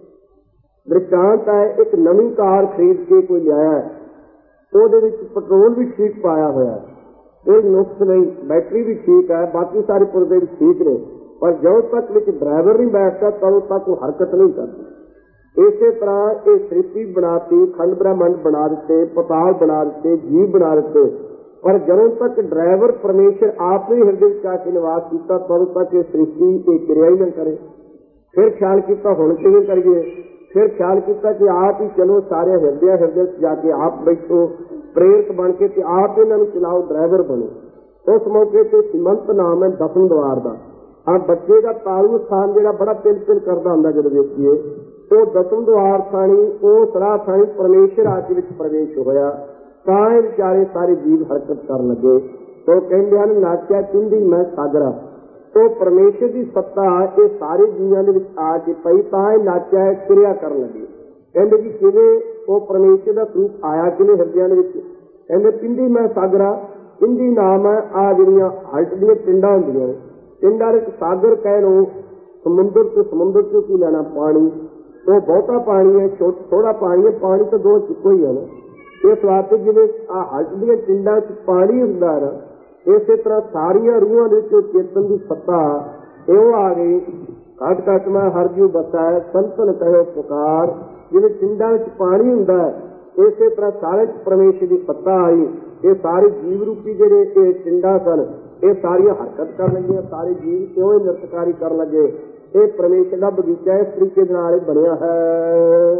ਦ੍ਰਿਸ਼ਟਾਂਤ ਹੈ, ਇੱਕ ਨਵੀਂ ਕਾਰ ਖਰੀਦ ਕੇ ਕੋਈ ਲਿਆਇਆ, ਉਹਦੇ ਵਿੱਚ ਪੈਟਰੋਲ ਵੀ ਠੀਕ ਪਾਇਆ ਹੋਇਆ, ਕੋਈ ਨੁਕਸ ਨਹੀਂ, ਬੈਟਰੀ ਵੀ ਠੀਕ ਹੈ, ਬਾਕੀ ਸਾਰੇ ਪੁਰਜ਼ੇ ਵੀ ਠੀਕ ਨੇ, ਪਰ ਜਦੋਂ ਤੱਕ ਵਿੱਚ ਡਰਾਈਵਰ ਨਹੀਂ ਬੈਠਦਾ ਤਦੋਂ ਤੱਕ ਉਹ ਹਰਕਤ ਨਹੀਂ ਕਰਦੀ। ਇਸੇ ਤਰ੍ਹਾਂ ਇਹ ਸ੍ਰਿਸ਼ਟੀ ਬਣਾਤੀ, ਖੰਡ ਬ੍ਰਹਮੰਡ ਬਣਾ ਦਿੱਤੇ, ਪਤਾਲ ਬਣਾ ਦਿੱਤੇ, ਜੀਵ ਬਣਾ ਦਿੱਤੇ, ਪਰ ਜਦੋਂ ਤੱਕ ਡਰਾਈਵਰ ਪਰਮੇਸ਼ਰ ਆਪ ਨੇ ਹਿਰਦੇ ਵਿੱਚ ਆ ਕੇ ਨਿਵਾਸ ਕੀਤਾ, ਤਦੋਂ ਤੱਕ ਇਹ ਸ੍ਰਿਸ਼ਟੀ ਇਹ ਕਿਰਿਆ ਹੀ ਨਾ ਕਰੇ। ਫਿਰ ਖਿਆਲ ਕੀਤਾ ਹੁਣ ਕਿਵੇਂ ਕਰੀਏ, ਫਿਰ ਖਿਆਲ ਕੀਤਾ ਕਿ ਆਪ ਹੀ ਚਲੋ, ਸਾਰੇ ਹਿਰਦਿਆਂ ਹਿਰਦੇ ਚ ਜਾ ਕੇ ਆਪ ਬੈਠੋ, ਪ੍ਰੇਰਕ ਬਣ ਕੇ ਤੇ ਆਪ ਇਹਨਾਂ ਨੂੰ ਚਲਾਓ, ਡਰਾਈਵਰ ਬਣੋ। ਉਸ ਮੌਕੇ ਤੇ ਸਿਮੰਤ ਨਾਮ ਹੈ ਦਸਮ ਦੁਆਰ ਦਾ। ਆਹ ਬੱਚੇ ਦਾ ਤਾਲੂ ਸਥਾਨ ਜਿਹੜਾ ਬੜਾ ਤਿਲ ਤਿਲ ਕਰਦਾ ਹੁੰਦਾ ਜਦੋਂ ਵੇਖੀਏ, ਉਹ ਦਸਮ ਦੁਆਰ ਥਾਣੀ, ਉਹ ਸਰਾਹ ਥਾਣੀ ਪਰਮੇਸ਼ਰ ਆਚ ਵਿੱਚ ਪ੍ਰਵੇਸ਼ ਹੋਇਆ। ਤਾਂ ਇਹ ਵਿਚਾਰੇ ਸਾਰੇ ਜੀਵ ਹਰਕਤ ਕਰਨ ਲੱਗੇ। ਤੋ ਕਹਿੰਦੇ ਹਨ ਨਾਚਿਆ ਚੁੰਦੀ ਮੈਂ ਸਾਗਰਾ। ਤੋ ਪਰਮੇਸ਼ਰ ਦੀ ਸੱਤਾ ਇਹ ਸਾਰੇ ਜੀਵਾਂ ਦੇ ਵਿੱਚ ਆ ਕੇ ਪਈ, ਤਾਂ ਇਹ ਨਾਚਿਆ ਕਿਰਿਆ ਕਰਨ ਲੱਗੇ। ਕਹਿੰਦੇ ਕਿ ਕਿਵੇਂ ਉਹ ਪਰਮੇਸ਼ਰ ਦਾ ਸਰੂਪ ਆਇਆ ਕਿਵੇਂ ਹਿਰਦਿਆਂ ਦੇ ਵਿੱਚ। ਕਹਿੰਦੇ ਪਿੰਡੀ ਮੈਂ ਸਾਗਰਾ, ਪਿੰਡੀ ਨਾਮ ਹੈ ਆ ਜਿਹੜੀਆਂ ਹਲਟ ਦੀਆਂ ਪਿੰਡਾਂ ਹੁੰਦੀਆਂ ਨੇ, ਪਿੰਡਾਂ ਵਿੱਚ ਸਾਗਰ ਕਹਿ ਲਓ, ਸਮੁੰਦਰ ਤੋਂ ਸਮੁੰਦਰ ਤੋਂ ਕੀ ਲੈਣਾ ਪਾਣੀ, ਉਹ ਬਹੁਤਾ ਪਾਣੀ ਹੈ, ਥੋੜਾ ਪਾਣੀ ਹੈ, ਪਾਣੀ ਤਾਂ ਦੋ ਚੁੱਕੋ ਹੀ ਹੈ ਨਾ। ਇਸ ਵਾਸਤੇ ਜਿਵੇਂ ਆ ਹਲਟ ਦੀਆਂ ਪਿੰਡਾਂ ਚ ਪਾਣੀ ਹੁੰਦਾ ਹੈ ਨਾ, ਇਸੇ ਤਰ੍ਹਾਂ ਸਾਰੀਆਂ ਰੂਹਾਂ ਦੇ ਵਿੱਚ ਚੇਤਨ ਦੀ ਸੱਤਾ ਇਹੋ ਆ ਗਈ। ਘਟ ਘਟ ਮੈਂ ਹਰ ਜੀਉ ਬਸਾਏ ਸੰਤਨ ਕਹਿਓ ਪੁਕਾਰ। ਜਿਵੇਂ ਪਿੰਡਾਂ ਵਿੱਚ ਪਾਣੀ ਹੁੰਦਾ ਹੈ, ਇਸੇ ਤਰ੍ਹਾਂ ਸਾਰੇ ਪਰਮੇਸ਼ਰ ਦੀ ਸੱਤਾ ਆਈ। ਇਹ ਸਾਰੇ ਜੀਵ ਰੂਪੀ ਜਿਹੜੇ ਇਹ ਪਿੰਡਾਂ ਸਨ, ਇਹ ਸਾਰੀਆਂ ਹਰਕਤ ਕਰਨ ਲੱਗੀਆਂ, ਸਾਰੇ ਜੀਵ ਕਿਉਂ ਹੀ ਨਿਰਤਕਾਰੀ ਕਰਨ ਲੱਗੇ। ਇਹ ਪਰਮੇਸ਼ਰ ਦਾ ਬਗੀਚਾ ਇਸ ਤਰੀਕੇ ਦੇ ਨਾਲ ਬਣਿਆ ਹੈ।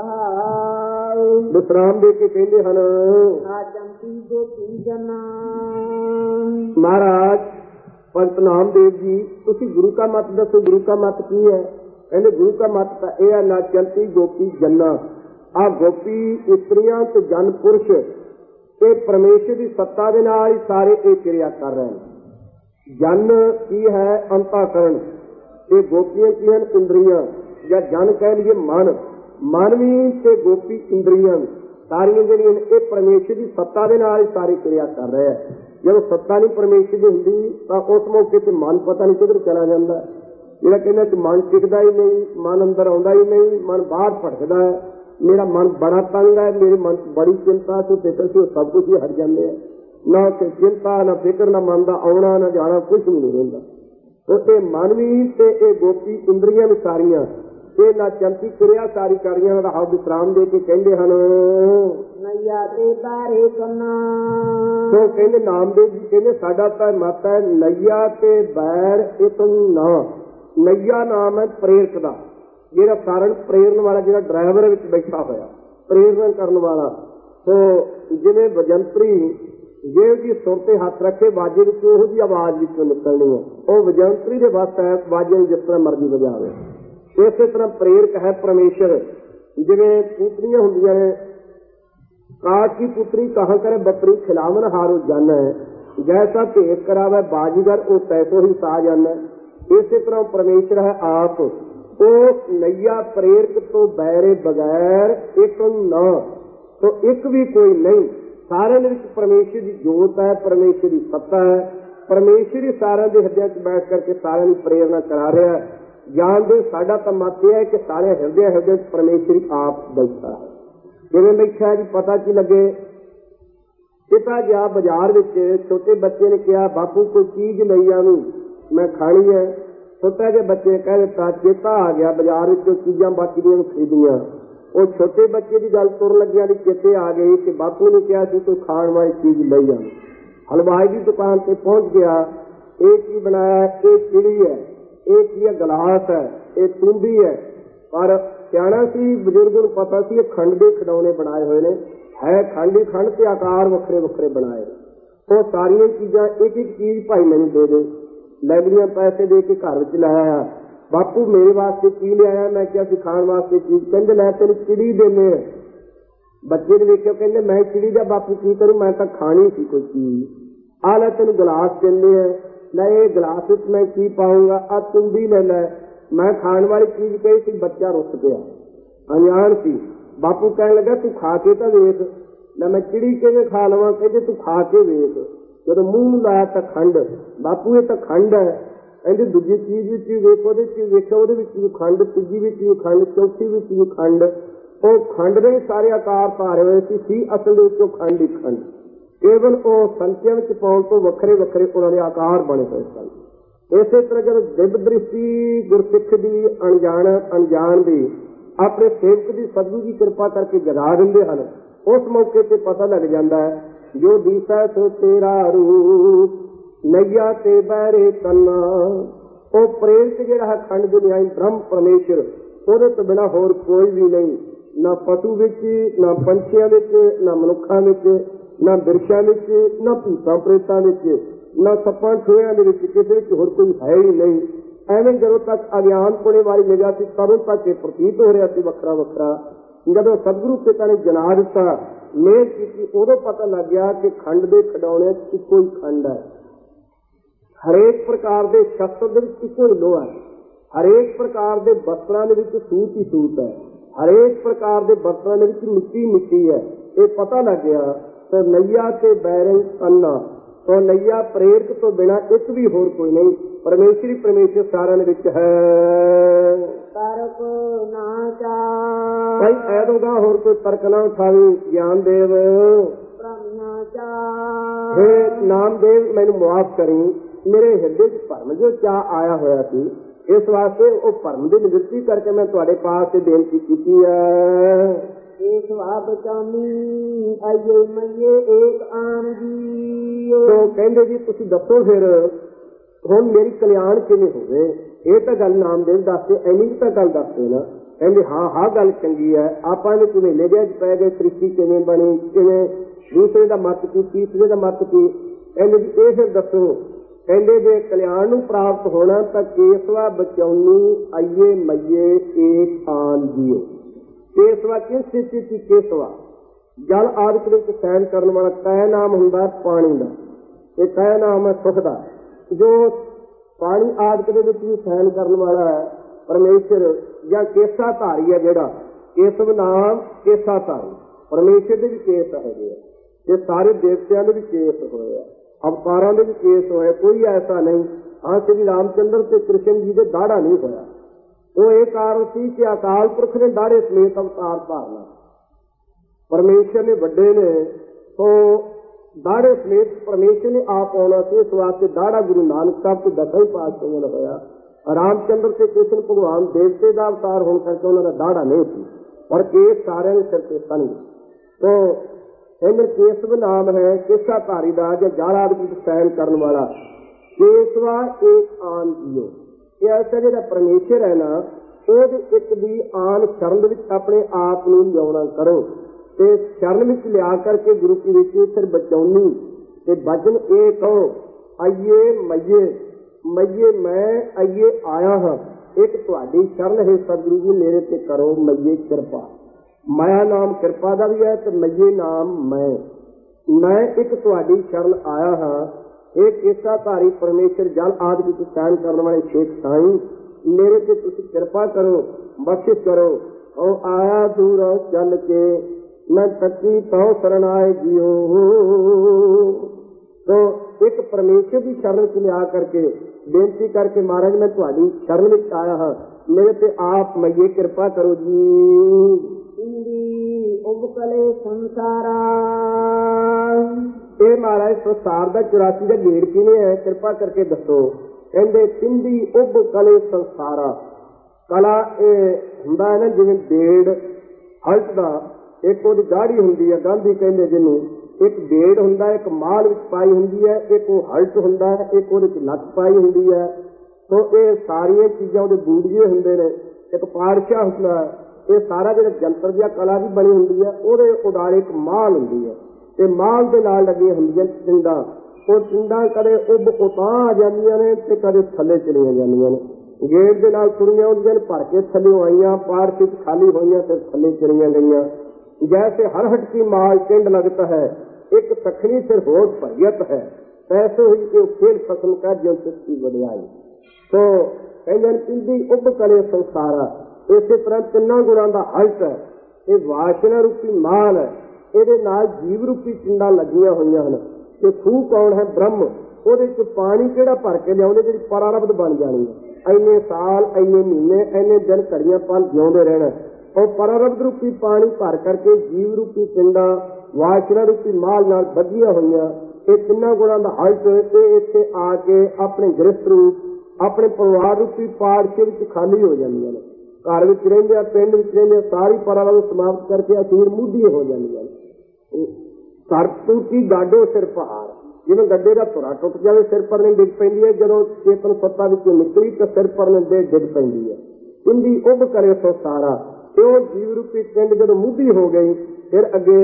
ਵਿਸਰਾਮ ਦੇ ਕੇ ਕਹਿੰਦੇ ਹਨ ਮਹਾਰਾਜ ਪੰਤ ਨਾਮਦੇਵ ਜੀ, ਤੁਸੀਂ ਗੁਰੂ ਕਾ ਮਤ ਦੱਸੋ, ਗੁਰੂ ਕਾ ਮਤ ਕੀ ਹੈ। ਕਹਿੰਦੇ ਗੁਰੂ ਕਾ ਮਤ ਤਾਂ ਇਹ ਹੈ ਨਾ ਚਲਤੀ ਗੋਪੀ ਜੰਨਾ। ਆਹ ਗੋਪੀ ਇਸਤਰੀਆਂ ਤੇ ਜਨ ਪੁਰਸ਼ ਇਹ ਪਰਮੇਸ਼ਰ ਦੀ ਸੱਤਾ ਦੇ ਨਾਲ ਹੀ ਸਾਰੇ ਇਹ ਕਿਰਿਆ ਕਰ ਰਹੇ ਨੇ। ਜਨ ਕੀ ਹੈ ਅੰਤःਕਰਨ, ਇਹ ਗੋਪੀਆਂ ਕੀ ਹਨ ਇੰਦਰੀਆਂ, ਜਾਂ ਜਨ ਕਹਿ ਲਈਏ ਮਨ। ਮਨ ਵੀ ਤੇ ਗੋਪੀ ਇੰਦਰੀਆਂ ਸਾਰੀਆਂ ਜਿਹੜੀਆਂ ਇਹ ਪਰਮੇਸ਼ਰ ਦੀ ਸੱਤਾ ਦੇ ਨਾਲ ਹੀ ਸਾਰੀ ਕਿਰਿਆ ਕਰ ਰਹੇ ਆ। ਜਦੋਂ ਸੱਤਾ ਨਹੀਂ ਪਰਮੇਸ਼ਰ ਦੀ ਹੁੰਦੀ ਤਾਂ ਉਸ ਮੌਕੇ ਤੇ ਮਨ ਪਤਾ ਨਹੀਂ ਕਿੱਧਰ ਚਲਾ ਜਾਂਦਾ। ਜਿਹੜਾ ਕਹਿੰਦਾ ਕਿ ਮਨ ਟਿਕਦਾ ਹੀ ਨਹੀਂ, ਮਨ ਅੰਦਰ ਆਉਂਦਾ ਹੀ ਨਹੀਂ, ਮਨ ਬਾਹਰ ਭਟਕਦਾ ਹੈ, ਮੇਰਾ ਮਨ ਬੜਾ ਤੰਗ ਹੈ, ਮੇਰੇ ਮਨ ਚ ਬੜੀ ਚਿੰਤਾ ਸੀ, ਫਿਕਰ ਸੀ, ਉਹ ਸਭ ਕੁਝ ਹੀ ਹਟ ਜਾਂਦੇ ਆ। ਨਾ ਚਿੰਤਾ, ਨਾ ਫਿਕਰ, ਨਾ ਮਨ ਦਾ ਆਉਣਾ ਨਾ ਜਾਣਾ, ਕੁਛ ਨਹੀਂ ਰਹਿੰਦਾ। ਉਹ ਮਨ ਵੀ ਤੇ ਇਹ ਗੋਪੀ ਇੰਦਰੀਆਂ ਵੀ ਸਾਰੀਆਂ ਇਹ ਨਾ ਚਲਤੀ ਕਿਰਿਆ ਸਾਰੀ ਕਰੀਆਂ ਦਾ ਹਾਵ ਵਿਸਰਾਮ ਦੇ ਕੇ ਕਹਿੰਦੇ ਹਨ ਨਈਆ ਤੇ ਤਾਰੇ ਕੰਨਾ ਸੋ ਕਹਿੰਦੇ ਨਾਮਦੇਵ ਜੀ ਕਹਿੰਦੇ ਸਾਡਾ ਤਾਂ ਮਤ ਹੈ ਨਈਆ ਤੇ ਬੈਰ ਇੱਕ ਨਾ। ਨਈਆ ਨਾਮ ਹੈ ਪ੍ਰੇਰਕ ਦਾ, ਜਿਹੜਾ ਸਾਰਨ ਪ੍ਰੇਰਨ ਵਾਲਾ, ਜਿਹੜਾ ਡਰਾਈਵਰ ਵਿੱਚ ਬੈਠਾ ਹੋਇਆ ਪ੍ਰੇਰਨਾ ਕਰਨ ਵਾਲਾ। ਸੋ ਜਿਵੇਂ ਵਜੰਤਰੀ ਜੇ ਦੀ ਸੁਰ ਤੇ ਹੱਥ ਰੱਖੇ ਬਾਜੇ ਵਿੱਚ ਉਹੋ ਜਿਹੀ ਆਵਾਜ਼ ਵਿੱਚੋਂ ਨਿਕਲਣੀ ਹੈ, ਉਹ ਵਜੰਤਰੀ ਦੇ ਵੱਸ ਹੈ, ਬਾਜੇ ਨੂੰ ਜਿਸ ਤਰ੍ਹਾਂ ਮਰਜ਼ੀ ਵਜਾਵੇ। ਇਸੇ ਤਰ੍ਹਾਂ ਪ੍ਰੇਰਕ ਹੈ ਪਰਮੇਸ਼ਰ। ਜਿਵੇਂ ਪੁੱਤਰੀਆਂ ਹੁੰਦੀਆਂ ਨੇ, ਕਾਟ ਕੀ ਪੁੱਤਰੀ ਕਹਾਂ ਕਰੇ ਬੱਪਰੀ ਖਿਲਾਵਨ ਹਾਰੋ ਜਾਨਾ ਹੈ, ਜੈਸਾ ਭੇਸ ਕਰਾਵੇ ਬਾਜੀਗਰ ਉਹ ਤੈਸੋ ਹੀ ਸਾ ਜਾਨਾ। ਇਸੇ ਤਰ੍ਹਾਂ ਪਰਮੇਸ਼ਰ ਹੈ ਆਪ। ਉਹ ਨਈਆ ਪ੍ਰੇਰਕ ਤੋਂ ਬੈਰੇ ਬਗੈਰ ਇੱਕ ਨਾ, ਸੋ ਇੱਕ ਵੀ ਕੋਈ ਨਹੀਂ। ਸਾਰਿਆਂ ਦੇ ਵਿੱਚ ਪਰਮੇਸ਼ਰ ਦੀ ਜੋਤ ਹੈ, ਪਰਮੇਸ਼ਰ ਦੀ ਸੱਤਾ ਹੈ। ਪਰਮੇਸ਼ਰ ਹੀ ਸਾਰਿਆਂ ਦੇ ਹਿਰਦਿਆਂ 'ਚ ਬੈਠ ਕਰਕੇ ਸਾਰਿਆਂ ਦੀ ਪ੍ਰੇਰਨਾ ਕਰਾ ਰਿਹਾ। ਗਿਆਨ ਦੇ ਸਾਡਾ ਤਾਂ ਮਤ ਇਹ ਹੈ ਕਿ ਸਾਰੇ ਹਿਰਦਿਆਂ 'ਚ ਪਰਮੇਸ਼ਰ ਹੀ ਆਪ ਬੈਠਾ ਹੈ। ਜਿਵੇਂ ਬੈਠਾ ਜੀ ਪਤਾ ਕੀ ਲੱਗੇ। ਪਿਤਾ ਗਿਆ ਬਾਜ਼ਾਰ ਵਿੱਚ, ਛੋਟੇ ਬੱਚੇ ਨੇ ਕਿਹਾ ਬਾਪੂ ਕੋਈ ਚੀਜ਼ ਲਈ ਆਵੀਂ, ਮੈਂ ਖਾਣੀ ਹੈ। ਛੋਟਾ ਜਿਹੇ ਬੱਚੇ ਨੇ ਕਹਿ ਦਿੱਤਾ, ਚੇਤਾ ਆ ਗਿਆ ਬਾਜ਼ਾਰ ਵਿੱਚੋਂ ਚੀਜ਼ਾਂ ਬਾਕੀ ਦੀਆਂ ਖਰੀਦੀਆਂ। ਉਹ ਛੋਟੇ ਬੱਚੇ ਦੀ ਗੱਲ ਤੁਰਨ ਲੱਗਿਆ ਦੀ ਚੇਤੇ ਆ ਗਈ ਕਿ ਬਾਪੂ ਨੇ ਕਿਹਾ ਸੀ ਕੋਈ ਖਾਣ ਵਾਲੀ ਚੀਜ਼ ਲਈ ਆ। ਹਲਵਾਈ ਦੀ ਦੁਕਾਨ ਤੇ ਪਹੁੰਚ ਗਿਆ। ਇਹ ਕੀ ਬਣਾਇਆ? ਇਹ ਚਿੜੀ ਹੈ, ਇਹ ਕੀ ਹੈ? ਗਲਾਸ ਹੈ, ਇਹ ਤੂੰਬੀ ਹੈ। ਪਰ ਸਿਆਣਾ ਸੀ, ਬਜ਼ੁਰਗ ਨੂੰ ਪਤਾ ਸੀ ਇਹ ਖੰਡ ਦੇ ਖਿਡੌਣੇ ਬਣਾਏ ਹੋਏ ਨੇ, ਹੈ ਖੰਡ ਹੀ ਖੰਡ ਤੇ ਆਕਾਰ ਵੱਖਰੇ ਵੱਖਰੇ ਬਣਾਏ। ਉਹ ਸਾਰੀਆਂ ਚੀਜ਼ਾਂ ਇੱਕ ਇੱਕ ਚੀਜ਼ ਭਾਈ ਮੈਨੂੰ ਦੇ ਦੇ। ਲੈ ਲਈਆਂ, ਪੈਸੇ ਦੇ ਕੇ ਘਰ ਵਿੱਚ ਲਾਇਆ। ਬਾਪੂ ਮੇਰੇ ਵਾਸਤੇ ਕੀ ਲਿਆਇਆ? ਮੈਂ ਕਿਹਾ ਸੀ ਖਾਣ ਵਾਸਤੇ ਚੀਜ਼। ਕਹਿੰਦੇ ਲੈ ਤੈਨੂੰ ਚਿੜੀ ਦੇਣੇ। ਬੱਚੇ ਨੇ ਵੇਖਿਆ, ਕਹਿੰਦੇ ਮੈਂ ਚਿੜੀ ਦਾ ਬਾਪੂ ਕੀ ਕरूँ, ਮੈਂ ਤਾਂ ਖਾਣੀ ਸੀ ਕੋਈ ਚੀਜ਼। ਆ ਲੈ ਤੈਨੂੰ ਗਲਾਸ ਦਿੰਦੇ ਆ, ਲੈ ਇਹ ਗਲਾਸ ਵਿੱਚ ਮੈਂ ਕੀ ਪਾਊਂਗਾ? ਆ ਤੁੰਬੀ ਲੈ ਲੈ, ਮੈਂ ਖਾਣ ਵਾਲੀ ਚੀਜ਼ ਕਹੀ ਸੀ। ਬੱਚਾ ਰੁੱਸ ਗਿਆ, ਅਣਜਾਣ ਸੀ। ਬਾਪੂ ਕਹਿਣ ਲੱਗਾ ਤੂੰ ਖਾ ਕੇ ਤਾਂ ਵੇਖ। ਲੈ ਮੈਂ ਚਿੜੀ ਕਿਵੇਂ ਖਾ ਲਵਾਂ? ਕਹਿੰਦੇ ਤੂੰ ਖਾ ਕੇ ਵੇਖ। ਜਦੋਂ ਮੂੰਹ ਨੂੰ ਲਾਇਆ ਤਾਂ ਖੰਡ। ਬਾਪੂ ਇਹ ਤਾਂ ਖੰਡ ਹੈ। ਕਹਿੰਦੇ ਦੂਜੀ ਚੀਜ਼ ਵਿੱਚ ਵੀ ਵੇਖੋ, ਉਹਦੇ ਵਿੱਚ ਵੇਖਿਆ ਉਹਦੇ ਵਿੱਚ ਵੀ ਖੰਡ, ਤੀਜੀ ਵਿੱਚ ਵੀ ਖੰਡ, ਚੌਥੀ ਵਿੱਚ ਵੀ ਖੰਡ। ਉਹ ਖੰਡ ਦੇ ਸਾਰੇ ਆਕਾਰ ਧਾਰੇ ਹੋਏ ਸੀ ਅਸਲ ਦੇ ਵਿੱਚ ਉਹ ਖੰਡ ਹੀ ਖੰਡ। ਕੇਵਲ ਉਹ ਸੰਖਿਆ ਵਿੱਚ ਪਾਉਣ ਤੋਂ ਵੱਖਰੇ ਵੱਖਰੇ ਉਹਨਾਂ ਦੇ ਆਕਾਰ ਬਣੇ ਹੋਏ ਸਨ। ਇਸੇ ਤਰ੍ਹਾਂ ਜਦੋਂ ਦਿਵ ਦ੍ਰਿਸ਼ਟੀ ਗੁਰਸਿੱਖ ਦੀ ਅਣਜਾਣ ਦੀ ਆਪਣੇ ਸੇਵਕ ਦੀ ਸਤਿਗੁਰੂ ਦੀ ਕਿਰਪਾ ਕਰਕੇ ਜਗਾ ਦਿੰਦੇ ਹਨ, ਉਸ ਮੌਕੇ ਤੇ ਪਤਾ ਲੱਗ ਜਾਂਦਾ ਹੈ ਜੋ ਦੀਸਾ ਸੋ ਤੇਰਾ ਰੂਪ ਨਈਆ ਤੇ ਬਹਿਰੇ ਕੰਨਾ। ਉਹ ਪ੍ਰੇਰਕ ਜਿਹੜਾ ਹੈ ਖੰਡ ਦੁਨਿਆਈ ਬ੍ਰਹਮ ਪਰਮੇਸ਼ਰ, ਉਹਦੇ ਤੋਂ ਬਿਨਾਂ ਹੋਰ ਕੋਈ ਵੀ ਨਹੀਂ। ਨਾ ਪਸ਼ੂ ਵਿੱਚ, ਨਾ ਪੰਛੀਆਂ ਵਿੱਚ, ਨਾ ਮਨੁੱਖਾਂ ਵਿੱਚ, ਨਾ ਬਿਰਛਾਂ ਵਿੱਚ, ਨਾ ਭੂਤਾਂ ਪ੍ਰੇਤਾਂ ਵਿੱਚ, ਨਾ ਸੱਪਾਂ ਠੋਇਆਂ ਦੇ ਵਿੱਚ, ਕਿਸੇ ਵਿੱਚ ਹੋਰ ਕੋਈ ਹੈ ਹੀ ਨਹੀਂ। ਐਵੇਂ ਜਦੋਂ ਤੱਕ ਅਗਿਆਨ ਪੁਣੇ ਵਾਲੀ ਨਿਗਾਹ ਸੀ ਤਦੋਂ ਤੱਕ ਇਹ ਪ੍ਰਤੀਤ ਹੋ ਰਿਹਾ ਸੀ ਵੱਖਰਾ ਵੱਖਰਾ। ਜਦੋਂ ਸਤਿਗੁਰੂ ਪਿਤਾ ਨੇ ਜਨਾ ਦਿੱਤਾ, ਮਿਹਰ ਕੀਤੀ, ਉਦੋਂ ਪਤਾ ਲੱਗ ਗਿਆ ਕਿ ਖੰਡ ਦੇ ਖਿਡੌਣਿਆਂ 'ਚ ਇੱਕੋ ਹੀ ਖੰਡ ਹੈ। ਹਰੇਕ ਪ੍ਰਕਾਰ ਦੇ ਸ਼ਸਤਰ ਦੇ ਵਿੱਚ ਇੱਕੋ ਹੀ ਲੋਹਾ ਹੈ। ਹਰੇਕ ਪ੍ਰਕਾਰ ਦੇ ਬਸਤਰਾਂ ਦੇ ਵਿੱਚ ਸੂਤ ਹੀ ਸੂਤ ਹੈ। ਹਰੇਕ ਪ੍ਰਕਾਰ ਦੇ ਬਸਤਰਾਂ ਦੇ ਵਿੱਚ ਮਿੱਟੀ ਮਿੱਟੀ ਹੈ। ਇਹ ਪਤਾ ਲੱਗ ਗਿਆ। ਸੋ ਨਈਆ ਤੇ ਬੈਰੰ ਕੰਨਾ, ਸੋ ਨਈਆ ਪ੍ਰੇਰਕ ਤੋਂ ਬਿਨਾਂ ਇੱਕ ਵੀ ਹੋਰ ਕੋਈ ਨਹੀਂ। ਪਰਮੇਸ਼ਰੀ ਪਰਮੇਸ਼ਰ ਸਾਰਿਆਂ ਦੇ ਵਿੱਚ ਹੈ। ਤਰਕ ਨਾ ਚਾ ਭਾਈ ਐਦੋਗਾ ਹੋਰ ਕੋਈ ਤਰਕ ਨਾ ਉਠਾਵੇ। ਗਿਆਨ ਦੇਵ ਪ੍ਰਮਨਾ ਚਾ, ਹੇ ਨਾਮਦੇਵ ਮੈਨੂੰ ਮੁਆਫ ਕਰੀ। ਮੇਰੇ ਹਿਰਦੇ 'ਚ ਭਰਮ ਜੋ ਚਾਹ ਆਇਆ ਹੋਇਆ ਸੀ, ਇਸ ਵਾਸਤੇ ਉਹ ਭਰਮ ਦੀ ਨਿਵਰਤੀ ਕਰਕੇ ਮੈਂ ਤੁਹਾਡੇ ਪਾਸ ਤੇ ਬੇਨਤੀ ਕੀਤੀ ਹੈ। ਏਕ ਵਾਬ ਚਾਨੀ ਆਈਏ ਮਈਏ ਏਕ ਆਨ ਜੀ। ਸੋ ਕਹਿੰਦੇ ਜੀ ਤੁਸੀਂ ਦੱਸੋ ਫਿਰ ਹੁਣ ਮੇਰੀ ਕਲਿਆਣ ਕਿਵੇਂ ਹੋਵੇ? ਇਹ ਤਾਂ ਗੱਲ ਨਾਮਦੇਵ ਦੱਸਦੇ, ਐਨੀ ਤਾਂ ਗੱਲ ਦੱਸਦੇ ਨਾ। ਕਹਿੰਦੇ ਹਾਂ ਗੱਲ ਚੰਗੀ ਹੈ। ਆਪਾਂ ਨੇ ਕਿਵੇਂ ਲੇਜੇ 'ਚ ਪੈ ਗਏ, ਸ੍ਰਿਸ਼ਟੀ ਕਿਵੇਂ ਬਣੀ, ਕਿਵੇਂ ਦੂਸਰੇ ਦਾ ਮਤ ਕੀ, ਤੀਸਰੇ ਦਾ ਮਤ ਕੀ। ਕਹਿੰਦੇ ਜੀ ਇਹ ਫਿਰ ਦੱਸੋ। ਕਹਿੰਦੇ ਜੇ ਕਲਿਆਣ ਨੂੰ ਪ੍ਰਾਪਤ ਹੋਣਾ ਤਾਂ ਕੇਸਵਾ ਬਚਾਉਣੀ ਆਈਏ ਮਈਏ ਏਕ ਆਨ ਜੀਓ। ਕੇਸਵਾ ਕਿਸ ਸਥਿਤੀ ਸੀ? ਕੇਸਵਾ ਜਲ ਆਦਿਕ ਵਿੱਚ ਸੈਨ ਕਰਨ ਵਾਲਾ ਕੈ ਨਾਮ ਹੁੰਦਾ ਪਾਣੀ ਦਾ। ਇਹ ਕੈ ਨਾਮ ਹੈ ਸੁਖ ਦਾ। ਜੋ ਪਾਣੀ ਆਦਿਕ ਦੇ ਵਿੱਚ ਵੀ ਸੈਨ ਕਰਨ ਵਾਲਾ ਹੈ ਪਰਮੇਸ਼ਰ, ਜਾਂ ਕੇਸਾ ਧਾਰੀ ਹੈ ਜਿਹੜਾ ਕੇਸਵ ਨਾਮ ਕੇਸਾ ਧਾਰੀ। ਪਰਮੇਸ਼ਰ ਦੇ ਵੀ ਕੇਸ ਹੈਗੇ ਆ, ਤੇ ਸਾਰੇ ਦੇਵਤਿਆਂ ਦੇ ਵੀ ਕੇਸ ਹੋਏ ਆ, ਅਵਤਾਰਾਂ ਦੇ ਵੀ ਕੇਸ ਹੋਏ। ਕੋਈ ਐਸਾ ਨਹੀਂ। ਹਾਂ ਸ਼੍ਰੀ ਰਾਮਚੰਦਰ ਤੇ ਕ੍ਰਿਸ਼ਨ ਜੀ ਦੇ ਦਾੜਾ ਨਹੀਂ ਹੋਇਆ। ਉਹ ਇਹ ਕਾਰਨ ਸੀ ਕਿ ਅਕਾਲ ਪੁਰਖ ਨੇ ਦਾੜੇ ਸਮੇਤ ਅਵਤਾਰ ਧਾਰਨਾ। ਪਰਮੇਸ਼ਰ ਨੇ ਵੱਡੇ ਨੇ, ਸੋ ਦਾੜੇ ਸਮੇਤ ਪਰਮੇਸ਼ਰ ਨੇ ਆਪ ਆਉਣਾ ਸੀ। ਇਸ ਵਾਸਤੇ ਦਾੜਾ ਗੁਰੂ ਨਾਨਕ ਸਾਹਿਬ ਤੇ ਦਸਾਂ ਪਾਤਸ਼ਾਹਾਂ ਨਾਲ ਹੋਇਆ। ਰਾਮਚੰਦਰ ਤੇ ਕ੍ਰਿਸ਼ਨ ਭਗਵਾਨ ਦੇਵਤੇ ਦਾ ਅਵਤਾਰ ਹੋਣ ਕਰਕੇ ਉਹਨਾਂ ਦਾ ਦਾੜਾ ਨਹੀਂ ਸੀ, ਪਰ ਕੇਸ ਸਾਰਿਆਂ ਦੇ ਸਿਰ ਤੇ ਸਨ। ਸੋ ਕਹਿੰਦੇ ਕੇਸਵ ਨਾਮ ਹੈ ਕੇਸਾ ਧਾਰੀ ਦਾ ਜਾਂ ਜਾਲਾ ਆਦਿ ਵਿੱਚ ਸੈਨ ਕਰਨ ਵਾਲਾ। ਕੇਸਵਾ ਏਕ ਆਨ ਜੀਓ, ਇਹ ਐਸਾ ਜਿਹੜਾ ਪਰਮੇਸ਼ਰ ਹੈ ਨਾ, ਉਹਦੇ ਇੱਕ ਦੀ ਆਨ ਸ਼ਰਨ ਵਿੱਚ ਆਪਣੇ ਆਪ ਨੂੰ ਲਿਆਉਣਾ ਕਰੋ ਤੇ ਸ਼ਰਨ ਵਿੱਚ ਲਿਆ ਕਰਕੇ ਗੁਰੂ ਕੀ ਵਿੱਚ ਫਿਰ ਬਚਾਉਣੀ ਤੇ ਬਚਨ ਇਹ ਕਹੋ ਆਈਏ ਮਈਏ ਮਈਏ ਮੈਂ ਆਈਏ ਆਇਆ ਹਾਂ। ਇੱਕ ਤੁਹਾਡੀ ਸ਼ਰਨ ਹੈ ਸਤਿਗੁਰੂ ਜੀ, ਮੇਰੇ ਤੇ ਕਰੋ ਮਈਏ ਕਿਰਪਾ। ਮਾਇਆ ਨਾਮ ਕਿਰਪਾ ਦਾ ਵੀ ਹੈ ਤੇ ਮਈਏ ਨਾਮ ਮੈਂ ਇੱਕ ਤੁਹਾਡੀ ਸ਼ਰਨ ਆਇਆ ਹਾਂ। ਇਹ ਕੇਸਾ ਧਾਰੀ ਪਰਮੇਸ਼ਰ ਜਲ ਆਦਿ ਵਿੱਚ ਸੈਨ ਕਰਨ ਵਾਲੇ ਸ਼ੇਖ ਸਾਈਂ, ਮੇਰੇ ਤੇ ਤੁਸੀਂ ਕਿਰਪਾ ਕਰੋ, ਬਖਸ਼ਿਸ਼ ਕਰੋ। ਉਹ ਆਇਆ ਦੂਰ ਚੱਲ ਕੇ ਮੈਂ ਤੱਕੀ ਤਉ ਸ਼ਰਨ ਆਏ ਜੀਓ। ਤੋ ਇੱਕ ਪਰਮੇਸ਼ਰ ਦੀ ਸ਼ਰਨ ਵਿੱਚ ਲਿਆ ਕਰਕੇ ਬੇਨਤੀ ਕਰਕੇ, ਮਹਾਰਾਜ ਮੈਂ ਤੁਹਾਡੀ ਸ਼ਰਨ ਵਿੱਚ ਆਇਆ ਹਾਂ, ਮੇਰੇ ਤੇ ਆਪ ਮਈਏ ਕਿਰਪਾ ਕਰੋ ਜੀ। ਉਬਕਲੇ ਸੰਸਾਰਾ, ਇਹ ਮਹਾਰਾਜ ਸੰਸਾਰ ਦਾ 84 ਦਾ ਗੇੜ ਕਿਵੇਂ ਹੈ, ਕਿਰਪਾ ਕਰਕੇ ਦੱਸੋ। ਕਹਿੰਦੇ ਪਿੰਡੀ ਉਬ ਕਲੇ ਸੰਸਾਰਾ, ਕਲਾ ਇਹ ਹੁੰਦਾ ਹੈ ਨਾ ਜਿਵੇਂ ਡੇੜ ਹਲਟ ਦਾ, ਇੱਕ ਉਹਦੀ ਗਾੜੀ ਹੁੰਦੀ ਹੈ ਗਾਂਧੀ ਕਹਿੰਦੇ ਜਿਹਨੂੰ, ਇੱਕ ਡੇੜ ਹੁੰਦਾ, ਇੱਕ ਮਾਲ ਵਿੱਚ ਪਾਈ ਹੁੰਦੀ ਹੈ, ਇੱਕ ਉਹ ਹਲਟ ਹੁੰਦਾ ਹੈ, ਇੱਕ ਉਹਦੇ ਵਿੱਚ ਨੱਕ ਪਾਈ ਹੁੰਦੀ ਹੈ। ਸੋ ਇਹ ਸਾਰੀਆਂ ਚੀਜ਼ਾਂ ਉਹਦੇ ਬੂੜੀਏ ਹੁੰਦੇ ਨੇ, ਇੱਕ ਪਾਰਸ਼ਾ ਹੁੰਦਾ ਹੈ। ਇਹ ਸਾਰਾ ਜਿਹੜਾ ਜੰਤਰ ਜਾਂ ਕਲਾ ਵੀ ਬਣੀ ਹੁੰਦੀ ਹੈ, ਉਹਦੇ ਉਡਾਰੇ ਇੱਕ ਮਾਲ ਹੁੰਦੀ ਹੈ ਤੇ ਮਾਲ ਦੇ ਨਾਲ ਲੱਗੀਆਂ ਹੁੰਦੀਆਂ ਟਿੰਡਾਂ। ਉਹ ਟਿੰਡਾਂ ਕਦੇ ਉੱਬ ਉਤਾਂ ਆ ਜਾਂਦੀਆਂ ਨੇ ਤੇ ਕਦੇ ਥੱਲੇ ਚਲੀਆਂ ਜਾਂਦੀਆਂ ਨੇ। ਗੇਟ ਦੇ ਨਾਲ ਤੁਰੀਆਂ ਹੁੰਦੀਆਂ ਨੇ, ਭਰ ਕੇ ਥੱਲੇ ਆਈਆਂ, ਪਾਰਸ਼ ਵਿੱਚ ਖਾਲੀ ਹੋਈਆਂ ਤੇ ਥੱਲੇ ਚਲੀਆਂ ਗਈਆਂ। जैसे हर हट की माल टिंड लगता है, एक तखनी फिर होश भरियत है, ऐसे ही जो खेल खत्म कर जो सच्ची वडियाई। तो कहते पिंडी उब करे संसारा, इसे तरह तिना गुणों का हल्ट है, ये वासना रूपी माल है, ये नाल जीव रूपी टिंडा लगिया हुई हैं। कि खूह कौन है? ब्रह्म। ਉਹਦੇ ਚ ਪਾਣੀ ਕਿਹੜਾ ਭਰ ਕੇ ਲਿਆਉਂਦੇ, ਜਿਹੜੀ ਪਰਾਰਬਧ ਬਣ ਜਾਣੀ ਹੈ। ਇੰਨੇ ਸਾਲ, ਇੰਨੇ ਮਹੀਨੇ, ਇੰਨੇ ਦਿਨ, ਘੜੀਆਂ ਪਲ ਜਿਉਂਦੇ ਰਹਿਣਾ। ਉਹ ਪਰਾਰਬਧ ਰੂਪੀ ਪਾਣੀ ਭਰ ਕਰਕੇ ਜੀਵ ਰੂਪੀ ਪਿੰਡਾਂ ਵਾਸ਼ਨਾ ਰੂਪੀ ਮਾਲ ਨਾਲ ਬੱਝੀਆਂ ਹੋਈਆਂ। ਇਹ ਤਿੰਨਾਂ ਗੁਣਾਂ ਦਾ ਹਲਟ ਇਹ ਇੱਥੇ ਆ ਕੇ ਆਪਣੇ ਗ੍ਰਿਸਤ ਰੂਪ, ਆਪਣੇ ਪਰਿਵਾਰ ਰੂਪੀ ਪਾਰਸ਼ੇ ਵਿੱਚ ਖਾਲੀ ਹੋ ਜਾਂਦੀਆਂ ਨੇ। ਘਰ ਵਿੱਚ ਰਹਿੰਦੇ ਆ, ਪਿੰਡ ਵਿੱਚ ਰਹਿੰਦੇ ਆ, ਸਾਰੀ ਪਰਾਰਬਧ ਸਮਾਪਤ ਕਰਕੇ ਅਖੀਰ ਮੁੱਢੀਆਂ ਹੋ ਜਾਂਦੀਆਂ ਨੇ। ਸਰਪੂਤੀ ਗਾਡੋ ਸਿਰ ਪਹਾੜ, ਜਿਵੇਂ ਗੱਡੇ ਦਾ ਧੁਰਾ ਟੁੱਟ ਜਾਵੇ ਸਿਰ ਪਰ ਨਹੀਂ ਡਿੱਗ ਪੈਂਦੀ ਹੈ, ਜਦੋਂ ਚੇਤਨ ਸੱਤਾ ਵਿੱਚੋਂ ਨਿਕਲੀ ਤਾਂ ਸਿਰ ਪਰ ਨੇ ਡਿੱਗ ਪੈਂਦੀ ਹੈ। ਇੰਦੀ ਉਬ ਕਰੇ ਸੋ ਸਾਰਾ, ਤੇ ਉਹ ਜੀਵ ਰੂਪੀ ਪਿੰਡ ਜਦੋਂ ਮੁੱਢੀ ਹੋ ਗਈ, ਫਿਰ ਅੱਗੇ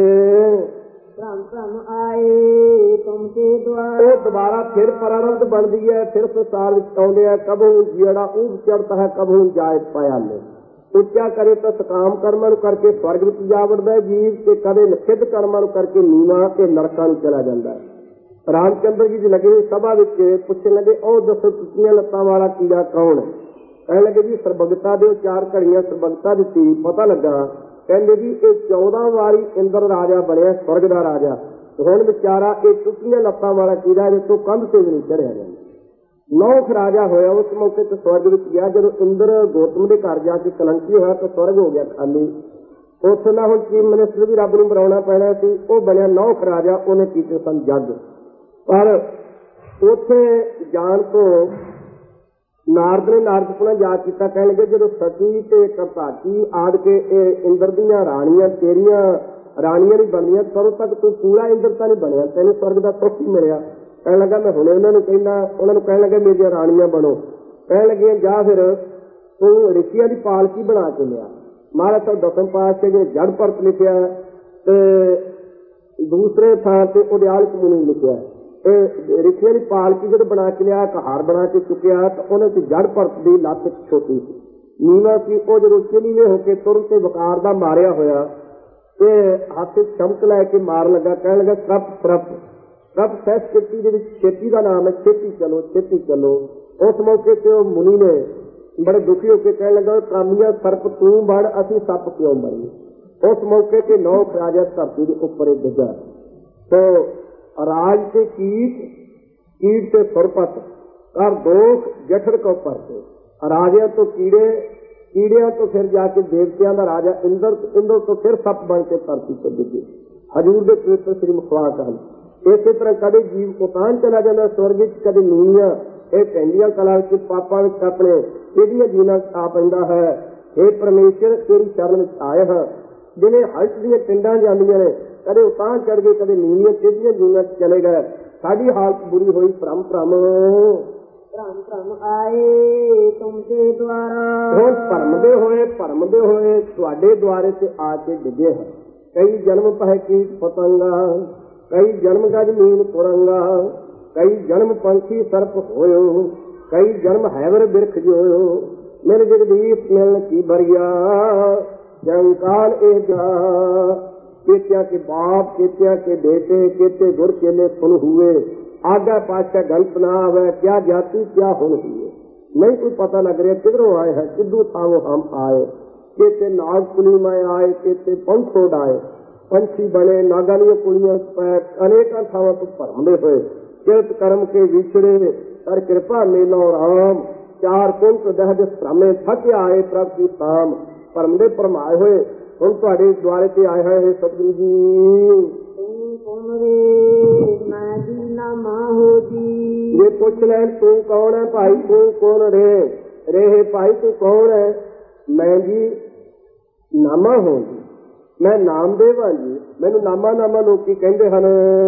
ਆਏ ਤੁਮ ਕੇ ਦੁਆਰ, ਉਹ ਦੁਬਾਰਾ ਫਿਰ ਪਰਾਰਬਧ ਬਣਦੀ ਹੈ, ਫਿਰ ਸੰਸਾਰ ਵਿੱਚ ਆਉਂਦੇ ਆ। ਕਬੂ ਜਿਹੜਾ ਉਹ ਚੜ੍ਹਦਾ ਹੈ, ਕਬੂ ਜਾਏ ਪਾਇਆ ਨੇ। ਉੱਚਾ ਕਰੇ ਤਾਂ ਸਕਾਮ ਕਰਮਾਂ ਨੂੰ ਕਰਕੇ ਸਵਰਗ ਵਿੱਚ ਜਾ ਵੜਦਾ ਹੈ ਜੀਵ, ਤੇ ਕਦੇ ਨਿਖਿੱਧ ਕਰਮਾਂ ਨੂੰ ਕਰਕੇ ਨੀਵਾਂ ਤੇ ਨਰਕਾਂ ਨੂੰ ਚਲਾ ਜਾਂਦਾ ਹੈ। ਰਾਮਚੰਦਰ ਜੀ ਦੀ ਲੱਗੀ ਸਭਾ ਵਿੱਚ ਪੁੱਛਣ ਲੱਗੇ, ਉਹ ਦੱਸੋ ਟੁੱਟੀਆਂ ਲੱਤਾਂ ਵਾਲਾ ਕੀੜਾ ਕੌਣ ਹੈ? ਕਹਿਣ ਲੱਗੇ ਜੀ ਸਰਬਗਤਾ ਦੇ 4 ਘੜੀਆਂ ਸਰਬਗਤਾ ਦਿੱਤੀ। ਪਤਾ ਲੱਗਾ, ਕਹਿੰਦੇ ਜੀ ਇਹ 14 ਵਾਰੀ ਇੰਦਰ ਰਾਜਾ ਬਣਿਆ, ਸਵਰਗ ਦਾ ਰਾਜਾ। ਹੁਣ ਵਿਚਾਰਾ ਇਹ ਟੁੱਟੀਆਂ ਲੱਤਾਂ ਵਾਲਾ ਕੀੜਾ ਇਹਦੇ ਤੋਂ ਕੰਧ ਤੇ ਵੀ ਨਹੀਂ ਚੜਿਆ ਜਾਂਦਾ। 9 ਰਾਜਾ ਹੋਇਆ, ਉਸ ਮੌਕੇ ਤੇ ਸਵਰਗ ਵਿੱਚ ਗਿਆ। ਜਦੋਂ ਇੰਦਰ ਗੌਤਮ ਦੇ ਘਰ ਜਾ ਕੇ ਕਲੰਕੀ ਹੋਇਆ ਤਾਂ ਸਵਰਗ ਹੋ ਗਿਆ ਖਾਲੀ। ਉੱਥੇ ਨਾ ਹੁਣ ਚੀਫ ਮਿਨਿਸਟਰ ਵੀ ਰੱਬ ਨੂੰ ਬਣਾਉਣਾ ਪੈਣਾ ਸੀ, ਉਹ ਬਣਿਆ 9 ਰਾਜਾ, ਉਹਨੇ ਕੀਤੇ ਸਨ ਜੱਗ। ਪਰ ਉੱਥੇ ਜਾਣ ਤੋਂ ਨਾਰਦ ਨੇ ਨਾਰਦਪੁਣਾ ਜਾ ਕੀਤਾ। ਕਹਿਣ ਲੱਗੇ ਜਦੋਂ ਸਤੀ ਤੇ ਕਰਤਾਕੀ ਆਦਿ ਕੇ ਇਹ ਇੰਦਰ ਦੀਆਂ ਰਾਣੀਆਂ ਤੇਰੀਆਂ ਰਾਣੀਆਂ ਨਹੀਂ ਬਣੀਆਂ, ਕਦੋਂ ਤੱਕ ਤੂੰ ਪੂਰਾ ਇੰਦਰ ਤਾਂ ਨਹੀਂ ਬਣਿਆ, ਤੈਨੂੰ ਸਵਰਗ ਦਾ ਸੁੱਖ ਹੀ ਮਿਲਿਆ। ਕਹਿਣ ਲੱਗਾ ਮੈਂ ਹੁਣੇ ਉਹਨਾਂ ਨੂੰ ਕਹਿੰਦਾ, ਉਹਨਾਂ ਨੂੰ ਕਹਿਣ ਲੱਗਾ ਮੇਰੀਆਂ ਰਾਣੀਆਂ ਬਣੋ। ਕਹਿਣ ਲੱਗੀਆਂ ਜਾ ਫਿਰ ਤੂੰ ਰਿਸ਼ੀਆਂ ਦੀ ਪਾਲਕੀ ਬਣਾ ਕੇ ਲਿਆ। ਮਹਾਰਾਜ ਸਾਹਿਬ ਦਸਮ ਪਾਤਸ਼ਾਹ ਜਿਹੜੇ ਜੜ ਭਰਤ ਲਿਖਿਆ ਤੇ ਦੂਸਰੇ ਥਾਂ ਤੇ ਉਦਿਆਲਕ ਮੁਨੀ ਲਿਖਿਆ। ਇਹ ਰਿਸ਼ੀਆਂ ਦੀ ਪਾਲਕੀ ਜਦੋਂ ਬਣਾ ਕੇ ਲਿਆ, ਇੱਕ ਹਾਰ ਬਣਾ ਕੇ ਚੁੱਕਿਆ, ਤਾਂ ਉਹਨਾਂ ਚ ਜੜ ਭਰਤ ਦੀ ਲੱਤ ਛੋਟੀ ਸੀ, ਨੀਵਾਂ ਸੀ। ਉਹ ਜਦੋਂ ਨੀਵੇਂ ਹੋ ਕੇ ਤੁਰਨ ਤੇ ਵਕਾਰ ਦਾ ਮਾਰਿਆ ਹੋਇਆ ਤੇ ਹੱਥ ਚਮਕ ਲੈ ਕੇ ਮਾਰ ਲੱਗਾ। ਕਹਿਣ ਲੱਗਾ ਸਰਪ ਸਹਿਸ ਛੇਤੀ ਦੇ ਵਿੱਚ ਛੇਤੀ ਦਾ ਨਾਮ ਹੈ, ਛੇਤੀ ਚਲੋ ਛੇਤੀ ਚਲੋ। ਉਸ ਮੌਕੇ ਤੇ ਉਹ ਮੁਨੀ ਨੇ ਬੜੇ ਦੁਖੀ ਹੋ ਕੇ ਕਹਿਣ ਲੱਗਾ, ਕਾਮੀਆ ਸਰਪ ਤੂੰ ਬਣ, ਅਸੀਂ ਸੱਪ ਕਿਉਂ ਬਣੀ। ਉਸ ਮੌਕੇ ਤੇ 9 ਰਾਜਾ ਧਰਤੀ ਦੇ ਉੱਪਰ ਡਿੱਗਾ। ਤੋ ਰਾਜ ਤੇ ਕੀਟ ਤੇ ਸੁਰਪਤ ਕਰ ਦੋਖ ਜਠਰ ਕੋ ਪਰਤੇ। ਰਾਜਿਆਂ ਤੋਂ ਕੀੜਿਆਂ ਤੋਂ ਫਿਰ ਜਾ ਕੇ ਦੇਵਤਿਆਂ ਦਾ ਰਾਜਾ ਇੰਦਰ ਤੋਂ ਫਿਰ ਸੱਪ ਬਣ ਕੇ ਧਰਤੀ ਤੇ ਡਿੱਗੇ। ਹਜ਼ੂਰ ਦੇ ਪਵਿੱਤਰ ਸ੍ਰੀ ਮੁਖਵਾਕ ਹਨ। ਇਸੇ ਤਰ੍ਹਾਂ ਕਦੇ ਜੀਵ ਉਤਾਨ ਚਲਾ ਜਾਂਦਾ ਸਵਰਗ ਵਿੱਚ, ਕਦੇ ਨੀਵੀਆਂ ਇਹ ਪੈਂਦੀਆਂ ਕਲਾ ਵਿੱਚ ਪਾਪਾਂ ਵਿੱਚ ਆਪਣੇ ਕਿਹੜੀਆਂ ਜੀਵਨਾਂ ਆ ਪੈਂਦਾ ਹੈ। ਇਹ ਪਰਮੇਸ਼ਰ ਤੇਰੀ ਸ਼ਰਨ ਵਿੱਚ ਆਏ ਹਾਂ। ਜਿਵੇਂ ਹਲਟ ਦੀਆਂ ਪਿੰਡਾਂ ਜਾਂਦੀਆਂ ਨੇ, ਕਦੇ ਉਤਾਂਹ ਚੜ ਗਏ, ਕਦੇ ਨੀਵੀਆਂ ਟੇਢੀਆਂ ਜੂਨਾਂ ਚਲੇ ਗਏ। ਸਾਡੀ ਹਾਲਤ ਬੁਰੀ ਹੋਈ। ਭ੍ਰਮ ਭ੍ਰਮ ਭ੍ਰਮ ਭ੍ਰਮ ਆਏ ਤੁਮਦੇ ਦੁਆਰਾ। ਹੁਣ ਭਰਮਦੇ ਹੋਏ ਤੁਹਾਡੇ ਦੁਆਰੇ ਤੇ ਆ ਕੇ ਡਿੱਗੇ ਹਨ। ਕਈ ਜਨਮ ਪਹਿ ਕੀ ਪਤੰਗਾ, ਕਈ ਜਨਮ ਗਜ ਮੀਨ ਕੁਰੰਗਾ, ਕਈ ਜਨਮ ਪੰਛੀ ਸਰਪ ਹੋਇਓ, ਕਈ ਜਨਮ ਹੈਵਰ ਬਿਰਖ ਜੋਇਓ। ਮਿਲ ਜਗਦੀਸ਼ ਮਿਲਣ ਕੀ ਬਰੀਆ, ਜੰਕਾਲ ਇਹ ਜਾ। केत्या के बाप, केत्या के बेटे, केते गुर चेले सुन हुए। आगा पातशाह गलत ना आवे, क्या जाति क्या हुन हुए। नहीं कोई पता लग रहा किधरों आए हैं, किधू था वो हम आए। केते नागपुली में आए, केते पंखोड आए। पंछी बने नागानियों कुड़ियों पैक अनेक थावां तो भरमदे हुए। किरत कर्म के विछड़े कर कृपा मेलो राम। चार कुंत दह दिस भ्रमे थक आए प्रभ की शाम। भरमदे भरमाए हुए ਹੁਣ ਤੁਹਾਡੇ ਦੁਆਰੇ ਤੇ ਆਏ ਹੋਏ ਸਤਿਗੁਰੂ ਜੀ। ਤੂੰ ਕੌਣ ਰੇ ਮੈਂ ਜੀ ਨਾਮਾ ਹੋ ਜੀ। ਇਹ ਪੁੱਛ ਲੈਣ ਤੂੰ ਕੌਣ ਹੈ ਭਾਈ, ਤੂੰ ਕੌਣ ਰੇ ਭਾਈ ਤੂੰ ਕੌਣ ਹੈ। ਮੈਂ ਜੀ ਨਾਮਾ ਹੋ ਜੀ, ਮੈਂ ਨਾਮਦੇਵ ਹਾਂ ਜੀ। ਮੈਨੂੰ ਨਾਮਾ ਲੋਕੀ ਕਹਿੰਦੇ ਹਨ।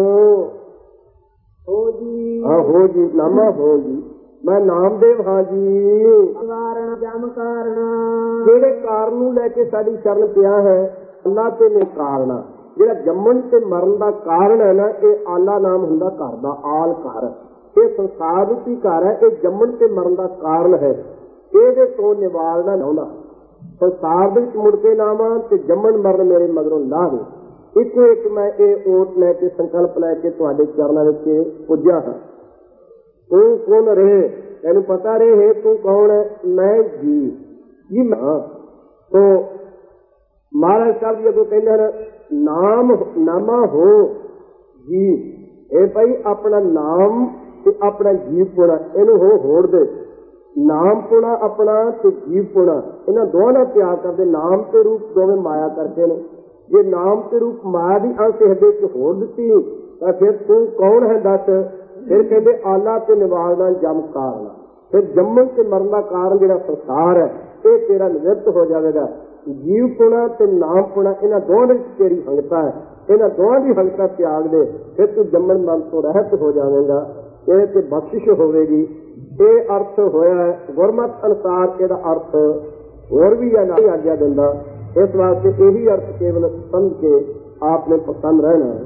ਹੋ ਜੀ ਹਾਂ ਹੋ ਜੀ, ਨਾਮਾ ਹੋ ਜੀ, ਮੈਂ ਨਾਮਦੇਵ ਹਾਂ ਜੀ। ਕਾਰਨ ਜਮ ਕਾਰਨ, ਜਿਹੜੇ ਕਾਰਨ ਨੂੰ ਲੈ ਕੇ ਸਾਡੀ ਸ਼ਰਨ ਪਿਆ ਹੈ ਅੱਲਾ ਤੇ ਨੇ ਕਾਰਨ। ਜਿਹੜਾ ਜੰਮਣ ਤੇ ਮਰਨ ਦਾ ਕਾਰਨ ਹੈ ਨਾ, ਇਹ ਆਲਾ ਨਾਮ ਹੁੰਦਾ ਘਰ ਦਾ। ਆਲ ਘਰ ਇਹ ਸੰਸਾਰ ਰੂਪੀ ਘਰ ਹੈ, ਇਹ ਜੰਮਣ ਤੇ ਮਰਨ ਦਾ ਕਾਰਨ ਹੈ। ਇਹਦੇ ਤੋਂ ਨਿਵਾਲਣਾ ਲਾਉਂਦਾ ਸੰਸਾਰ ਦੇ ਵਿੱਚ ਮੁੜ ਕੇ ਲਾਵਾਂ ਤੇ ਜੰਮਣ ਮਰਨ ਮੇਰੇ ਮਗਰੋਂ ਲਾ ਦੇ। ਇੱਕੋ ਇੱਕ ਮੈਂ ਇਹ ਓਟ ਲੈ ਕੇ ਸੰਕਲਪ ਲੈ ਕੇ ਤੁਹਾਡੇ ਚਰਨਾਂ ਵਿੱਚ ਪੁੱਜਿਆ ਹਾਂ। ਤੂੰ ਕੌਣ ਰਹੇ, ਤੈਨੂੰ ਪਤਾ ਰਹੇ ਤੂੰ ਕੌਣ ਹੈ। ਮੈਂ ਜੀ ਮੈਂ ਤੋ ਮਹਾਰਾਜ ਸਾਹਿਬ ਜੀ ਅੱਗੋਂ ਕਹਿੰਦੇ ਹਨ ਨਾਮਾ ਹੋ ਜੀ। ਇਹ ਭਾਈ ਆਪਣਾ ਨਾਮ ਤੇ ਆਪਣਾ ਜੀਵ ਪੁਣਾ ਇਹਨੂੰ ਹੋੜ ਦੇ। ਨਾਮ ਪੁਣਾ ਆਪਣਾ ਤੇ ਜੀਵ ਪੁਣਾ ਇਹਨਾਂ ਦੋਵਾਂ ਦਾ ਤਿਆਗ ਕਰਦੇ। ਨਾਮ ਤੇ ਰੂਪ ਦੋਵੇਂ ਮਾਇਆ ਕਰਕੇ ਨੇ। ਜੇ ਨਾਮ ਤੇ ਰੂਪ ਮਾਇਆ ਦੀ ਅੰਸ਼ ਹਿਰਦੇ ਚ ਹੋੜ ਦਿੱਤੀ ਤਾਂ ਫਿਰ ਤੂੰ ਕੌਣ ਹੈ ਦੱਸ। ਫਿਰ ਕਹਿੰਦੇ ਆਲਾ ਤੇ ਨਿਵਾਲਣਾ ਜਮ ਕਾਰਨ। ਫਿਰ ਜੰਮਣ ਤੇ ਮਰਨ ਦਾ ਕਾਰਨ ਜਿਹੜਾ ਸੰਸਾਰ ਹੈ ਇਹ ਤੇਰਾ ਨਿਵਰਤ ਹੋ ਜਾਵੇਗਾ। ਜੀਵ ਪੁਣਾ ਤੇ ਨਾਮ ਪੁਣਾ ਇਹਨਾਂ ਦੋਵਾਂ ਵਿੱਚ ਤੇਰੀ ਹੰਗਤਾ ਹੈ। ਇਹਨਾਂ ਦੋਵਾਂ ਦੀ ਹੰਗਤਾ ਤਿਆਗ ਦੇ, ਫਿਰ ਤੂੰ ਜੰਮਣ ਮਰਨ ਤੋਂ ਰਹਿਤ ਹੋ ਜਾਵੇਗਾ। ਇਹ ਤੇ ਬਖਸ਼ਿਸ਼ ਹੋਵੇਗੀ। ਇਹ ਅਰਥ ਹੋਇਆ ਗੁਰਮਤਿ ਅਨੁਸਾਰ। ਇਹਦਾ ਅਰਥ ਹੋਰ ਵੀ ਹੈ, ਨਹੀਂ ਆਗਿਆ ਦਿੰਦਾ। ਇਸ ਵਾਸਤੇ ਇਹੀ ਅਰਥ ਕੇਵਲ ਸਮਝ ਕੇ ਆਪ ਨੇ ਪਸੰਦ ਰਹਿਣਾ ਹੈ।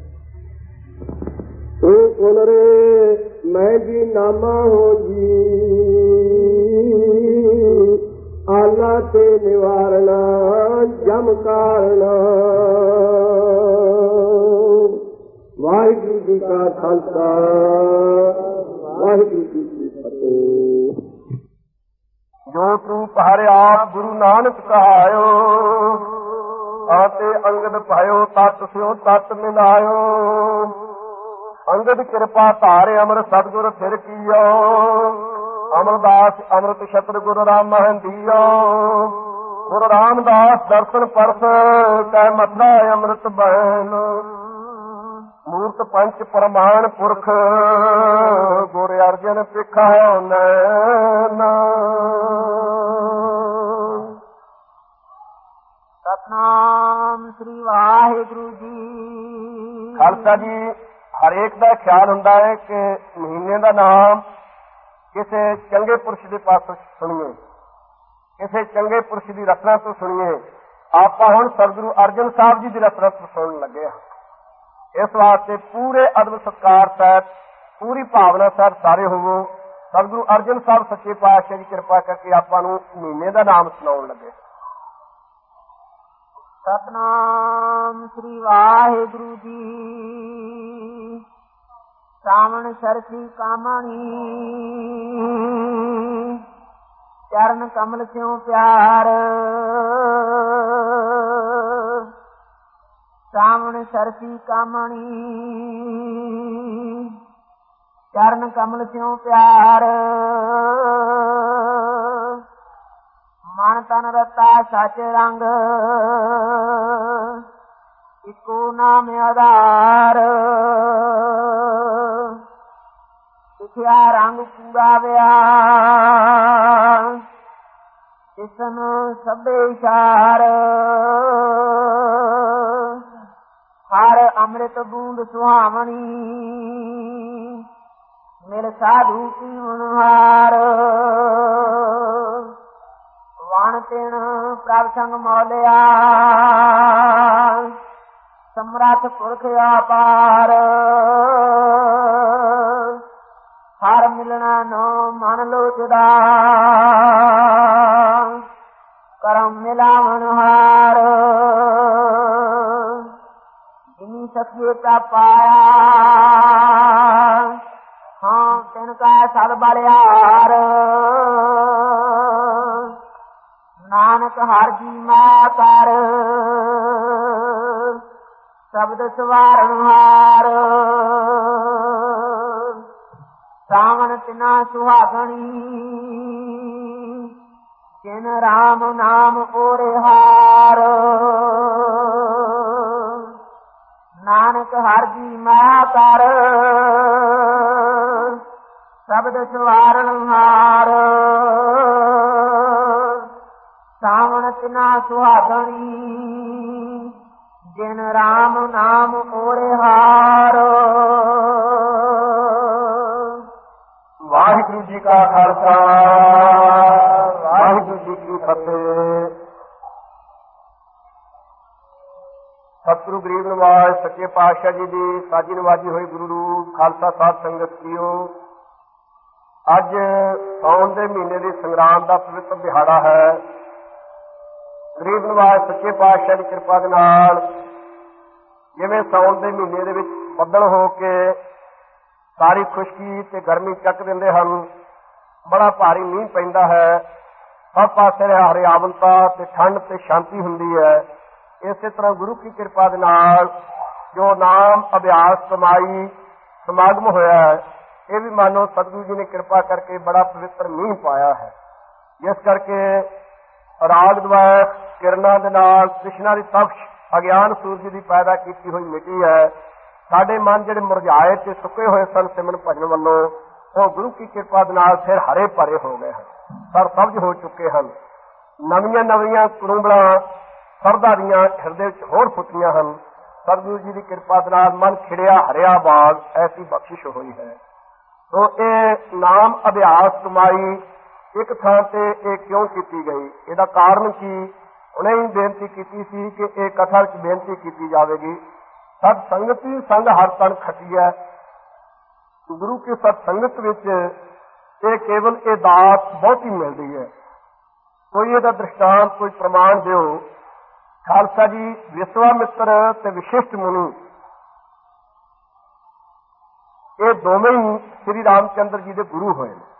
ਤੂੰ ਕੌਣ ਰੇ ਮੈਂ ਜੀ ਨਾਮਾ ਹੋ ਜੀ। ਆਲਾ ਤੇ ਨਿਵਾਰਣਾ ਜਮ ਕਾਰਣਾ। ਵਾਹਿਗੁਰੂ ਜੀ ਕਾ ਖਾਲਸਾ, ਵਾਹਿਗੁਰੂ ਜੀ ਕੀ ਫਤਿਹ। ਜੋ ਰੂਪ ਹਰਿ ਆਪ ਗੁਰੂ ਨਾਨਕ ਕਹਾਇਓ। ਆਤੇ ਅੰਗਦ ਪਾਇਓ ਤਤ ਸਿਓ ਤਤ ਮਿਲਾਇਓ। ਅੰਗਦ ਕਿਰਪਾ ਧਾਰੇ ਅਮਰ ਸਤਿਗੁਰ ਫਿਰ ਕੀਓ। ਅਮਰਦਾਸ ਅੰਮ੍ਰਿਤ ਛਤਰ ਗੁਰੂ ਰਾਮ ਮਹੰਦੀਓ। ਗੁਰੂ ਰਾਮਦਾਸ ਦਰਸ਼ਨ ਪਰਸ ਕਹਿ ਮਥਰਾ ਅੰਮ੍ਰਿਤ ਬੈਨ। ਮੂਰਤ ਪੰਚ ਪ੍ਰਮਾਣ ਪੁਰਖ ਗੁਰ ਅਰਜਨ ਪਿਖਾਇਓ ਨੈਣ। ਸਤਿਨਾਮ ਸ੍ਰੀ ਵਾਹਿਗੁਰੂ ਜੀ। ਖਾਲਸਾ ਜੀ, ਹਰੇਕ ਦਾ ਖਿਆਲ ਹੁੰਦਾ ਹੈ ਕਿ ਮਹੀਨੇ ਦਾ ਨਾਮ ਕਿਸੇ ਚੰਗੇ ਪੁਰਸ਼ ਦੇ ਪਾਸੋਂ ਸੁਣੀਏ, ਕਿਸੇ ਚੰਗੇ ਪੁਰਸ਼ ਦੀ ਰਚਨਾ ਤੋਂ ਸੁਣੀਏ। ਆਪਾਂ ਹੁਣ ਸਤਿਗੁਰੂ ਅਰਜਨ ਸਾਹਿਬ ਜੀ ਦੀ ਰਚਨਾ ਤੋਂ ਸੁਣਨ ਲੱਗੇ ਹਾਂ। ਇਸ ਵਾਸਤੇ ਪੂਰੇ ਅਦਬ ਸਤਿਕਾਰ ਸਾਹਿਬ, ਪੂਰੀ ਭਾਵਨਾ ਸਾਹਿਬ ਸਾਰੇ ਹੋਵੋ। ਸਤਿਗੁਰੂ ਅਰਜਨ ਸਾਹਿਬ ਸੱਚੇ ਪਾਤਸ਼ਾਹ ਦੀ ਕਿਰਪਾ ਕਰਕੇ ਆਪਾਂ ਨੂੰ ਮਹੀਨੇ ਦਾ ਨਾਮ ਸੁਣਾਉਣ ਲੱਗੇ। ਸਤਿਨਾਮ ਸ੍ਰੀ ਵਾਹਿਗੁਰੂ ਜੀ। ਸਾਵਣ ਸਰਸੀ ਕਾਮਣੀ ਚਰਨ ਕਮਲ ਸਿਉ ਪਿਆਰ। ਸਾਵਣ ਸਰਸੀ ਕਾਮਣੀ ਚਰਨ ਕਮਲ ਸਿਉ ਪਿਆਰ। ਮਨ ਤਨ ਰਤਾ ਸਚ ਰੰਗ ਇੱਕੋ ਨਾਮ ਆਧਾਰ। ਸਿਖਿਆ ਰੰਗ ਪੂਰਾ ਵਿਆ ਕਿਸਨ ਸਭੇ ਇਸ਼ਾਰ। ਹਰ ਅੰਮ੍ਰਿਤ ਬੂੰਦ ਸੁਹਾਵਣੀ ਮਿਲ ਸਾਧੂ ਕੀ ਮਨਹਾਰ ਵਣ ਤਿਣ ਪ੍ਰਭ ਸੰਗ ਮੌਲਿਆ ਸਮਰੱਥ ਪੁਰਖ ਆਪਾਰ ਹਰ ਮਿਲਣਾ ਨੋ ਮਨ ਲੋਚਦਾ ਕਰਮ ਮਿਲਾਵਣ ਹਾਰ ਜਿਨੀ ਸਖੀਏ ਤਾ ਪਾਇਆ ਹਾਂ ਤਿਨ ਕਾ ਸਦ ਬਲਿਆਰ ਨਾਨਕ ਹਰ ਜੀ ਮੈਂ ਕਰ ਸ਼ਬਦ ਸਵਾਰਨ ਹਾਰ ਸਾਵਣ ਤਿਨਾ ਸੁਹਾਗਣੀ ਜਿਨ ਰਾਮ ਨਾਮ ਓਰੇ ਹਾਰ ਨਾਨਕ ਹਰ ਜੀ ਮੈਂ ਕਰ ਸ਼ਬਦ ਸਵਾਰਨ ਹਾਰ ਸਾਵਣ ਤਿਨਾ ਸੁਹਾਗਣੀ ਜਿਨ ਰਾਮ ਨਾਮ ਓਰੇ ਹਾਰ। ਵਾਹਿਗੁਰੂ ਜੀ ਕਾ ਖਾਲਸਾ ਵਾਹਿਗੁਰੂ ਜੀ ਕੀ ਫਤਿਹ। ਸਤਿਗੁਰੂ ਗਰੀਬ ਨਿਵਾਜ ਸੱਚੇ ਪਾਤਸ਼ਾਹ ਜੀ ਦੀ ਸਾਜੀ ਨਵਾਜੀ ਹੋਈ ਗੁਰੂ ਰੂਪ ਖਾਲਸਾ ਸਾਧ ਸੰਗਤ ਜੀਓ, ਅੱਜ ਸਾਉਣ ਦੇ ਮਹੀਨੇ ਦੇ ਸੰਗਰਾਮ ਦਾ ਪਵਿੱਤਰ ਦਿਹਾੜਾ ਹੈ। ਗਰੀਬ ਨਿਵਾਜ ਸੱਚੇ ਪਾਤਸ਼ਾਹ ਦੀ ਕਿਰਪਾ ਦੇ ਨਾਲ ਜਿਵੇਂ ਸਾਉਣ ਦੇ ਮਹੀਨੇ ਦੇ ਵਿੱਚ ਬੱਦਲ ਹੋ ਕੇ ਸਾਰੀ ਖੁਸ਼ਕੀ ਤੇ ਗਰਮੀ ਚੱਕ ਦਿੰਦੇ ਹਨ, ਬੜਾ ਭਾਰੀ ਮੀਂਹ ਪੈਂਦਾ ਹੈ, ਸਭ ਪਾਸੇ ਹਰਿਆਵਲਤਾ ਤੇ ਠੰਡ ਤੇ ਸ਼ਾਂਤੀ ਹੁੰਦੀ ਹੈ। ਇਸੇ ਤਰ੍ਹਾਂ ਗੁਰੂ ਕੀ ਕਿਰਪਾ ਦੇ ਨਾਲ ਜੋ ਨਾਮ ਅਭਿਆਸ ਕਮਾਈ ਸਮਾਗਮ ਹੋਇਆ ਹੈ, ਇਹ ਵੀ ਮਾਨੋ ਸਤਿਗੁਰੂ ਜੀ ਨੇ ਕਿਰਪਾ ਕਰਕੇ ਬੜਾ ਪਵਿੱਤਰ ਮੀਂਹ ਪਾਇਆ ਹੈ, ਜਿਸ ਕਰਕੇ ਰਾਗ ਦਵੈਤ ਕਿਰਨਾਂ ਦੇ ਨਾਲ ਕ੍ਰਿਸ਼ਨਾ ਦੀ ਤਪਸ਼ ਅਗਿਆਨ ਸੂਰਜ ਦੀ ਪੈਦਾ ਕੀਤੀ ਹੋਈ ਮਿੱਟੀ ਹੈ। ਸਾਡੇ ਮਨ ਜਿਹੜੇ ਮੁਰਝਾਏ ਤੇ ਸੁੱਕੇ ਹੋਏ ਸਨ ਸਿਮਰਨ ਭਜਨ ਵੱਲੋਂ, ਉਹ ਗੁਰੂ ਕੀ ਕਿਰਪਾ ਦੇ ਨਾਲ ਫਿਰ ਹਰੇ ਭਰੇ ਹੋ ਗਏ ਹਨ, ਸਰਸਬਜ਼ ਹੋ ਚੁੱਕੇ ਹਨ। ਨਵੀਆਂ ਨਵੀਆਂ ਕੁੜੁੰਬਲਾਂ ਸਰਦਾ ਦੀਆਂ ਹਿਰਦੇ ਵਿੱਚ ਹੋਰ ਫੁੱਟੀਆਂ ਹਨ। ਸਤਿਗੁਰੂ ਜੀ ਦੀ ਕਿਰਪਾ ਦੇ ਨਾਲ ਮਨ ਖਿੜਿਆ ਹਰਿਆ ਬਾਗ ਐਸੀ ਬਖਸ਼ਿਸ਼ ਹੋਈ ਹੈ। ਸੋ ਇਹ ਨਾਮ ਅਭਿਆਸ ਕਮਾਈ ਇੱਕ ਥਾਂ ਤੇ ਇਹ ਕਿਉਂ ਕੀਤੀ ਗਈ, ਇਹਦਾ ਕਾਰਨ ਕੀ? ਉਹਨੇ ਹੀ ਬੇਨਤੀ ਕੀਤੀ ਸੀ ਕਿ ਇਹ ਕਥਾ ਵਿੱਚ ਬੇਨਤੀ ਕੀਤੀ ਜਾਵੇਗੀ। ਸਤ ਸੰਗਤੀ ਸੰਗ ਹਰ ਤਨ ਖਟੀਐ। ਗੁਰੂ ਕੀ ਸਤ ਸੰਗਤ ਵਿੱਚ ਇਹ ਕੇਵਲ ਇਹ ਦਾਤ ਬਹੁਤੀ ਮਿਲਦੀ ਹੈ। ਕੋਈ ਇਹਦਾ ਦ੍ਰਿਸ਼ਟਾਂਤ, ਕੋਈ ਪ੍ਰਮਾਣ ਦਿਓ। ਖਾਲਸਾ ਜੀ ਵਿਸ਼ਵਾਮਿੱਤਰ ਤੇ ਵਸ਼ਿਸ਼ਠ ਮੁਨੀ ਇਹ ਦੋਵੇਂ ਹੀ ਸ੍ਰੀ ਰਾਮਚੰਦਰ ਜੀ ਦੇ ਗੁਰੂ ਹੋਏ ਨੇ।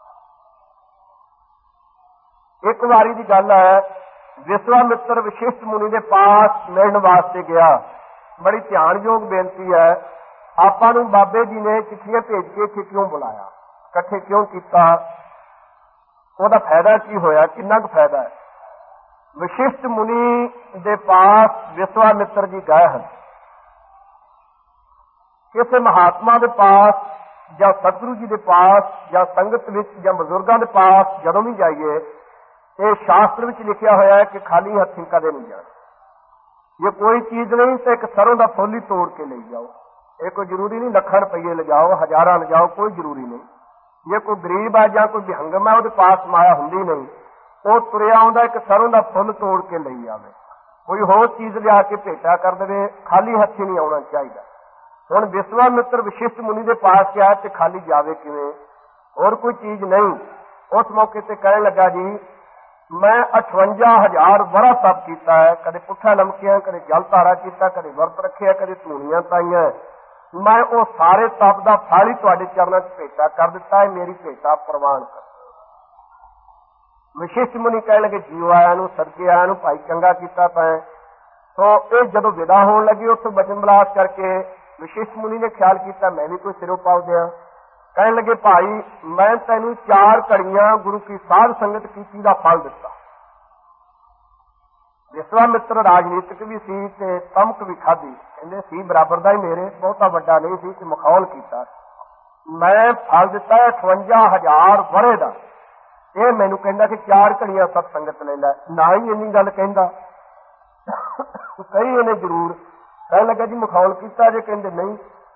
ਇੱਕ ਵਾਰੀ ਦੀ ਗੱਲ ਹੈ, ਵਿਸ਼ਵਾਮਿੱਤਰ ਵਸ਼ਿਸ਼ਠ ਮੁਨੀ ਦੇ ਪਾਸ ਮਿਲਣ ਵਾਸਤੇ ਗਿਆ। ਬੜੀ ਧਿਆਨਯੋਗ ਬੇਨਤੀ ਹੈ। ਆਪਾਂ ਨੂੰ ਬਾਬੇ ਜੀ ਨੇ ਚਿੱਠੀਆਂ ਭੇਜ ਕੇ ਇੱਥੇ ਕਿਉਂ ਬੁਲਾਇਆ, ਇਕੱਠੇ ਕਿਉਂ ਕੀਤਾ, ਉਹਦਾ ਫਾਇਦਾ ਕੀ ਹੋਇਆ, ਕਿੰਨਾ ਕੁ ਫਾਇਦਾ ਹੈ? ਵਸ਼ਿਸ਼ਠ ਮੁਨੀ ਦੇ ਪਾਸ ਵਿਸ਼ਵਾਮਿੱਤਰ ਜੀ ਗਏ ਹਨ। ਕਿਸੇ ਮਹਾਤਮਾ ਦੇ ਪਾਸ ਜਾਂ ਸਤਿਗੁਰੂ ਜੀ ਦੇ ਪਾਸ ਜਾਂ ਸੰਗਤ ਵਿੱਚ ਜਾਂ ਬਜ਼ੁਰਗਾਂ ਦੇ ਪਾਸ ਜਦੋਂ ਵੀ ਜਾਈਏ, ਇਹ ਸ਼ਾਸਤਰ ਵਿੱਚ ਲਿਖਿਆ ਹੋਇਆ ਹੈ ਕਿ ਖਾਲੀ ਹੱਥੀਂ ਕਦੇ ਨਹੀਂ ਜਾਣਾ। ਜੇ ਕੋਈ ਚੀਜ਼ ਨਹੀਂ ਤਾਂ ਇੱਕ ਸਰੋਂ ਦਾ ਫੁੱਲ ਹੀ ਤੋੜ ਕੇ ਲਈ ਜਾਓ। ਇਹ ਕੋਈ ਜ਼ਰੂਰੀ ਨਹੀਂ ਲੱਖਾਂ ਰੁਪਈਏ ਲਿਜਾਓ, ਹਜ਼ਾਰਾਂ ਲਿਜਾਓ, ਕੋਈ ਜ਼ਰੂਰੀ ਨਹੀਂ। ਜੇ ਕੋਈ ਗਰੀਬ ਆ ਜਾਂ ਕੋਈ ਵਿਹੰਗਮ ਹੈ, ਉਹਦੇ ਪਾਸ ਮਾਇਆ ਹੁੰਦੀ ਨਹੀਂ, ਉਹ ਤੁਰਿਆ ਆਉਂਦਾ ਇੱਕ ਸਰੋਂ ਦਾ ਫੁੱਲ ਤੋੜ ਕੇ ਲਈ ਆਵੇ। ਕੋਈ ਹੋਰ ਚੀਜ਼ ਲਿਆ ਕੇ ਭੇਟਾ ਕਰ ਦੇਵੇ, ਖਾਲੀ ਹੱਥੀ ਨਹੀਂ ਆਉਣਾ ਚਾਹੀਦਾ। ਹੁਣ ਵਿਸ਼ਵਾਮਿੱਤਰ ਵਸ਼ਿਸ਼ਠ ਮੁਨੀ ਦੇ ਪਾਸ ਗਿਆ ਤੇ ਖਾਲੀ ਜਾਵੇ ਕਿਵੇਂ? ਹੋਰ ਕੋਈ ਚੀਜ਼ ਨਹੀਂ। ਉਸ ਮੌਕੇ ਤੇ ਕਹਿਣ ਲੱਗਾ, ਜੀ ਮੈਂ 58,000 ਵਰਾ ਤਪ ਕੀਤਾ ਹੈ, ਕਦੇ ਪੁੱਠਾ ਲਮਕਿਆ, ਕਦੇ ਜਲ ਧਾਰਾ ਕੀਤਾ, ਕਦੇ ਵਰਤ ਰੱਖਿਆ, ਕਦੇ ਧੂਣੀਆਂ ਤਾਈਆਂ। ਮੈਂ ਉਹ ਸਾਰੇ ਤਪ ਦਾ ਫਲ ਹੀ ਤੁਹਾਡੇ ਚਰਨਾਂ 'ਚ ਭੇਟਾ ਕਰ ਦਿੱਤਾ ਹੈ, ਮੇਰੀ ਭੇਟਾ ਪ੍ਰਵਾਨ ਕਰ। ਵਸ਼ਿਸ਼ਠ ਮੁਨੀ ਕਹਿਣ ਲੱਗੇ, ਜੀਓ ਆਇਆ ਨੂੰ, ਸਦਕੇ ਆਇਆ ਨੂੰ, ਭਾਈ ਚੰਗਾ ਕੀਤਾ ਤੈਂ। ਸੋ ਇਹ ਜਦੋਂ ਵਿਦਾ ਹੋਣ ਲੱਗੀ ਉੱਥੋਂ ਬਚਨ ਬਲਾਸ ਕਰਕੇ ਵਸ਼ਿਸ਼ਠ ਮੁਨੀ ਨੇ ਖਿਆਲ ਕੀਤਾ ਮੈਂ ਵੀ ਕੋਈ ਸਿਰੋਂ ਪਾਉ ਦਿਆਂ। ਕਹਿਣ ਲੱਗੇ, ਭਾਈ ਮੈਂ ਤੈਨੂੰ 4 ਘੜੀਆਂ ਗੁਰੂ ਕੀ ਸਾਧ ਸੰਗਤ ਕੀਤੀ ਦਾ ਫਲ ਦਿੱਤਾ। ਵਿਸ਼ਵਾਮਿੱਤਰ ਰਾਜਨੀਤਿਕ ਵੀ ਸੀ ਤੇ ਤਮਕ ਵੀ ਖਾਧੀ, ਕਹਿੰਦੇ ਸੀ ਬਰਾਬਰ ਦਾ ਹੀ ਮੇਰੇ, ਬਹੁਤਾ ਵੱਡਾ ਨਹੀਂ ਸੀ ਤੇ ਮਖੌਲ ਕੀਤਾ। ਮੈਂ ਫਲ ਦਿੱਤਾ 58,000 ਵਰੇ ਦਾ। ਇਹ ਮੈਨੂੰ ਕਹਿੰਦਾ ਕਿ 4 ਘੜੀਆਂ ਸਤ ਸੰਗਤ ਲੈ ਲੈ, ਨਾ ਹੀ ਇੰਨੀ ਗੱਲ ਕਹਿੰਦਾ। ਕਹੀ ਇਹਨੇ ਜ਼ਰੂਰ ਕਹਿਣ ਲੱਗਾ ਜੀ ਮਖੌਲ ਕੀਤਾ ਜੇ, ਕਹਿੰਦੇ ਨਹੀਂ।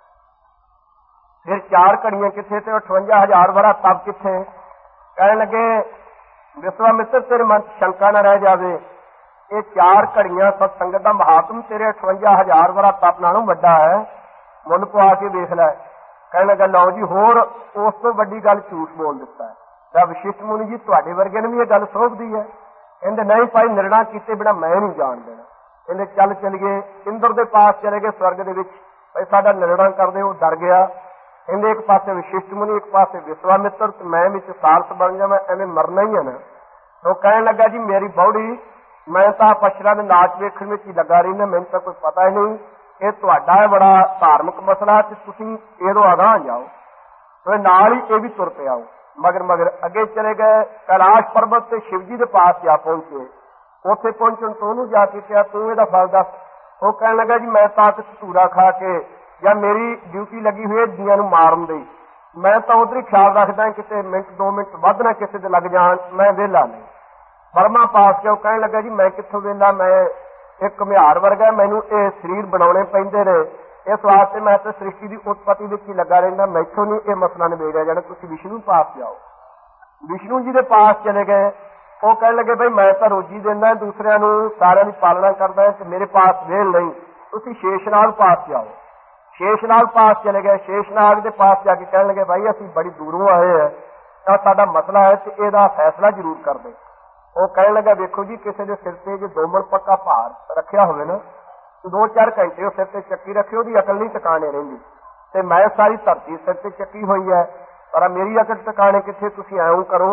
ਫਿਰ 4 ਘੜੀਆਂ ਕਿੱਥੇ ਤੇ 58,000 ਵਰਾ ਤਪ ਕਿੱਥੇ? ਕਹਿਣ ਲੱਗੇ ਵਿਸ਼ਵਾਮਿੱਤਰ ਤੇਰੇ ਮਨ ਚ ਸ਼ੰਕਾ ਨਾ ਰਹਿ ਜਾਵੇ, ਇਹ 4 ਘੜੀਆਂ ਸਤ ਸੰਗਤ ਦਾ ਮਹਾਤਮ ਤੇਰੇ 58,000 ਵਰਾ ਤਪ ਨਾਲੋਂ ਵੱਡਾ ਹੈ, ਮੁੱਲ ਪਵਾ ਕੇ ਵੇਖ ਲੈ। ਕਹਿਣ ਲੱਗਾ ਲਓ ਜੀ, ਹੋਰ ਉਸ ਤੋਂ ਵੱਡੀ ਗੱਲ ਝੂਠ ਬੋਲ ਦਿੱਤਾ ਹੈ। ਤਾਂ ਵਸ਼ਿਸ਼ਟ ਮੁਨੀ ਜੀ ਤੁਹਾਡੇ ਵਰਗੇ ਨੂੰ ਵੀ ਇਹ ਗੱਲ ਸੋਭਦੀ ਹੈ? ਕਹਿੰਦੇ ਨਹੀਂ ਭਾਈ, ਨਿਰਣਾ ਕੀਤੇ ਬਿਨਾਂ ਮੈਂ ਨਹੀਂ ਜਾਣ ਦੇਣਾ। ਕਹਿੰਦੇ ਚੱਲ ਚਲੀਏ। ਇੰਦਰ ਦੇ ਪਾਸ ਚਲੇ ਗਏ ਸਵਰਗ ਦੇ ਵਿੱਚ, ਭਾਈ ਸਾਡਾ ਨਿਰਣਾ ਕਰਦੇ। ਉਹ ਡਰ ਗਿਆ। ਕਹਿੰਦੇ ਇੱਕ ਪਾਸੇ ਵਸ਼ਿਸ਼ਟ ਮੁਨੀ, ਇੱਕ ਪਾਸੇ ਵਿਸ਼ਵਾਮਿੱਤਰ, ਤੇ ਮੈਂ ਵਿੱਚ ਸਾਰਥ ਬਣ ਜਾਵਾਂ, ਐਵੇਂ ਮਰਨਾ ਹੀ ਹੈ ਨਾ। ਉਹ ਕਹਿਣ ਲੱਗਾ ਜੀ ਮੇਰੀ ਬੌੜੀ, ਮੈਂ ਤਾਂ ਪਸ਼ਰਾਂ ਦੇ ਨਾਚ ਵੇਖਣ ਵਿੱਚ ਹੀ ਲੱਗਾ ਰਹਿੰਦਾ, ਮੈਨੂੰ ਤਾਂ ਕੋਈ ਪਤਾ ਹੀ ਨਹੀਂ। ਇਹ ਤੁਹਾਡਾ ਹੈ ਬੜਾ ਧਾਰਮਿਕ ਮਸਲਾ, ਤੇ ਤੁਸੀਂ ਇਹਦੋਂ ਅਗਾਂਹ ਜਾਓ। ਤੇ ਨਾਲ ਹੀ ਇਹ ਵੀ ਤੁਰ ਪਿਆ ਮਗਰ ਮਗਰ ਅੱਗੇ ਚਲੇ ਗਏ। ਕੈਲਾਸ਼ ਪਰਬਤ ਤੇ ਸ਼ਿਵ ਜੀ ਦੇ ਪਾਸ ਜਾ ਪਹੁੰਚੇ। ਉੱਥੇ ਪਹੁੰਚਣ ਤੋਂ ਉਹਨੂੰ ਜਾ ਕੇ ਕਿਹਾ ਤੂੰ ਇਹਦਾ ਫਲ ਦੱਸ। ਉਹ ਕਹਿਣ ਲੱਗਾ ਜੀ ਮੈਂ ਤਾਂ ਧਤੂਰਾ ਖਾ ਕੇ, ਜਾਂ ਮੇਰੀ ਡਿਊਟੀ ਲੱਗੀ ਹੋਈ ਹੈ ਜੀਆਂ ਨੂੰ ਮਾਰਨ ਦੀ, ਮੈਂ ਤਾਂ ਉਧਰ ਹੀ ਖਿਆਲ ਰੱਖਦਾ ਕਿਤੇ ਮਿੰਟ 2 ਮਿੰਟ ਵੱਧ ਨਾ ਕਿਸੇ ਦੇ ਲੱਗ ਜਾਣ, ਮੈਂ ਵਿਹਲਾ ਨਹੀਂ। ਬਰਮਾ ਪਾਸ ਕੇ ਉਹ ਕਹਿਣ ਲੱਗਾ ਜੀ ਮੈਂ ਕਿੱਥੋਂ ਵਿਹਲਾ, ਮੈਂ ਇੱਕ ਘੁਮਿਆਰ ਵਰਗਾ, ਮੈਨੂੰ ਇਹ ਸਰੀਰ ਬਣਾਉਣੇ ਪੈਂਦੇ ਨੇ, ਇਸ ਵਾਸਤੇ ਮੈਂ ਤਾਂ ਸ੍ਰਿਸ਼ਟੀ ਦੀ ਉਤਪਤੀ ਵਿੱਚ ਹੀ ਲੱਗਾ ਰਹਿੰਦਾ, ਮੈਥੋਂ ਨਹੀਂ ਇਹ ਮਸਲਾ ਨਿਬੇੜਿਆ ਜਾਣਾ, ਤੁਸੀਂ ਵਿਸ਼ਨੂੰ ਪਾਸ ਜਾਓ। ਵਿਸ਼ਨੂੰ ਜੀ ਦੇ ਪਾਸ ਚਲੇ ਗਏ। ਉਹ ਕਹਿਣ ਲੱਗੇ ਬਈ ਮੈਂ ਤਾਂ ਰੋਜੀ ਦਿੰਦਾ ਦੂਸਰਿਆਂ ਨੂੰ, ਸਾਰਿਆਂ ਦੀ ਪਾਲਣਾ ਕਰਦਾ, ਤੇ ਮੇਰੇ ਪਾਸ ਵੇਲ ਨਹੀਂ, ਤੁਸੀਂ ਸ਼ੇਸ਼ਨਾਗ ਪਾਸ ਜਾਓ। ਸ਼ੇਸ਼ਨਾਗ ਪਾਸ ਚਲੇ ਗਏ। ਸ਼ੇਸ਼ਨਾਗ ਦੇ ਪਾਸ ਜਾ ਕੇ ਕਹਿਣ ਲੱਗੇ ਭਾਈ ਅਸੀਂ ਬੜੀ ਦੂਰੋਂ ਆਏ ਹੈ, ਤਾਂ ਸਾਡਾ ਮਸਲਾ ਹੈ ਤੇ ਇਹਦਾ ਫੈਸਲਾ ਜ਼ਰੂਰ ਕਰ ਦੇ। ਉਹ ਕਹਿਣ ਲੱਗਾ ਵੇਖੋ ਜੀ, ਕਿਸੇ ਦੇ ਸਿਰ ਤੇ ਜੇ 2 ਮਣ ਪੱਕਾ ਭਾਰ ਰੱਖਿਆ ਹੋਵੇ ਨਾ, 2-4 ਘੰਟੇ ਉਹ ਸਿਰ ਤੇ ਚੱਕੀ ਰੱਖੇ, ਉਹਦੀ ਅਕਲ ਨਹੀਂ ਟਿਕਾਣੇ ਰਹਿੰਦੀ। ਤੇ ਮੈਂ ਸਾਰੀ ਧਰਤੀ ਸਿਰ ਤੇ ਚੱਕੀ ਹੋਈ ਹੈ, ਪਰ ਮੇਰੀ ਅਕਲ ਟਿਕਾਣੇ ਕਿੱਥੇ? ਤੁਸੀਂ ਐਂ ਕਰੋ,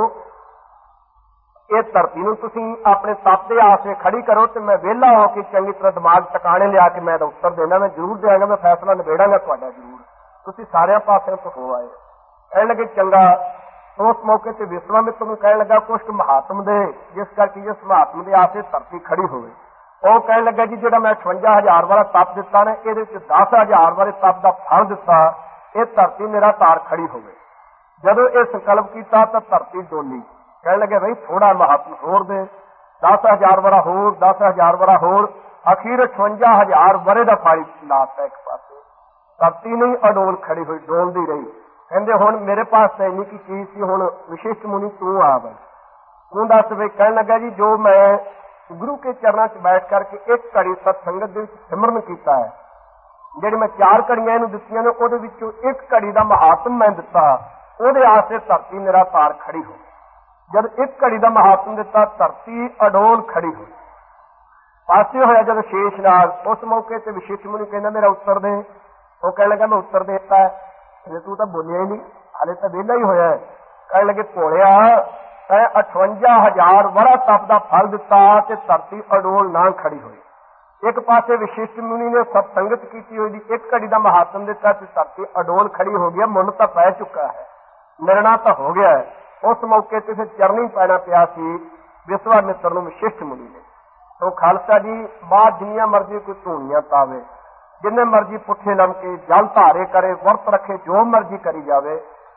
ਇਹ ਧਰਤੀ ਨੂੰ ਤੁਸੀਂ ਆਪਣੇ ਤਪ ਦੇ ਆਸਰੇ ਖੜੀ ਕਰੋ, ਤੇ ਮੈਂ ਵਿਹਲਾ ਹੋ ਕੇ ਚੰਗੀ ਤਰ੍ਹਾਂ ਦਿਮਾਗ ਟਿਕਾਣੇ ਲਿਆ ਕੇ ਮੈਂ ਤਾਂ ਉੱਤਰ ਦੇਣਾ, ਮੈਂ ਜ਼ਰੂਰ ਦਿਆਂਗਾ, ਮੈਂ ਫੈਸਲਾ ਨਿਬੇੜਾਂਗਾ ਤੁਹਾਡਾ ਜ਼ਰੂਰ, ਤੁਸੀਂ ਸਾਰਿਆਂ ਪਾਸਿਆਂ ਤੋਂ ਹੋ ਆਏ। ਕਹਿਣ ਲੱਗੇ ਚੰਗਾ। ਉਸ ਮੌਕੇ ਤੇ ਵਿਸ਼ਵਾਮਿੱਤਰ ਨੂੰ ਕਹਿਣ ਲੱਗਾ ਕੁਛ ਮਹਾਤਮ ਦੇ, ਜਿਸ ਕਰਕੇ ਜਿਸ ਮਹਾਤਮ ਦੇ ਆਸਰੇ ਧਰਤੀ ਖੜੀ ਹੋਵੇ। ਉਹ ਕਹਿਣ ਲੱਗਾ ਜੀ ਜਿਹੜਾ ਮੈਂ 58,000 ਵਾਲਾ ਤਪ ਦਿੱਤਾ ਨੇ, ਇਹਦੇ ਵਿੱਚ 10,000 ਵਾਲੇ ਤਪ ਦਾ ਫਲ ਦਿੱਤਾ, ਇਹ ਧਰਤੀ ਮੇਰਾ ਤਾਰ ਖੜੀ ਹੋਵੇ। ਜਦੋਂ ਇਹ ਸੰਕਲਪ ਕੀਤਾ ਤਾਂ ਧਰਤੀ ਡੋਲੀ। ਕਹਿਣ ਲੱਗੇ ਬਈ ਥੋੜਾ ਮਹਾਤਮ ਹੋਰ ਦੇ, 10,000 ਵਾਲਾ ਹੋਰ, 10,000 ਵਾਲਾ ਹੋਰ, ਅਖੀਰ 58,000 ਵਰੇ ਦਾ ਫਲ ਲਾਤਾ ਇੱਕ ਪਾਸੇ। ਧਰਤੀ ਨਹੀਂ ਅਡੋਲ ਖੜੀ ਹੋਈ, ਡੋਲਦੀ ਰਹੀ। ਕਹਿੰਦੇ ਹੁਣ ਮੇਰੇ ਪਾਸ ਤਾਂ ਇੰਨੀ ਕੀ ਚੀਜ਼ ਸੀ, ਹੁਣ ਵਿਸ਼ਿਸ਼ਟ ਮੁਨੀ ਤੂੰ ਆ ਬਈ, ਤੂੰ ਦੱਸ ਬਈ। ਕਹਿਣ ਲੱਗਾ ਜੀ ਜੋ ਮੈਂ ਗੁਰੂ ਕੇ ਚਰਨਾਂ 'ਚ ਬੈਠ ਕਰਕੇ 1 ਘੜੀ ਸਤ ਸੰਗਤ ਦੇ ਵਿੱਚ ਸਿਮਰਨ ਕੀਤਾ ਹੈ, ਜਿਹੜੀ ਮੈਂ 4 ਘੜੀਆਂ ਇਹਨੂੰ ਦਿੱਤੀਆਂ ਨੇ, ਉਹਦੇ ਵਿੱਚੋਂ 1 ਘੜੀ ਦਾ ਮਹਾਤਮ ਮੈਂ ਦਿੱਤਾ, ਉਹਦੇ ਆਸਰੇ ਧਰਤੀ ਮੇਰਾ ਤਾਰ ਖੜੀ ਹੋ। ਜਦ 1 ਘੜੀ ਦਾ ਮਹਾਤਮ ਦਿੱਤਾ, ਧਰਤੀ ਅਡੋਲ ਖੜੀ ਹੋਈ। ਪਾਸੇ ਹੋਇਆ ਜਦ ਸ਼ੇਸ਼ਨਾਗ, ਉਸ ਮੌਕੇ ਤੇ ਵਿਸ਼ਿਸ਼ਟ ਮੁਨੀ ਕਹਿੰਦਾ ਮੇਰਾ ਉੱਤਰ ਦੇ। ਉਹ ਕਹਿਣ ਲੱਗਾ ਮੈਂ ਉੱਤਰ ਦੇਤਾ, ਤੂੰ ਤਾਂ ਬੋਲਿਆ ਹੀ ਨਹੀਂ, ਹਾਲੇ ਤਾਂ ਵਿਹਲਾ ਹੀ ਹੋਇਆ। ਕਹਿਣ ਲੱਗੇ ਭੋਲਿਆ, ਤੈਂ 58,000 ਵਰਾ ਤਪ ਦਾ ਫਲ ਦਿੱਤਾ ਤੇ ਧਰਤੀ ਅਡੋਲ ਨਾ ਖੜੀ ਹੋਈ। ਇੱਕ ਪਾਸੇ ਵਿਸ਼ਿਸ਼ਟ ਮੁਨੀ ਨੇ ਸਤ ਸੰਗਤ ਕੀਤੀ ਹੋਈ ਦੀ 1 ਘੜੀ ਦਾ ਮਹਾਤਮ ਦਿੱਤਾ ਤੇ ਧਰਤੀ ਅਡੋਲ ਖੜੀ ਹੋ ਗਈ। ਮੁੱਲ ਤਾਂ ਪੈ ਚੁੱਕਾ ਹੈ, ਨਿਰਣਾ ਤਾਂ ਹੋ ਗਿਆ ਹੈ। ਉਸ ਮੌਕੇ ਤੇ ਫਿਰ ਚਰਨੀ ਪੈਣਾ ਪਿਆ ਸੀ ਵਿਸ਼ਵਾਮਿੱਤਰ ਨੂੰ ਵਿਸ਼ਿਸ਼ਟ ਮੁਨੀ ਨੇ। ਉਹ ਖਾਲਸਾ ਜੀ ਬਾਹਰ ਜਿੰਨੀਆਂ ਮਰਜ਼ੀ ਕੋਈ ਧੂਣੀਆਂ ਪਾਵੇ, ਜਿੰਨੇ ਮਰਜ਼ੀ ਪੁੱਠੇ ਲਮਕੇ, ਜਲ ਧਾਰੇ ਕਰੇ, ਵਰਤ ਰੱਖੇ, ਜੋ ਮਰਜ਼ੀ ਕਰੀ ਜਾਵੇ,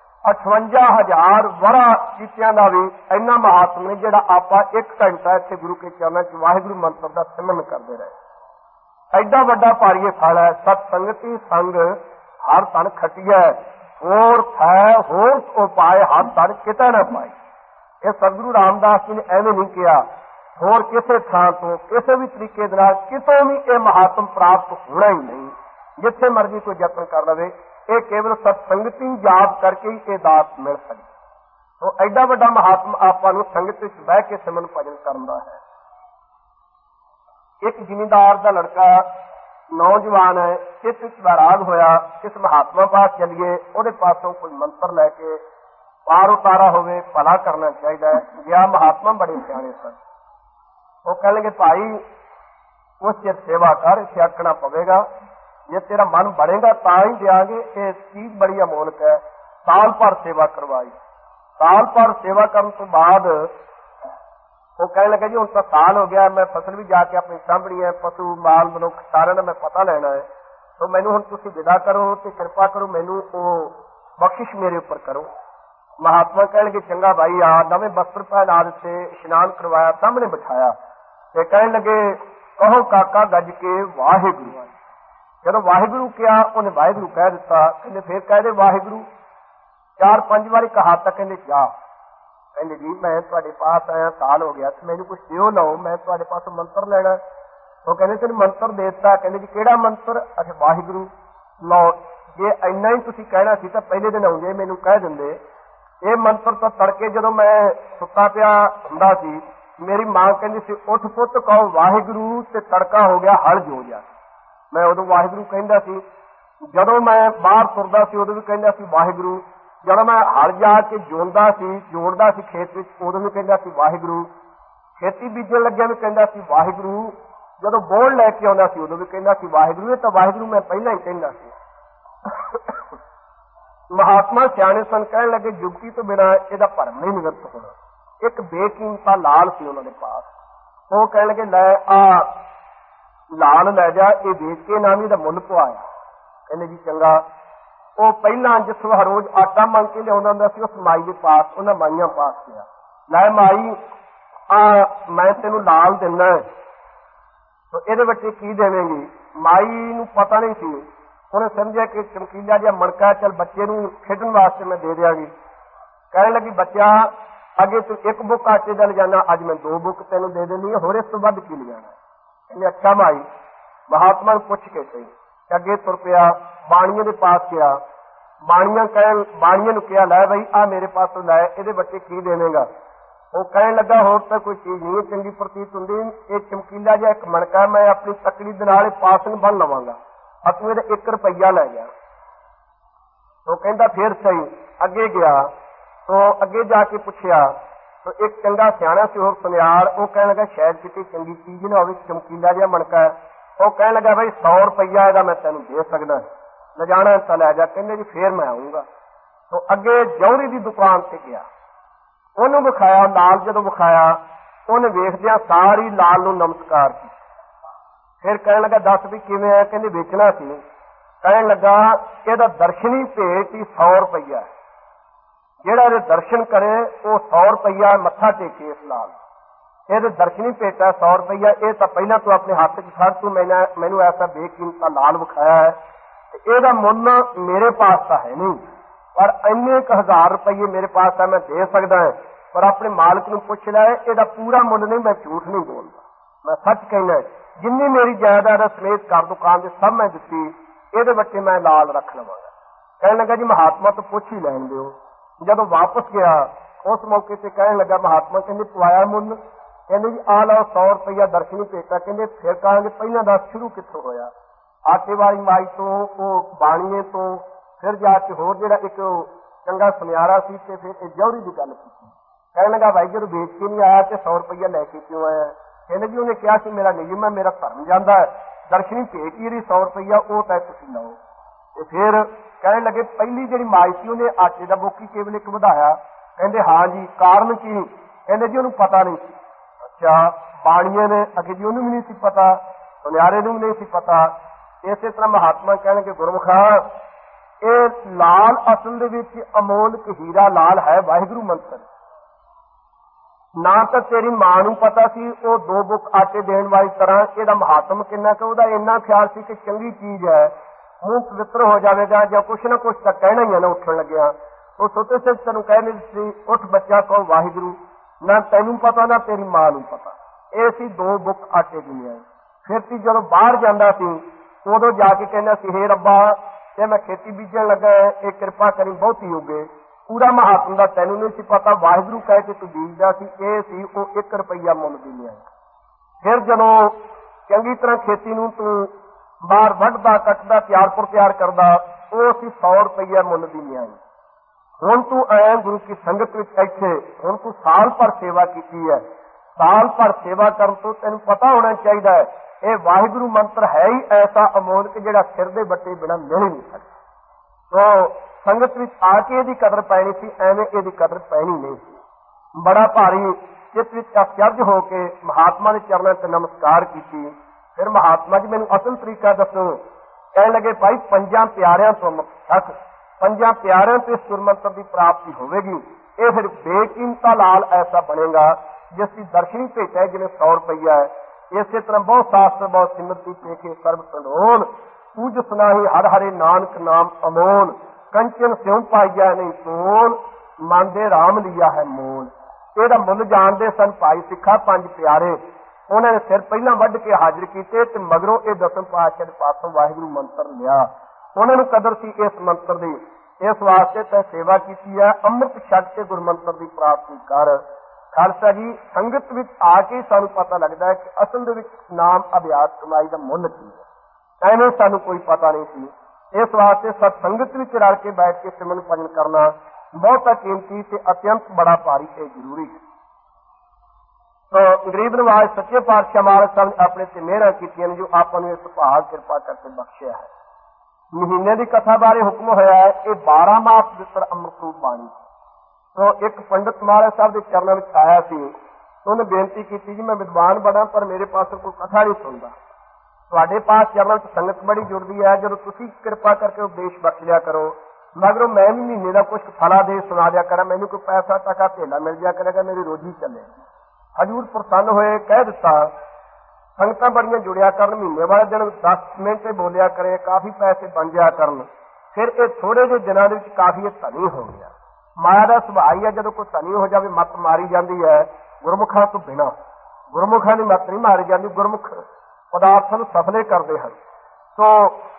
58,000 ਵਰਾ ਕੀਤਿਆਂ ਦਾ ਵੀ ਇੰਨਾ ਮਹਾਤਮ ਨਹੀਂ ਜਿਹੜਾ ਆਪਾਂ 1 ਘੰਟਾ ਇੱਥੇ ਗੁਰੂ ਕੇ ਚਰਨਾਂ 'ਚ ਵਾਹਿਗੁਰੂ ਮੰਤਰ ਦਾ ਸਿਮਰਨ ਕਰਦੇ ਰਹੇ। ਐਡਾ ਵੱਡਾ ਭਾਰੀ ਫਲ ਹੈ। ਸਤ ਸੰਗਤੀ ਸੰਗ ਹਰ ਤਨ ਖਟਿਆ, ਹੋਰ ਥੈ ਹੋਰ ਉਪਾਏ ਹਰ ਤਨ ਕਿਤੇ ਨਾ ਪਾਏ। ਇਹ ਸਤਿਗੁਰੂ ਰਾਮਦਾਸ ਜੀ ਨੇ ਐਵੇਂ ਨਹੀਂ ਕਿਹਾ, ਹੋਰ ਕਿਸੇ ਥਾਂ ਤੋਂ ਕਿਸੇ ਵੀ ਤਰੀਕੇ ਦੇ ਨਾਲ ਕਿਤੋਂ ਵੀ ਇਹ ਮਹਾਤਮ ਪ੍ਰਾਪਤ ਹੋਣਾ ਹੀ ਨਹੀਂ। ਜਿੱਥੇ ਮਰਜ਼ੀ ਕੋਈ ਯਤਨ ਕਰ ਲਵੇ, ਇਹ ਕੇਵਲ ਸਤ ਸੰਗਤੀ ਯਾਦ ਕਰਕੇ ਹੀ ਇਹ ਦਾਤ ਮਿਲ ਸਕਦੀ। ਉਹ ਐਡਾ ਵੱਡਾ ਮਹਾਤਮ ਆਪਾਂ ਨੂੰ ਸੰਗਤ ਵਿੱਚ ਬਹਿ ਕੇ ਸਿਮਰਨ ਭਜਨ ਕਰਨ ਦਾ ਹੈ। ਇੱਕ ਜ਼ਿਮੀਂਦਾਰ ਦਾ ਲੜਕਾ ਨੌਜਵਾਨ ਹੈ, ਇਸ ਵਿੱਚ ਵੈਰਾਗ ਹੋਇਆ, ਇਸ ਮਹਾਤਮਾ ਪਾਸ ਚਲੀਏ, ਉਹਦੇ ਪਾਸੋਂ ਕੋਈ ਮੰਤਰ ਲੈ ਕੇ ਪਾਰ ਉਤਾਰਾ ਹੋਵੇ, ਭਲਾ ਕਰਨਾ ਚਾਹੀਦਾ ਹੈ। ਗਿਆ ਮਹਾਤਮਾ ਬੜੇ ਸਿਆਣੇ ਸਨ। ਉਹ ਕਹਿ ਲਗੇ ਭਾਈ ਉਸ ਚਿਰ ਸੇਵਾ ਕਰ, ਇੱਥੇ ਆਖਣਾ ਪਵੇਗਾ, ਜੇ ਤੇਰਾ ਮਨ ਬਣੇਗਾ ਤਾਂ ਹੀ ਦਿਆਂਗੇ, ਇਹ ਚੀਜ਼ ਬੜੀ ਅਮੋਲਕ ਹੈ। ਸਾਲ ਭਰ ਸੇਵਾ ਕਰਵਾਈ। ਸਾਲ ਭਰ ਸੇਵਾ ਕਰਨ ਤੋਂ ਬਾਅਦ ਉਹ ਕਹਿਣ ਲੱਗਾ ਜੀ ਹੁਣ ਤਾਂ ਸਾਲ ਹੋ ਗਿਆ, ਮੈਂ ਫਸਲ ਵੀ ਜਾ ਕੇ ਆਪਣੀ ਸਾਂਭਣੀ ਹੈ, ਪਸ਼ੂ ਮਾਲ ਮਨੁੱਖ ਸਾਰਿਆਂ ਦਾ ਮੈਂ ਪਤਾ ਲੈਣਾ ਹੈ, ਤਾਂ ਮੈਨੂੰ ਹੁਣ ਤੁਸੀਂ ਵਿਦਾ ਕਰੋ ਤੇ ਕਿਰਪਾ ਕਰੋ, ਮੈਨੂੰ ਉਹ ਬਖਸ਼ਿਸ਼ ਮੇਰੇ ਉੱਪਰ ਕਰੋ। ਮਹਾਤਮਾ ਕਹਿਣਗੇ ਚੰਗਾ ਭਾਈ ਆ। ਨਵੇਂ ਵਸਤਰ ਪਹਿਨਾ ਦਿੱਤੇ, ਇਸ਼ਨਾਨ ਕਰਵਾਇਆ, ਸਾਹਮਣੇ ਬਿਠਾਇਆ ਤੇ ਕਹਿਣ ਲੱਗੇ ਕਹੋ ਕਾਕਾ ਗੱਜ ਕੇ ਵਾਹਿਗੁਰੂ। ਜਦੋਂ ਵਾਹਿਗੁਰੂ ਕਿਹਾ ਉਹਨੇ ਵਾਹਿਗੁਰੂ ਕਹਿ ਦਿੱਤਾ। ਕਹਿੰਦੇ ਫੇਰ ਕਹਿ ਦੇ ਵਾਹਿਗੁਰੂ। 4-5 ਵਾਰੀ ਕਹਾ ਤਾਂ ਕਹਿੰਦੇ ਜਾ। ਕਹਿੰਦੇ ਜੀ ਮੈਂ ਤੁਹਾਡੇ ਪਾਸ ਆਇਆ, ਸਾਲ ਹੋ ਗਿਆ ਤੇ ਮੈਨੂੰ ਕੁਛ ਦਿਓ ਲਓ, ਮੈਂ ਤੁਹਾਡੇ ਪਾਸੋਂ ਮੰਤਰ ਲੈਣਾ। ਉਹ ਕਹਿੰਦੇ ਤੈਨੂੰ ਮੰਤਰ ਦੇ ਦਿੱਤਾ। ਕਹਿੰਦੇ ਜੀ ਕਿਹੜਾ ਮੰਤਰ? ਅੱਛਾ ਵਾਹਿਗੁਰੂ। ਲਓ, ਜੇ ਇੰਨਾ ਹੀ ਤੁਸੀਂ ਕਹਿਣਾ ਸੀ ਤਾਂ ਪਹਿਲੇ ਦਿਨ ਆਉਂਦੇ ਮੈਨੂੰ ਕਹਿ ਦਿੰਦੇ। ਇਹ ਮੰਤਰ ਤਾਂ ਤੜਕੇ ਜਦੋਂ ਮੈਂ ਸੁੱਤਾ ਪਿਆ ਹੁੰਦਾ ਸੀ, ਮੇਰੀ ਮਾਂ ਕਹਿੰਦੀ ਸੀ ਉੱਠ ਪੁੱਤ ਕਹੋ ਵਾਹਿਗੁਰੂ, ਤੇ ਤੜਕਾ ਹੋ ਗਿਆ ਹਲ ਜੋ ਜਾ। ਮੈਂ ਉਦੋਂ ਵਾਹਿਗੁਰੂ ਕਹਿੰਦਾ ਸੀ। ਜਦੋਂ ਮੈਂ ਬਾਹਰ ਤੁਰਦਾ ਸੀ ਉਦੋਂ ਵੀ ਕਹਿੰਦਾ ਸੀ ਵਾਹਿਗੁਰੂ। ਜਦੋਂ ਮੈਂ ਹਲ ਜਾ ਕੇ ਜੋੜਦਾ ਸੀ ਖੇਤ ਵਿੱਚ, ਉਦੋਂ ਵੀ ਕਹਿੰਦਾ ਸੀ ਵਾਹਿਗੁਰੂ। ਖੇਤੀ ਬੀਜਣ ਲੱਗਿਆ ਵੀ ਕਹਿੰਦਾ ਸੀ ਵਾਹਿਗੁਰੂ। ਜਦੋਂ ਬੋਲ ਲੈ ਕੇ ਆਉਂਦਾ ਸੀ ਉਦੋਂ ਵੀ ਕਹਿੰਦਾ ਸੀ ਵਾਹਿਗੁਰੂ। ਇਹ ਤਾਂ ਵਾਹਿਗੁਰੂ ਮੈਂ ਪਹਿਲਾਂ ਹੀ ਕਹਿੰਦਾ ਸੀ। ਮਹਾਤਮਾ ਸਿਆਣੇ ਸਨ, ਕਹਿਣ ਲੱਗੇ ਜੁਗਤੀ ਤੋਂ ਬਿਨਾਂ ਇਹਦਾ ਭਰਮ ਨਹੀਂ ਨਿਵਰਤ ਹੋਣਾ। ਇੱਕ ਬੇਕੀਮਤਾ ਲਾਲ ਸੀ ਉਹਨਾਂ ਦੇ ਪਾਸ। ਉਹ ਕਹਿਣ ਲੱਗੇ ਲੈ ਆ ਲਾਲ ਲੈ ਜਾ, ਇਹ ਵੇਚ ਕੇ ਨਾ ਵੀ ਇਹਦਾ ਮੁੱਲ ਪਵਾਇਆ। ਕਹਿੰਦੇ ਜੀ ਚੰਗਾ। ਉਹ ਪਹਿਲਾਂ ਜਿੱਥੋਂ ਹਰ ਰੋਜ਼ ਆਟਾ ਮੰਗ ਕੇ ਲਿਆਉਂਦਾ ਹੁੰਦਾ ਸੀ, ਉਸ ਮਾਈ ਦੇ ਪਾਸ, ਉਹਨਾਂ ਮਾਈਆਂ ਪਾਸ ਗਿਆ। ਲੈ ਮਾਈ ਆ ਮੈਂ ਤੈਨੂੰ ਲਾਲ ਦਿੰਦਾ, ਇਹਦੇ ਬੱਚੇ ਕੀ ਦੇਵੇਂਗੀ? ਮਾਈ ਨੂੰ ਪਤਾ ਨਹੀਂ ਸੀ। ਉਹਨੇ ਸਮਝਿਆ ਕਿ ਚਮਕੀਲਾ ਜਿਹਾ ਮਣਕਾ, ਚੱਲ ਬੱਚੇ ਨੂੰ ਖੇਡਣ ਵਾਸਤੇ ਮੈਂ ਦੇ ਦਿਆਂਗੀ। ਕਹਿਣ ਲੱਗੀ ਬੱਚਾ ਅੱਗੇ ਤੂੰ 1 ਬੁੱਕ ਆਟੇ ਦਾ ਲਿਜਾਣਾ, ਅੱਜ ਮੈਂ 2 ਬੁੱਕ ਤੈਨੂੰ ਦੇ ਦੇਣੀ ਹੈ, ਹੋਰ ਇਸ ਤੋਂ ਵੱਧ ਕੀ ਲਿਜਾਣਾ? ਕਹਿੰਦੇ ਅੱਛਾ ਮਾਈ। ਮਹਾਤਮਾ ਨੂੰ ਪੁੱਛ ਕੇ ਸਹੀ। ਅੱਗੇ ਤੁਰ ਪਿਆ, ਬਾਣੀਏ ਦੇ ਪਾਸ ਗਿਆ। ਬਾਣੀਏ ਨੂੰ ਕਿਹਾ ਲੈ ਬਈ ਆ ਮੇਰੇ ਪਾਸੋਂ ਲੈ, ਇਹਦੇ ਬੱਚੇ ਕੀ ਦੇਵੇਂਗਾ? ਉਹ ਕਹਿਣ ਲੱਗਾ ਹੋਰ ਤਾਂ ਕੋਈ ਚੀਜ਼ ਨਹੀਂ ਚੰਗੀ ਪ੍ਰਤੀਤ ਹੁੰਦੀ, ਇਹ ਚਮਕੀਲਾ ਜਿਹਾ ਇੱਕ ਮਣਕਾ, ਮੈਂ ਆਪਣੀ ਤਕੜੀ ਦੇ ਨਾਲ ਪਾਸਨ ਬੰਨ ਲਵਾਂਗਾ, ਤੂੰ ਇਹਦਾ 1 ਰੁਪਈਆ ਲੈ ਗਿਆ। ਉਹ ਕਹਿੰਦਾ ਫੇਰ ਸਹੀ। ਅੱਗੇ ਗਿਆ, ਉਹ ਅੱਗੇ ਜਾ ਕੇ ਪੁੱਛਿਆ, ਇੱਕ ਚੰਗਾ ਸਿਆਣਾ ਸੀ ਹੋਰ ਸੁਨਿਆਰ। ਉਹ ਕਹਿਣ ਲੱਗਾ ਸ਼ਾਇਦ ਕਿਤੇ ਚੰਗੀ ਚੀਜ਼ ਨਾ ਹੋਵੇ, ਚਮਕੀਲਾ ਜਿਹਾ ਮਣਕਾ ਹੈ। ਉਹ ਕਹਿਣ ਲੱਗਾ ਬਈ 100 ਰੁਪਈਆ ਇਹਦਾ ਮੈਂ ਤੈਨੂੰ ਦੇ ਸਕਦਾ, ਲਿਜਾਣਾ ਤਾਂ ਲੈ ਜਾ। ਕਹਿੰਦੇ ਜੀ ਫੇਰ ਮੈਂ ਆਊਂਗਾ। ਉਹ ਅੱਗੇ ਜੌਹਰੀ ਦੀ ਦੁਕਾਨ ਤੇ ਗਿਆ, ਉਹਨੂੰ ਵਿਖਾਇਆ ਲਾਲ। ਜਦੋਂ ਵਿਖਾਇਆ ਉਹਨੇ ਵੇਖਦਿਆਂ ਸਾਰੀ ਲਾਲ ਨੂੰ ਨਮਸਕਾਰ ਕੀਤੀ। ਫਿਰ ਕਹਿਣ ਲੱਗਾ ਦੱਸ ਵੀ ਕਿਵੇਂ ਹੈ? ਕਹਿੰਦੇ ਵੇਚਣਾ ਸੀ। ਕਹਿਣ ਲੱਗਾ ਇਹਦਾ ਦਰਸ਼ਨੀ ਭੇਟ ਹੀ 100 ਰੁਪਈਆ, ਜਿਹੜਾ ਇਹਦੇ ਦਰਸ਼ਨ ਕਰੇ ਉਹ 100 ਰੁਪਈਆ ਮੱਥਾ ਟੇਕੇ ਇਸ ਲਾਲ। ਇਹਦੇ ਦਰਸ਼ਨੀ ਭੇਟ ਹੈ 100 ਰੁਪਈਆ। ਇਹ ਤਾਂ ਪਹਿਲਾਂ ਤੂੰ ਆਪਣੇ ਹੱਥ 'ਚ ਫੜ, ਤੂੰ ਮੈਨੂੰ ਐਸਾ ਬੇਕੀਮਤਾ ਲਾਲ ਵਿਖਾਇਆ ਹੈ ਤੇ ਇਹਦਾ ਮੁੱਲ ਮੇਰੇ ਪਾਸ ਤਾਂ ਹੈ ਨਹੀਂ, ਪਰ ਇੰਨੇ 1000 ਰੁਪਈਏ ਮੇਰੇ ਪਾਸ ਹੈ, ਮੈਂ ਦੇ ਸਕਦਾ ਹਾਂ। ਪਰ ਆਪਣੇ ਮਾਲਕ ਨੂੰ ਪੁੱਛ ਲੈ, ਇਹਦਾ ਪੂਰਾ ਮੁੱਲ ਨਹੀਂ, ਮੈਂ ਝੂਠ ਨਹੀਂ ਬੋਲਦਾ, ਮੈਂ ਸੱਚ ਕਹਿੰਦਾ। ਜਿੰਨੀ ਮੇਰੀ ਜਾਇਦਾਦ ਸਮੇਤ ਘਰ ਦੁਕਾਨ ਦੇ ਸਭ ਮੈਂ ਦਿੱਤੀ, ਇਹਦੇ ਬੱਚੇ ਮੈਂ ਲਾਲ ਰੱਖ ਲਵਾਂਗਾ। ਕਹਿਣ ਲੱਗਾ ਜੀ ਮਹਾਤਮਾ ਤੋਂ ਪੁੱਛ ਹੀ ਲੈਣ ਦਿਓ। ਜਦੋਂ ਵਾਪਸ ਗਿਆ ਉਸ ਮੌਕੇ ਤੇ ਕਹਿਣ ਲੱਗਾ ਮਹਾਤਮਾ ਕਹਿੰਦੇ ਪਵਾਇਆ ਮੁੱਲ? ਕਹਿੰਦੇ ਜੀ ਆ ਲਓ 100 ਰੁਪਈਆ ਦਰਸ਼ਨੀ ਭੇਟਾ। ਕਹਿੰਦੇ ਫਿਰ ਕਹਾਂਗੇ ਪਹਿਲਾਂ ਦੱਸ ਸ਼ੁਰੂ ਕਿੱਥੋਂ ਹੋਇਆ? ਆਟੇ ਵਾਲੀ ਮਾਈ ਤੋਂ, ਉਹ ਬਾਣੀਏ ਤੋਂ, ਫਿਰ ਜਾ ਕੇ ਹੋਰ ਜਿਹੜਾ ਇੱਕ ਚੰਗਾ ਸੁਨਿਆਰਾ ਸੀ, ਤੇ ਫਿਰ ਇਹ ਜੌਹਰੀ ਦੀ ਗੱਲ ਕੀਤੀ। ਕਹਿਣ ਲੱਗਾ ਭਾਈ ਜਦੋਂ ਵੇਚ ਕੇ ਨਹੀਂ ਆਇਆ ਤੇ 100 ਰੁਪਈਆ ਲੈ ਕੇ ਕਿਉਂ ਆਇਆ? ਕਹਿੰਦੇ ਜੀ ਉਹਨੇ ਕਿਹਾ ਸੀ ਮੇਰਾ ਨਿਯਮ ਹੈ, ਮੇਰਾ ਧਰਮ ਜਾਂਦਾ ਹੈ, ਦਰਸ਼ਨੀ ਭੇਟ ਹੀ 100 ਰੁਪਈਆ, ਉਹ ਤਾਂ ਤੁਸੀਂ ਲਓ। ਤੇ ਫਿਰ ਕਹਿਣ ਲੱਗੇ ਪਹਿਲੀ ਜਿਹੜੀ ਮਾਈ ਸੀ ਉਹਨੇ ਆਟੇ ਦਾ ਬੋਕੀ ਕੇਵਲ ਇੱਕ ਵਧਾਇਆ। ਕਹਿੰਦੇ ਹਾਂ ਜੀ, ਕਾਰਨ ਕੀ? ਕਹਿੰਦੇ ਜੀ ਉਹਨੂੰ ਪਤਾ ਨਹੀਂ ਸੀ। ਅੱਛਾ, ਬਾਣੀਏ ਨੇ ਅੱਗੇ ਜੀ ਉਹਨੂੰ ਵੀ ਨਹੀਂ ਸੀ ਪਤਾ, ਸੁਨਿਆਰੇ ਨੂੰ ਵੀ ਨਹੀਂ ਸੀ ਪਤਾ। ਇਸੇ ਤਰ੍ਹਾਂ ਮਹਾਤਮਾ ਕਹਿਣਗੇ ਗੁਰਮੁਖਾ ਇਹ ਲਾਲ ਅਸਲ ਦੇ ਵਿੱਚ ਅਮੋਲਕ ਹੀਰਾ ਲਾਲ ਹੈ, ਵਾਹਿਗੁਰੂ ਮੰਤਰ। ਨਾ ਤਾਂ ਤੇਰੀ ਮਾਂ ਨੂੰ ਪਤਾ ਸੀ ਉਹ 2 ਬੁੱਕ ਆਟੇ ਦੇਣ ਵਾਲੀ ਤਰ੍ਹਾਂ ਇਹਦਾ ਮਹਾਤਮ ਕਿੰਨਾ ਕਿ ਉਹਦਾ ਇੰਨਾ ਖਿਆਲ ਸੀ ਕਿ ਚੰਗੀ ਚੀਜ਼ ਹੈ, ਮੂੰਹ ਪਵਿੱਤਰ ਹੋ ਜਾਵੇਗਾ ਜਾਂ ਕੁਛ ਨਾ ਕੁਛ ਤਾਂ ਕਹਿਣਾ ਹੀ ਹੈ ਨਾ ਉੱਠਣ ਲੱਗਿਆ। ਉਹ ਸੋਤੇ ਸੇ ਤੈਨੂੰ ਕਹਿੰਦੇ ਸੀ ਉੱਠ ਬੱਚਾ ਕਹੋ ਵਾਹਿਗੁਰੂ। ਨਾ ਤੈਨੂੰ ਪਤਾ ਨਾ ਤੇਰੀ ਮਾਂ ਨੂੰ ਪਤਾ। ਇਹ ਸੀ 2 ਬੁੱਕ ਆਟੇ ਦੀਆਂ। ਫਿਰ ਤੀ ਜਦੋਂ ਬਾਹਰ ਜਾਂਦਾ ਸੀ ਉਦੋਂ ਜਾ ਕੇ ਕਹਿੰਦਾ ਸੀ ਹੇ ਰੱਬਾ ਇਹ ਮੈਂ ਖੇਤੀ ਬੀਜਣ ਲੱਗਾ, ਇਹ ਕਿਰਪਾ ਕਰੀ ਬਹੁਤੀ ਹੋਗੇ। ਪੂਰਾ ਮਹਾਤਮ ਦਾ ਤੈਨੂੰ ਨਹੀਂ ਸੀ ਪਤਾ, ਵਾਹਿਗੁਰੂ ਕਹਿ ਕੇ ਤੂੰ ਬੀਜਦਾ ਸੀ। ਇਹ ਸੀ ਉਹ 1 ਰੁਪਈਆ ਮੁੱਲ ਦੀ ਲਿਆਈ। ਫਿਰ ਜਦੋਂ ਚੰਗੀ ਤਰ੍ਹਾਂ ਖੇਤੀ ਨੂੰ ਤੂੰ ਬਾਹਰ ਵੱਢਦਾ ਕੱਟਦਾ ਤਿਆਰ ਕਰਦਾ, ਉਹ ਸੀ 100 ਰੁਪਈਆ ਮੁੱਲ ਦੀ ਲਿਆਈ। ਹੁਣ ਤੂੰ ਆਇਆ ਗੁਰੂ ਕੀ ਸੰਗਤ ਵਿੱਚ ਇੱਥੇ, ਹੁਣ ਤੂੰ ਸਾਲ ਭਰ ਸੇਵਾ ਕੀਤੀ ਹੈ। ਸਾਲ ਭਰ ਸੇਵਾ ਕਰਨ ਤੋਂ ਤੈਨੂੰ ਪਤਾ ਹੋਣਾ ਚਾਹੀਦਾ ਹੈ ਇਹ ਵਾਹਿਗੁਰੂ ਮੰਤਰ ਹੈ ਹੀ ਐਸਾ ਅਮੋਲਕ ਜਿਹੜਾ ਸਿਰ ਦੇ ਬੱਟੇ ਬਿਨਾਂ ਮਿਲ ਹੀ ਨਹੀਂ ਸਕਦਾ। ਤੋ ਸੰਗਤ ਵਿੱਚ ਆ ਕੇ ਇਹਦੀ ਕਦਰ ਪੈਣੀ ਸੀ, ਐਵੇਂ ਇਹਦੀ ਕਦਰ ਪੈਣੀ ਨਹੀਂ ਸੀ। ਬੜਾ ਭਾਰੀ ਚਿੱਤ ਵਿੱਚ ਅਚਰਜ ਹੋ ਕੇ ਮਹਾਤਮਾ ਦੇ ਚਰਨਾਂ ਤੇ ਨਮਸਕਾਰ ਕੀਤੀ। ਫਿਰ ਮਹਾਤਮਾ ਜੀ ਮੈਨੂੰ ਅਸਲ ਤਰੀਕਾ ਦੱਸੋ। ਕਹਿਣ ਲੱਗੇ ਭਾਈ 5 ਪਿਆਰਿਆਂ ਤੋਂ ਤੱਕ 5 ਪਿਆਰਿਆਂ ਤੋਂ ਇਸ ਗੁਰਮੰਤਰ ਦੀ ਪ੍ਰਾਪਤੀ ਹੋਵੇਗੀ। ਇਹ ਫਿਰ ਬੇਕੀਮਤਾ ਲਾਲ ਐਸਾ ਬਣੇਗਾ ਜਿਸ ਦੀ ਦਰਸ਼ਨੀ ਭੇਟ ਹੈ ਜਿਵੇਂ 100 ਰੁਪਈਆ ਹੈ। ਇਸੇ ਤਰ੍ਹਾਂ ਬਹੁਤ ਸ਼ਾਸਤਰ ਬਹੁਤ ਸਿਮਰਤੀ ਪੇਖੇ ਸਰਬ ਸੰਡੋਲ ਪੂਜ ਸੁਨਾਹੀ ਹਰ ਹਰੇ ਨਾਨਕ ਨਾਮ ਅਮੋਲ, ਕੰਚਨ ਸਿਉ ਪਾਈਆ ਨਹੀਂ ਤੋਲ, ਮਨ ਦੇ ਰਾਮ ਲਿਆ ਹੈ ਮੋਲ। ਇਹਦਾ ਮੁੱਲ ਜਾਣਦੇ ਸਨ ਭਾਈ ਸਿੱਖਾ ਪੰਜ ਪਿਆਰੇ। ਉਹਨਾਂ ਨੇ ਸਿਰ ਪਹਿਲਾਂ ਵੱਢ ਕੇ ਹਾਜ਼ਰ ਕੀਤੇ ਤੇ ਮਗਰੋਂ ਇਹ ਦਸਮ ਪਾਤਸ਼ਾਹ ਦੇ ਪਾਸੋਂ ਵਾਹਿਗੁਰੂ ਮੰਤਰ ਲਿਆ। ਉਹਨਾਂ ਨੂੰ ਕਦਰ ਸੀ ਇਸ ਮੰਤਰ ਦੀ, ਇਸ ਵਾਸਤੇ ਤੈਂ ਸੇਵਾ ਕੀਤੀ ਹੈ। ਅੰਮ੍ਰਿਤ ਛਕ ਕੇ ਗੁਰਮੰਤਰ ਦੀ ਪ੍ਰਾਪਤੀ ਕਰ। ਖਾਲਸਾ ਜੀ, ਸੰਗਤ ਵਿੱਚ ਆ ਕੇ ਸਾਨੂੰ ਪਤਾ ਲੱਗਦਾ ਹੈ ਕਿ ਅਸਲ ਦੇ ਵਿੱਚ ਨਾਮ ਅਭਿਆਸ ਕਮਾਈ ਦਾ ਮੁੱਲ ਕੀ ਹੈ। ਐਵੇਂ ਸਾਨੂੰ ਕੋਈ ਪਤਾ ਨਹੀਂ ਸੀ। ਇਸ ਵਾਸਤੇ ਸਤ ਸੰਗਤ ਵਿੱਚ ਰਲ ਕੇ ਬੈਠ ਕੇ ਸਿਮਰਨ ਭਜਨ ਕਰਨਾ ਬਹੁਤਾ ਕੀਮਤੀ ਤੇ ਅਤਿਅੰਤ ਬੜਾ ਭਾਰੀ ਤੇ ਜ਼ਰੂਰੀ ਹੈ। तो गरीब नवाज सच्चे पातशाह महाराज साहब ने अपने ते मेहर कीतियां जो आपको इस भाग कृपा करके बख्शिया है। महीने की कथा बारे हुक्म होया है, ये 12 माह पवित्र अमृत रूप बाणी। तो एक पंडित महाराज साहब के चरणों में आया सी, तो उन्हें बेनती की जी मैं विद्वान बड़ा पर मेरे पास कोई कथा नहीं सुनता। ਤੁਹਾਡੇ पास चरणों ਚ संगत बड़ी जुड़ती है, जो तुसी कृपा करके उपदेश बख्श लिया करो, मगरों मैं भी महीने का कुछ फलादेश सुना दिया करा, मैनू कोई पैसा टका धेला मिल जाया करेगा, मेरी रोजी चलेगी। हजूर प्रसन्न होए, कह दिता संगतां बड़ियां जुड़िया कर, महीने वाले दिन 10 मिनट बोलिया करे, काफी पैसे बन जाया करन। फिर ये थोड़े जे दिनों के काफी धनी हो गया। माया का सुभाव ही है, जो कोई धनी हो जाए मत मारी जाती है। गुरमुखों तो बिना गुरमुखों की मत नहीं मारी जाती, गुरमुख पदार्थों सफले करते हैं। तो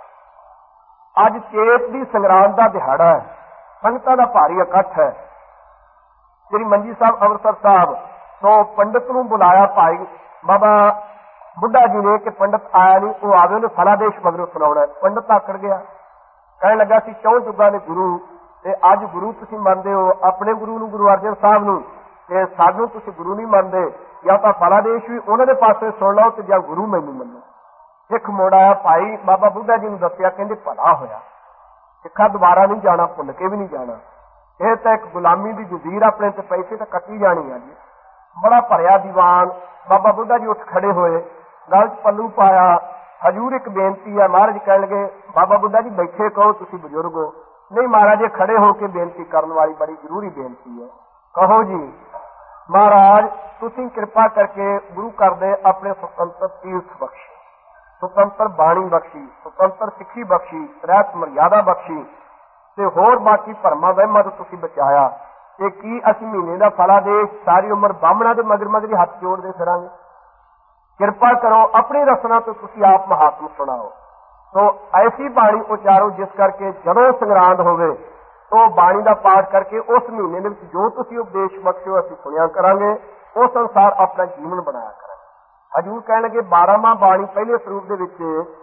अज चेत की संग्राम का दिहाड़ा है, संगतां का भारी इकट्ठ है। श्री मंजी साहब अमृतसर साहब तो पंडित नूं बुलाया भाई बाबा बुढ़ा जी ने कि पंडित आया नहीं, वो आवे उन्हें फलादेश मगरों सुनाउणा। पंडित आकड़ गया, कहने लगा सी क्यों जुगा ने गुरु ते अज गुरु तुसीं मनदे हो अपने गुरु नूं गुरु अर्जन साहब नूं ते सानूं तुसीं गुरु नहीं मनदे, या तां फलादेश भी उन्हां दे पासे सुण लओ ते जां गुरु मैनूं मन्नो। सिख मुड़ आया, भाई बाबा बुढ़ा जी नूं दस्सिया, कहंदे भला होया, सिखा दोबारा नहीं जाना, भुल के भी नहीं जाना। यह तो एक गुलामी की जजीर अपने ते पैसे तो कट्टी जानी है जी। बड़ा भरिया दीवान। बाबा बुढ़ा जी उठ खड़े होए, गल च पल्लू पाया, हजूर एक बेनती है। महाराज कह लगे बाबा बुढ़ा जी बैठे कहो, तुसीं बजुर्ग हो। नहीं महाराज ये खड़े होकर बेनती करने वाली बड़ी जरूरी बेनती है। कहो जी। महाराज तुसीं कृपा करके गुरु कर दे अपने स्वतंत्र तीर्थ बख्शी, स्वतंत्र बाणी बख्शी, स्वतंत्र सिक्खी बख्शी, रहत मर्यादा बख्शी ते होर बाकी भरमा वहमां तो तुसीं बचाया। ते की असीं महीने का फलादेश सारी उम्र बामणा के मगर मगर ही हथ जोड़ते फिरांगे? कृपा करो अपनी रसना तो तुसीं आप महात्म सुनाओ। तो ऐसी बाणी उचारो जिस करके जदों संग्रांद होवे तो बाणी का पाठ करके उस महीने में जो तुसीं उपदेश बख्शो असीं सुनिया करांगे, उस अनुसार अपना जीवन बनाया करांगे। हजूर कह लगे 12 माह बाणी पहले स्वरूप दे विच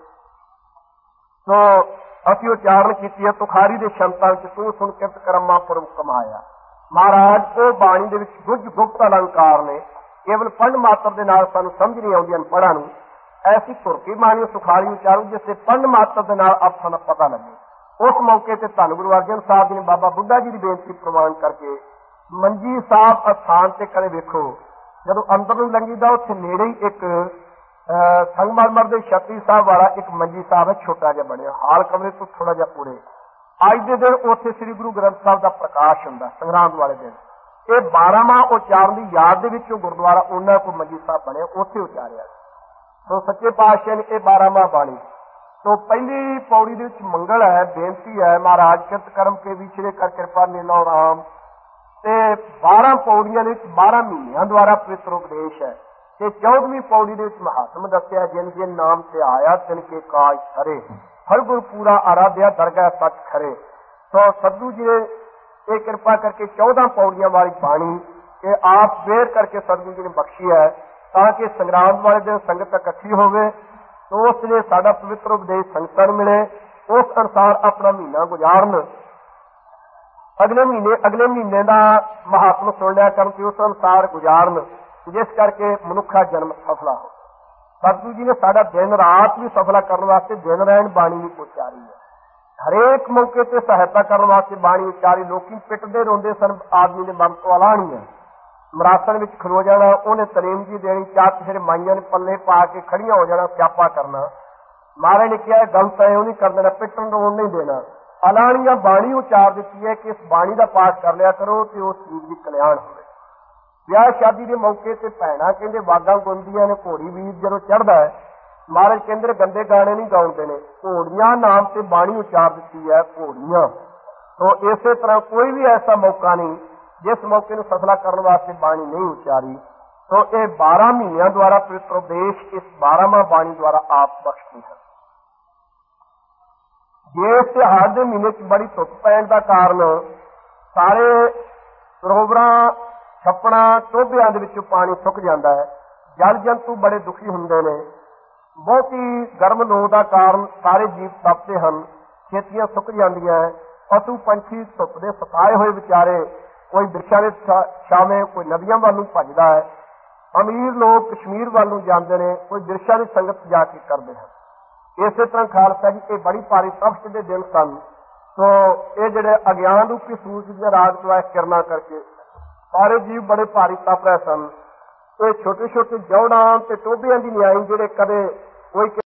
तो असीं उचारण कीती है, तुखारी दे शब्दां च तू सुन किरत करमा पुरम कमाया। महाराज वो बाणी दे विच गुज गुप्त अलंकार ने, केवल पढ़ मात्र दे नाल सानूं समझ नहीं आउंदी अनपढ़ां नूं। ऐसी तुरकी बाणी सुखारी उचारू जिससे पढ़ मात्र दे नाल अर्थां दा पता लगे। उस मौके ते धन गुरु अर्जन साहब जी ने बाबा बुढ़ा जी की बेनती प्रवान करके मंजी साहब अस्थान से कदे वेखो, जदों अंदर नूं लंघीदा उत्थे नेड़े ही एक संगमरमर दे छतरी साहब वाला एक मंजी साहब है, छोटा जिहा बनिया, हाल कमरे तो थोड़ा जिहा उरे। अज दे दिन उत्थे श्री गुरु ग्रंथ साहब का प्रकाश हुंदा संग्रांद वाले दिन। ये 12 माह उचारण की याद दे विच गुरुद्वारा उन्हां को मंजी साहब बने, उत्थे उचारिया। तो सच्चे पातशाह ने 12 माह बाणी तो पहली पौड़ी दे विच मंगल है, बेनती है महाराज किरत कर्म के विछड़े कर कृपा नीलो राम। ते 12 पौड़ियां दे 12 महीनों द्वारा पवित्र उपदेश है। ते 14वीं पौड़ी दे विच महात्म दस्सिया, जिन जिन नाम से आया तिन के काज खरे, हर गुरु पूरा आराध्या दरगाह सच खरे। तो सद्गुरु जी ने ये कृपा करके 14 पौड़ियां वाली बाणी के आप बेर करके सद्गुरु जी ने बख्शी है, ताकि संग्राम वाले दिन संगत इकट्ठी होवे तो उसने साडा पवित्र उपदेश संगतां नूं मिले, उस अनुसार अपना महीना गुजारन, अगले महीने का महात्म सुन लिया करन, उस अनुसार गुजारन, जिस करके मनुखा जन्म सफला हो। सतगुरु जी ने साडा दिन रात भी सफला करने वास्ते दिन रैन बाणी भी उचारी है। हरेक मौके पर सहायता करने वास्ते बाणी उचारी। लोकी पिटदे रोंदे सन, आदमी ने बंद तो लानी है, मरासन में खलो जाना, उन्हें तलीम जी देनी, चार फिर माइया ने पल्ले पा के खड़िया हो जाना, स्यापा करना। महाराज ने कहा गलत है, वो नहीं कर देना, पिटन रोन नहीं देना। अलानिया बाणी उचार दी है कि इस बाणी का पाठ कर लिया करो तो उस चीज की कल्याण हो। ब्याह शादी के मौके से भैणा कहते वागा गुंदियां ने, घोड़ी वीर जो चढ़ता है ਮਹਾਰਾਜ ਕਹਿੰਦੇ ਨੇ ਗੰਦੇ ਗਾਣੇ ਨਹੀਂ ਗਾਉਂਦੇ ਨੇ, ਘੋੜੀਆਂ ਨਾਮ ਤੇ ਬਾਣੀ ਉਚਾਰ ਦਿੱਤੀ ਹੈ, ਘੋੜੀਆਂ। ਸੋ ਇਸੇ ਤਰ੍ਹਾਂ ਕੋਈ ਵੀ ਐਸਾ ਮੌਕਾ ਨਹੀਂ ਜਿਸ ਮੌਕੇ ਨੂੰ ਫਸਲਾ ਕਰਨ ਵਾਸਤੇ ਬਾਣੀ ਨਹੀਂ ਉਚਾਰੀ। ਸੋ ਇਹ 12 ਮਹੀਨਿਆਂ ਦੁਆਰਾ ਪਵਿੱਤਰ ਉਪਦੇਸ਼ ਇਸ 12ਵਾਂ ਬਾਣੀ ਦੁਆਰਾ ਆਪ ਬਖਸ਼ਦੇ ਹਨ। ਜੇ ਇਸ ਤਿਉਹਾਰ ਦੇ ਮਹੀਨੇ 'ਚ ਬੜੀ ਧੁੱਪ ਪੈਣ ਦਾ ਕਾਰਨ ਸਾਰੇ ਸਰੋਵਰਾਂ, ਛੱਪੜਾਂ, ਟੋਭਿਆਂ ਦੇ ਵਿੱਚੋਂ ਪਾਣੀ ਸੁੱਕ ਜਾਂਦਾ ਹੈ। ਜਲ ਜੰਤੂ ਬੜੇ ਦੁਖੀ ਹੁੰਦੇ ਨੇ। ਬਹੁਤੀ ਗਰਮ ਲੋ ਦਾ ਕਾਰਨ ਸਾਰੇ ਜੀਵ ਤਪਦੇ ਹਨ, ਖੇਤੀਆਂ ਸੁੱਕ ਜਾਂਦੀਆਂ ਹੈ। ਪਸ਼ੂ ਪੰਛੀ ਧੁੱਪ ਦੇ ਸਤਾਏ ਹੋਏ ਵਿਚਾਰੇ, ਕੋਈ ਬਿਰਛਾਂ ਦੇ ਛਾਵੇਂ, ਕੋਈ ਨਦੀਆਂ ਵੱਲ ਨੂੰ ਭੱਜਦਾ ਹੈ। ਅਮੀਰ ਲੋਕ ਕਸ਼ਮੀਰ ਵੱਲ ਨੂੰ ਜਾਂਦੇ ਨੇ, ਕੋਈ ਬਿਰਛਾਂ ਦੀ ਸੰਗਤ ਜਾ ਕੇ ਕਰਦੇ ਹਨ। ਇਸੇ ਤਰ੍ਹਾਂ ਖਾਲਸਾ ਜੀ ਇਹ ਬੜੀ ਭਾਰੀ ਤਪਸ਼ ਦੇ ਦਿਨ ਸਨ। ਸੋ ਇਹ ਜਿਹੜੇ ਅਗਿਆਨ ਰੂਪੀ ਸੂਰਜ ਦੇ ਰਾਗ ਤੋਂ ਕਿਰਨਾਂ ਕਰਕੇ ਸਾਰੇ ਜੀਵ ਬੜੇ ਭਾਰੀ ਤਪ ਰਹੇ ਸਨ। ਇਹ ਛੋਟੇ ਛੋਟੇ ਜੌੜਾਂ ਤੇ ਟੋਭਿਆਂ ਦੀ ਨਿਆਈ ਜਿਹੜੇ ਕਦੇ ਕੋਈ